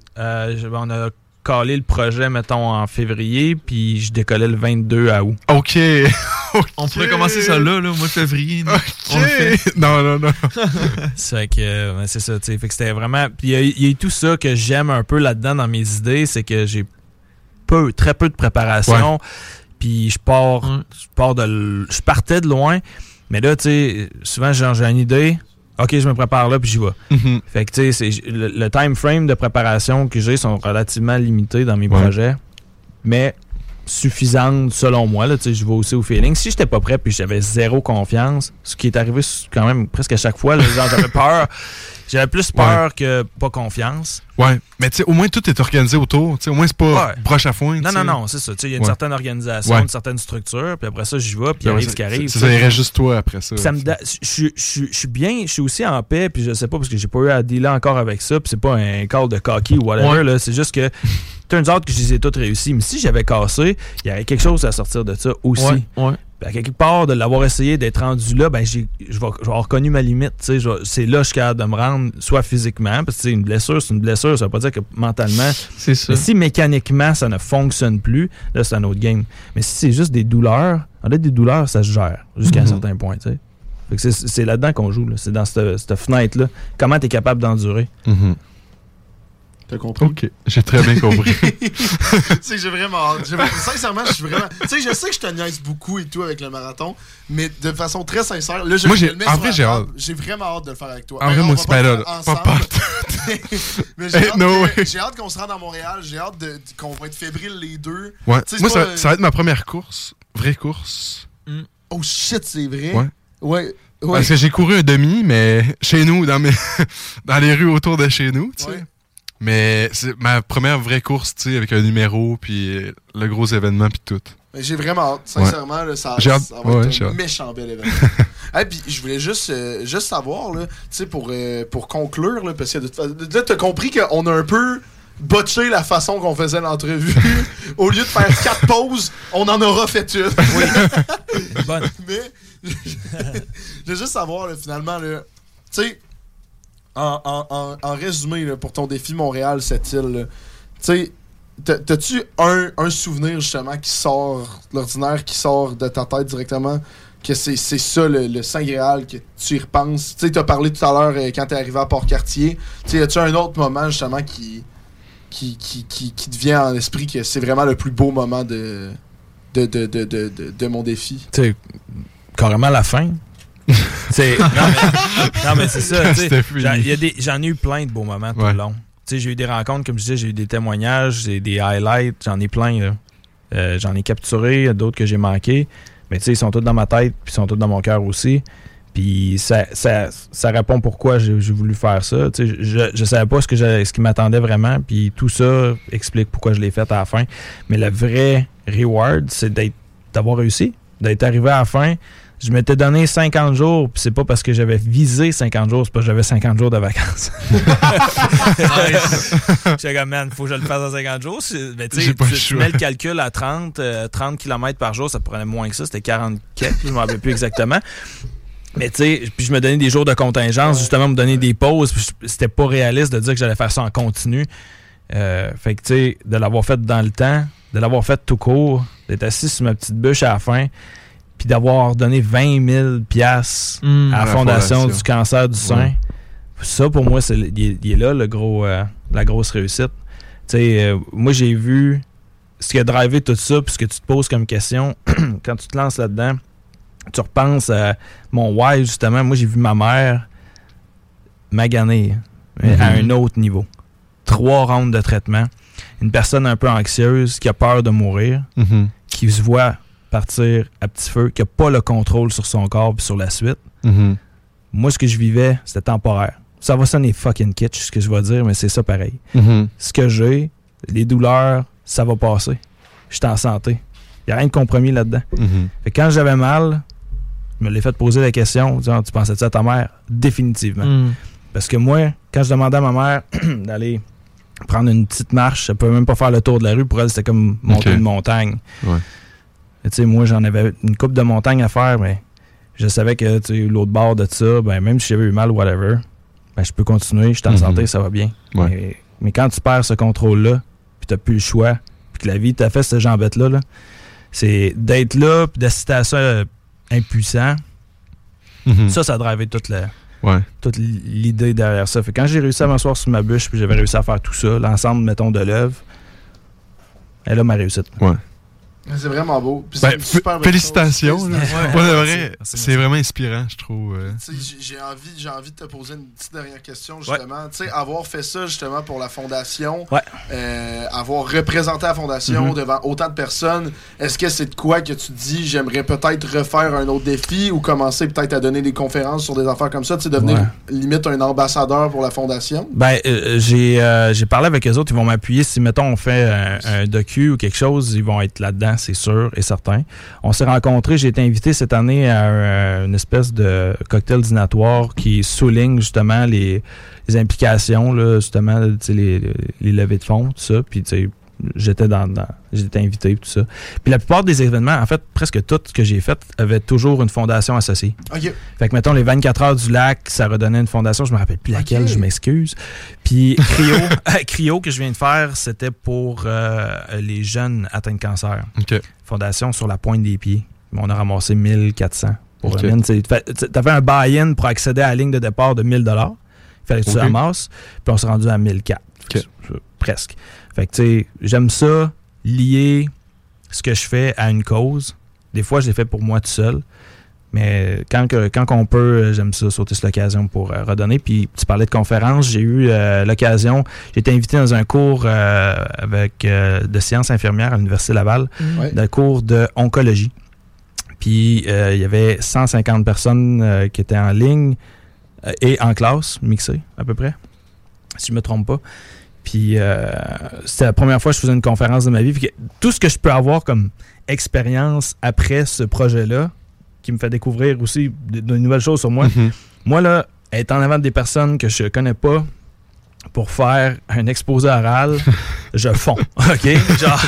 On a calé le projet, mettons, en février, puis je décollais le 22 août. OK. On pourrait commencer ça là, au mois de février. OK. On le fait. Non. C'est que, c'est ça, tu sais. Fait que c'était vraiment... Puis il y a tout ça que j'aime un peu là-dedans dans mes idées, c'est que j'ai très peu de préparation, puis je partais de loin, mais là, tu sais, souvent, j'ai une idée, OK, je me prépare là, puis j'y vais. Mm-hmm. Fait que, tu sais, le time frame de préparation que j'ai sont relativement limités dans mes projets, mais suffisantes selon moi, là, tu sais, je vais aussi au feeling. Si j'étais pas prêt, puis j'avais zéro confiance, ce qui est arrivé quand même presque à chaque fois, là, genre, j'avais peur. J'avais plus peur que pas confiance. Ouais, mais tu sais, au moins tout est organisé autour. T'sais, au moins, c'est pas broche à foin. Non, c'est ça. Il y a une certaine organisation, une certaine structure, puis après ça, j'y vais, puis il arrive ce qui arrive. Ça irait juste toi après ça. Je suis bien, je suis aussi en paix, puis je sais pas, parce que j'ai pas eu à dealer encore avec ça, puis c'est pas un call de cocky ou whatever, là, c'est juste que turns out que je les ai toutes réussi. Mais si j'avais cassé, il y avait quelque chose à sortir de ça aussi. Ouais. À quelque part, de l'avoir essayé, d'être rendu là, ben je vais avoir reconnu ma limite. C'est là que je suis capable de me rendre, soit physiquement, parce que une blessure, c'est une blessure, ça veut pas dire que mentalement. C'est ça. Mais si mécaniquement, ça ne fonctionne plus, là, c'est un autre game. Mais si c'est juste des douleurs, en fait, des douleurs, ça se gère jusqu'à un certain point. T'sais. Fait que c'est là-dedans qu'on joue. Là. C'est dans cette fenêtre-là. Comment tu es capable d'endurer? Mm-hmm. T'as compris? OK, j'ai très bien compris. C'est que j'ai vraiment hâte. Sincèrement, je suis vraiment... Tu sais, je sais que je te niaise beaucoup et tout avec le marathon, mais de façon très sincère, là, moi, j'ai hâte. J'ai vraiment hâte de le faire avec toi. En vrai, moi, c'est pas là. Pas mais j'ai hâte qu'on se rende à Montréal. J'ai hâte qu'on va être fébriles les deux. Ouais. Moi, ça va être ma première course. Vraie course. Oh shit, c'est vrai? Ouais. Parce que j'ai couru un demi, mais chez nous, dans les rues autour de chez nous, tu sais. Mais c'est ma première vraie course, tu sais, avec un numéro, puis le gros événement, puis tout. Mais j'ai vraiment hâte. Sincèrement, là, ça va être un méchant bel événement. Puis je voulais juste savoir, là, tu sais, pour conclure, là, parce que là, t'as compris qu'on a un peu botché la façon qu'on faisait l'entrevue. Au lieu de faire 4 pauses, on en aura fait une. Oui. Bonne. Mais je veux juste savoir, là, finalement, là, tu sais, en résumé, là, pour ton défi Montréal, cette île, tu sais, t'as-tu un souvenir, justement, qui sort de l'ordinaire, qui sort de ta tête directement, que c'est ça, le Saint Graal, que tu y repenses? Tu sais, t'as parlé tout à l'heure quand t'es arrivé à Port-Cartier. Tu sais, as-tu un autre moment, justement, qui te vient en esprit que c'est vraiment le plus beau moment de mon défi? Tu sais, carrément la fin. Non, mais c'est ça. J'en ai eu plein de beaux moments tout le long. J'ai eu des rencontres, comme je disais, j'ai eu des témoignages, j'ai des highlights, j'en ai plein. Là. J'en ai capturé, d'autres que j'ai manqués. Mais ils sont tous dans ma tête, puis ils sont tous dans mon cœur aussi. Puis ça répond pourquoi j'ai voulu faire ça. Je savais pas ce qui m'attendait vraiment, puis tout ça explique pourquoi je l'ai fait à la fin. Mais le vrai reward, c'est d'avoir réussi, d'être arrivé à la fin. Je m'étais donné 50 jours, puis c'est pas parce que j'avais visé 50 jours, c'est parce que j'avais 50 jours de vacances. J'étais comme, man, faut que je le fasse en 50 jours. Mais tu mets le calcul à 30 km par jour, ça prenait moins que ça, c'était 40 quelques, je m'en rappelle plus exactement. Mais tu sais, puis je me donnais des jours de contingence, justement, me donner des pauses, puis c'était pas réaliste de dire que j'allais faire ça en continu. Fait que tu sais, de l'avoir fait dans le temps, de l'avoir fait tout court, d'être assis sur ma petite bûche à la fin, puis d'avoir donné 20 000 $ à la Fondation du cancer du sein. Ça, pour moi, il est là, la grosse réussite. Moi, j'ai vu ce qui a drivé tout ça, puis ce que tu te poses comme question, quand tu te lances là-dedans, tu repenses à mon why, justement. Moi, j'ai vu ma mère maganer à un autre niveau. 3 rounds de traitement. Une personne un peu anxieuse qui a peur de mourir, qui se voit partir à petit feu, qui n'a pas le contrôle sur son corps et sur la suite. Moi, ce que je vivais, c'était temporaire. Ça va sonner fucking kitsch, ce que je vais dire, mais c'est ça pareil. Ce que j'ai, les douleurs, ça va passer. Je suis en santé. Il n'y a rien de compromis là-dedans. Fait que quand j'avais mal, je me l'ai fait poser la question, disant, tu pensais-tu à ta mère? Définitivement. Parce que moi, quand je demandais à ma mère d'aller prendre une petite marche, elle ne peut même pas faire le tour de la rue. Pour elle, c'était comme monter une montagne. Moi, j'en avais une coupe de montagne à faire, mais je savais que l'autre bord de ça, même si j'avais eu mal, whatever, je peux continuer, je suis en santé, ça va bien. Mais quand tu perds ce contrôle-là, puis tu n'as plus le choix, puis que la vie t'a fait cette jambette-là, c'est d'être là, puis d'assister à ça impuissant. Ça a drivé toute l'idée derrière ça. Fait que quand j'ai réussi à m'asseoir sur ma bûche, puis j'avais réussi à faire tout ça, l'ensemble, mettons, de l'œuvre, elle a ma réussite. C'est vraiment beau. Puis félicitations. Pour de vrai, c'est vraiment inspirant, je trouve. J'ai envie de te poser une petite dernière question, justement. Avoir fait ça, justement, pour la Fondation, avoir représenté la Fondation devant autant de personnes, est-ce que c'est de quoi que tu te dis, j'aimerais peut-être refaire un autre défi ou commencer peut-être à donner des conférences sur des affaires comme ça, devenir limite un ambassadeur pour la Fondation? J'ai parlé avec eux autres, ils vont m'appuyer. Si, mettons, on fait un docu ou quelque chose, ils vont être là-dedans. C'est sûr et certain. On s'est rencontrés, j'ai été invité cette année à une espèce de cocktail dînatoire qui souligne justement les implications, là, justement, les levées de fonds, tout ça. Puis, j'étais invité, tout ça. Puis la plupart des événements, en fait, presque tout ce que j'ai fait avait toujours une fondation associée. Fait que, mettons, les 24 heures du lac, ça redonnait une fondation, je me rappelle plus laquelle, je m'excuse. Puis Cryo, que je viens de faire, c'était pour les jeunes atteints de cancer. Fondation sur la pointe des pieds. On a ramassé 1400 pour la mine. T'as fait un buy-in pour accéder à la ligne de départ de 1000 $. Il fallait que tu ramasses. Puis on s'est rendu à 1400. Presque. Fait que, tu sais, j'aime ça, lier ce que je fais à une cause. Des fois, je l'ai fait pour moi tout seul. Mais quand on peut, j'aime ça, sauter sur l'occasion pour redonner. Puis, tu parlais de conférence. J'ai eu l'occasion, j'ai été invité dans un cours de sciences infirmières à l'Université Laval, d'un cours de oncologie. Puis, il y avait 150 personnes qui étaient en ligne et en classe, mixées à peu près, si je ne me trompe pas. Puis c'était la première fois que je faisais une conférence de ma vie. Puis tout ce que je peux avoir comme expérience après ce projet-là, qui me fait découvrir aussi de nouvelles choses sur moi. Moi, là, être en avant des personnes que je connais pas pour faire un exposé oral, je fonds. OK? Genre,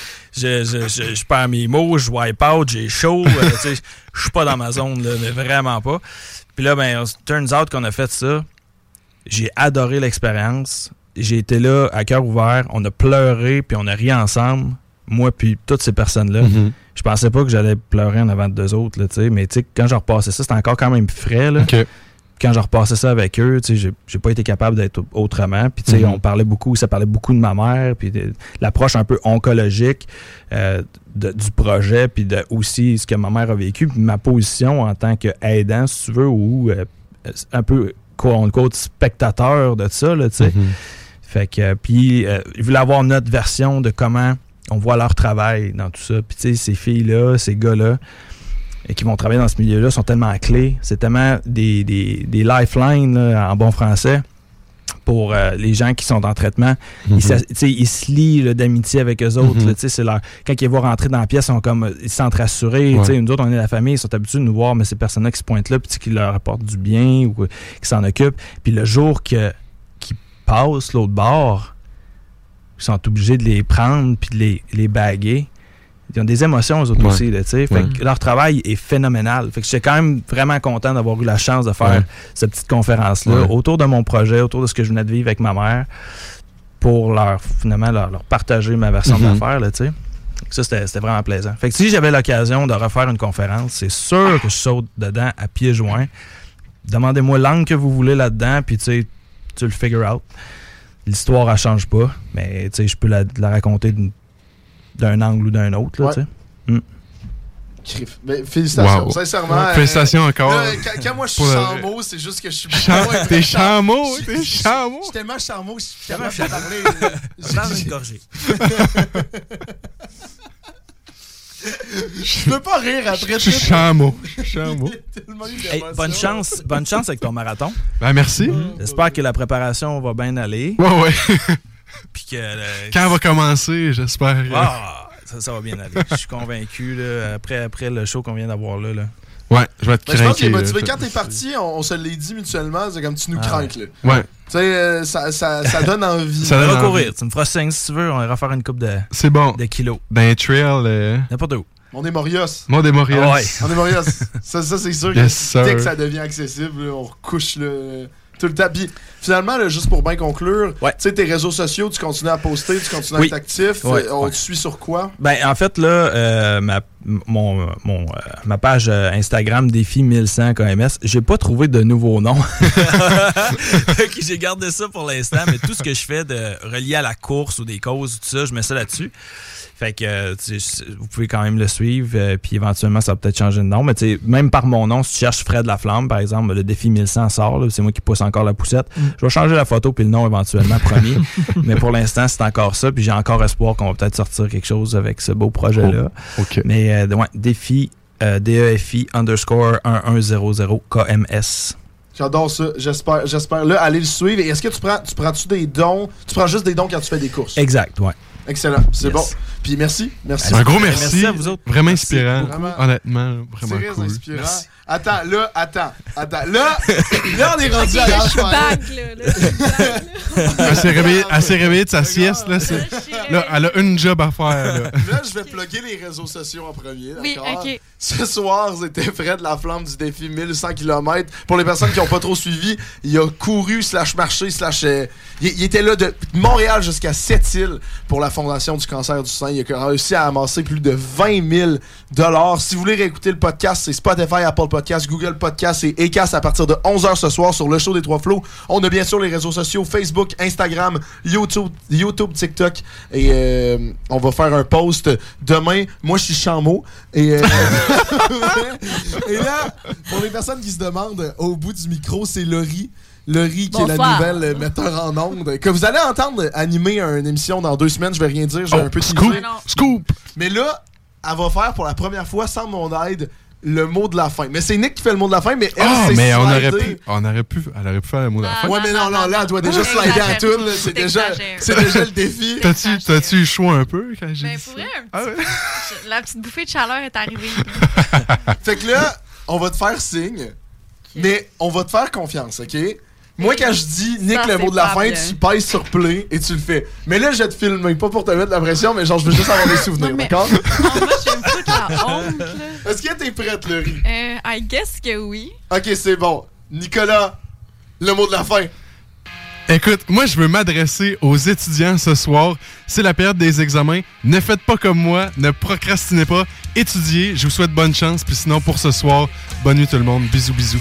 je perds mes mots, je wipe out, j'ai chaud. Je suis pas dans ma zone, là, mais vraiment pas. Puis là, turns out qu'on a fait ça. J'ai adoré l'expérience. J'ai été là à cœur ouvert, on a pleuré, puis on a ri ensemble, moi puis toutes ces personnes-là. Je pensais pas que j'allais pleurer en avant de deux autres, là, mais quand je repassais ça, c'était encore quand même frais. Là. Quand je repassais ça avec eux, j'ai pas été capable d'être autrement. Puis on parlait beaucoup, ça parlait beaucoup de ma mère, puis l'approche un peu oncologique du projet, puis aussi ce que ma mère a vécu, puis ma position en tant qu'aidant, si tu veux, ou un peu quote spectateur de ça, là, tu sais. Fait que, puis, ils voulaient avoir notre version de comment on voit leur travail dans tout ça. Puis, tu sais, ces filles-là, ces gars-là, qui vont travailler dans ce milieu-là, sont tellement clés. C'est tellement des lifelines, là, en bon français, pour les gens qui sont en traitement. Ils se lient là, d'amitié avec eux autres. Là, c'est quand ils vont rentrer dans la pièce, ils se sentent rassurés. Nous autres, on est la famille, ils sont habitués de nous voir, mais ces personnes-là qui se pointent là, qui leur apportent du bien ou qui s'en occupent. Puis le jour qu'ils passent l'autre bord, ils sont obligés de les prendre puis de les baguer. Ils ont des émotions, eux autres aussi. Là, fait que leur travail est phénoménal. Fait que j'étais quand même vraiment content d'avoir eu la chance de faire cette petite conférence-là autour de mon projet, autour de ce que je venais de vivre avec ma mère, pour leur partager ma version de l'affaire. Là, ça, c'était vraiment plaisant. Fait que si j'avais l'occasion de refaire une conférence, c'est sûr que je saute dedans à pieds joints. demandez-moi l'angle que vous voulez là-dedans, puis tu le figure out. L'histoire, elle change pas, mais je peux la raconter d'un angle ou d'un autre. Là, Ben, félicitations, wow. sincèrement. Félicitations encore. Là, quand moi je suis chameau, c'est juste que je suis T'es chameau, t'es chameau. Je suis tellement chameau, je suis capable de parler. Une gorgée. Je peux pas rire après. Je suis chameau. Hey, bonne chance avec ton marathon. Ben merci. J'espère que la préparation va bien aller. Ouais. Puis que quand elle va commencer, j'espère. Ça va bien aller. Je suis convaincu là, après le show qu'on vient d'avoir là. Ouais, je vais être craqué. Je pense qu'il est motivé. Quand t'es parti, on se l'est dit mutuellement, c'est comme tu nous craques. Là. Ouais. Tu sais, ça donne envie. Ça va courir. Tu me feras signe si tu veux. On ira faire une coupe de kilos. D'un trail. N'importe où. On est Morios. On est Morios. Ouais. On est Morios. Ça c'est sûr que dès que ça devient accessible, là, on recouche tout le temps. Puis finalement, là, juste pour bien conclure, tu sais, tes réseaux sociaux, tu continues à poster, tu continues à être actif. On te suit sur quoi? Ben, en fait, là, ma page Instagram défi 1100 KMS, j'ai pas trouvé de nouveau nom. J'ai gardé ça pour l'instant, mais tout ce que je fais de relié à la course ou des causes, tout ça, je mets ça là-dessus. Fait que vous pouvez quand même le suivre, puis éventuellement, ça va peut-être changer de nom. Mais même par mon nom, si tu cherches Fred Laflamme, par exemple, le défi 1100 sort, là, c'est moi qui pousse encore la poussette. Je vais changer la photo puis le nom éventuellement, promis. Mais pour l'instant, c'est encore ça. Puis j'ai encore espoir qu'on va peut-être sortir quelque chose avec ce beau projet-là. Okay. Mais défi DEFI _1100 KMS. J'adore ça. J'espère. Là, allez le suivre. Et est-ce que tu prends-tu des dons? Tu prends juste des dons quand tu fais des courses? Exact, ouais. Excellent, c'est bon. Puis merci. Un gros merci. Merci à vous autres. Vraiment inspirant. Honnêtement, vraiment très cool. Inspirant. Merci. Attends. Là, on est rendu à l'âge. Elle s'est réveillée de sa sieste. Là, elle a une job à faire. Là, je vais plugger les réseaux sociaux en premier. D'accord? Oui, OK. Ce soir, c'était Fred Laflamme du défi 1100 km. Pour les personnes qui n'ont pas trop suivi, il a couru /marché il était là de Montréal jusqu'à Sept-Îles pour la Fondation du cancer du sein. Il a réussi à amasser plus de 20 000 $. Si vous voulez réécouter le podcast, c'est Spotify, Apple Podcast, Google Podcast et Acast à partir de 11h ce soir sur le show des Trois Flots. On a bien sûr les réseaux sociaux Facebook, Instagram, YouTube, TikTok et on va faire un post demain. Moi, je suis chameau et là, pour les personnes qui se demandent, au bout du micro, c'est Laurie. Laurie, qui est la nouvelle metteur en ondes, que vous allez entendre animer une émission dans 2 semaines. Je vais rien dire, j'ai un peu teasé. Scoop! Mais là, elle va faire pour la première fois, sans mon aide, le mot de la fin. Mais c'est Nick qui fait le mot de la fin, mais elle, mais elle aurait pu faire le mot de la fin. Ouais, mais non, là, elle doit déjà slider à tout. C'est déjà le défi. T'as-tu eu chaud un peu quand j'ai dit pour vrai, la petite bouffée de chaleur est arrivée. Fait que là, on va te faire signe, mais on va te faire confiance, OK? Moi, quand je dis Nick le mot de la fin, tu pèses sur play et tu le fais. Mais là, je vais te filmer, pas pour te mettre la pression, mais genre, je veux juste avoir des souvenirs, d'accord? Moi, je vais me foutre la honte, là. Est-ce que t'es prête, Laurie? I guess que oui. Ok, c'est bon. Nicolas, le mot de la fin. Écoute, moi, je veux m'adresser aux étudiants ce soir. C'est la période des examens. Ne faites pas comme moi. Ne procrastinez pas. Étudiez. Je vous souhaite bonne chance. Puis sinon, pour ce soir, bonne nuit tout le monde. Bisous, bisous.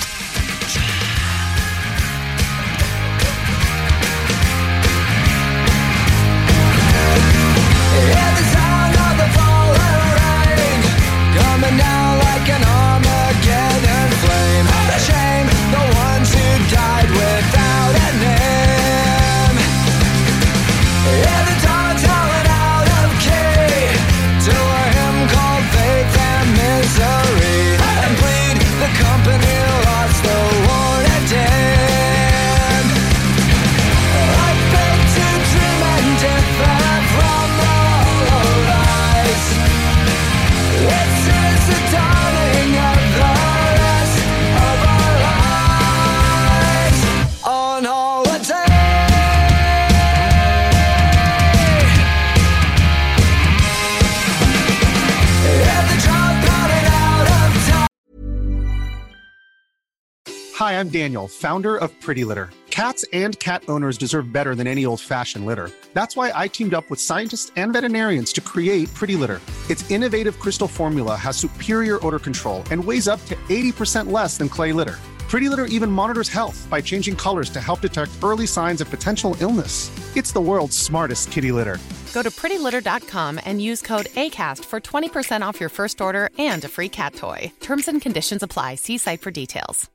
Hi, I'm Daniel, founder of Pretty Litter. Cats and cat owners deserve better than any old-fashioned litter. That's why I teamed up with scientists and veterinarians to create Pretty Litter. Its innovative crystal formula has superior odor control and weighs up to 80% less than clay litter. Pretty Litter even monitors health by changing colors to help detect early signs of potential illness. It's the world's smartest kitty litter. Go to prettylitter.com and use code ACAST for 20% off your first order and a free cat toy. Terms and conditions apply. See site for details.